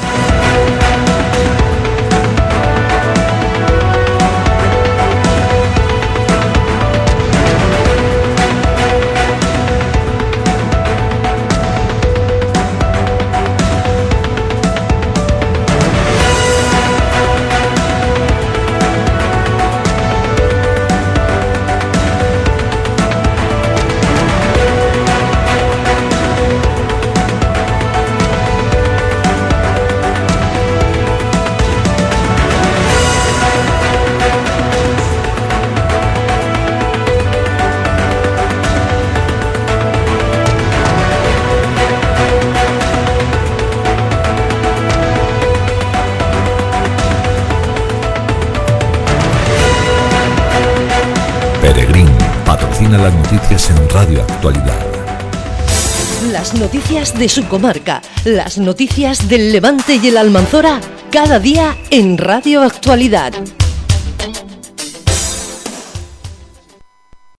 Peregrín patrocina las noticias en Radio Actualidad. Las noticias de su comarca, las noticias del Levante y el Almanzora, cada día en Radio Actualidad.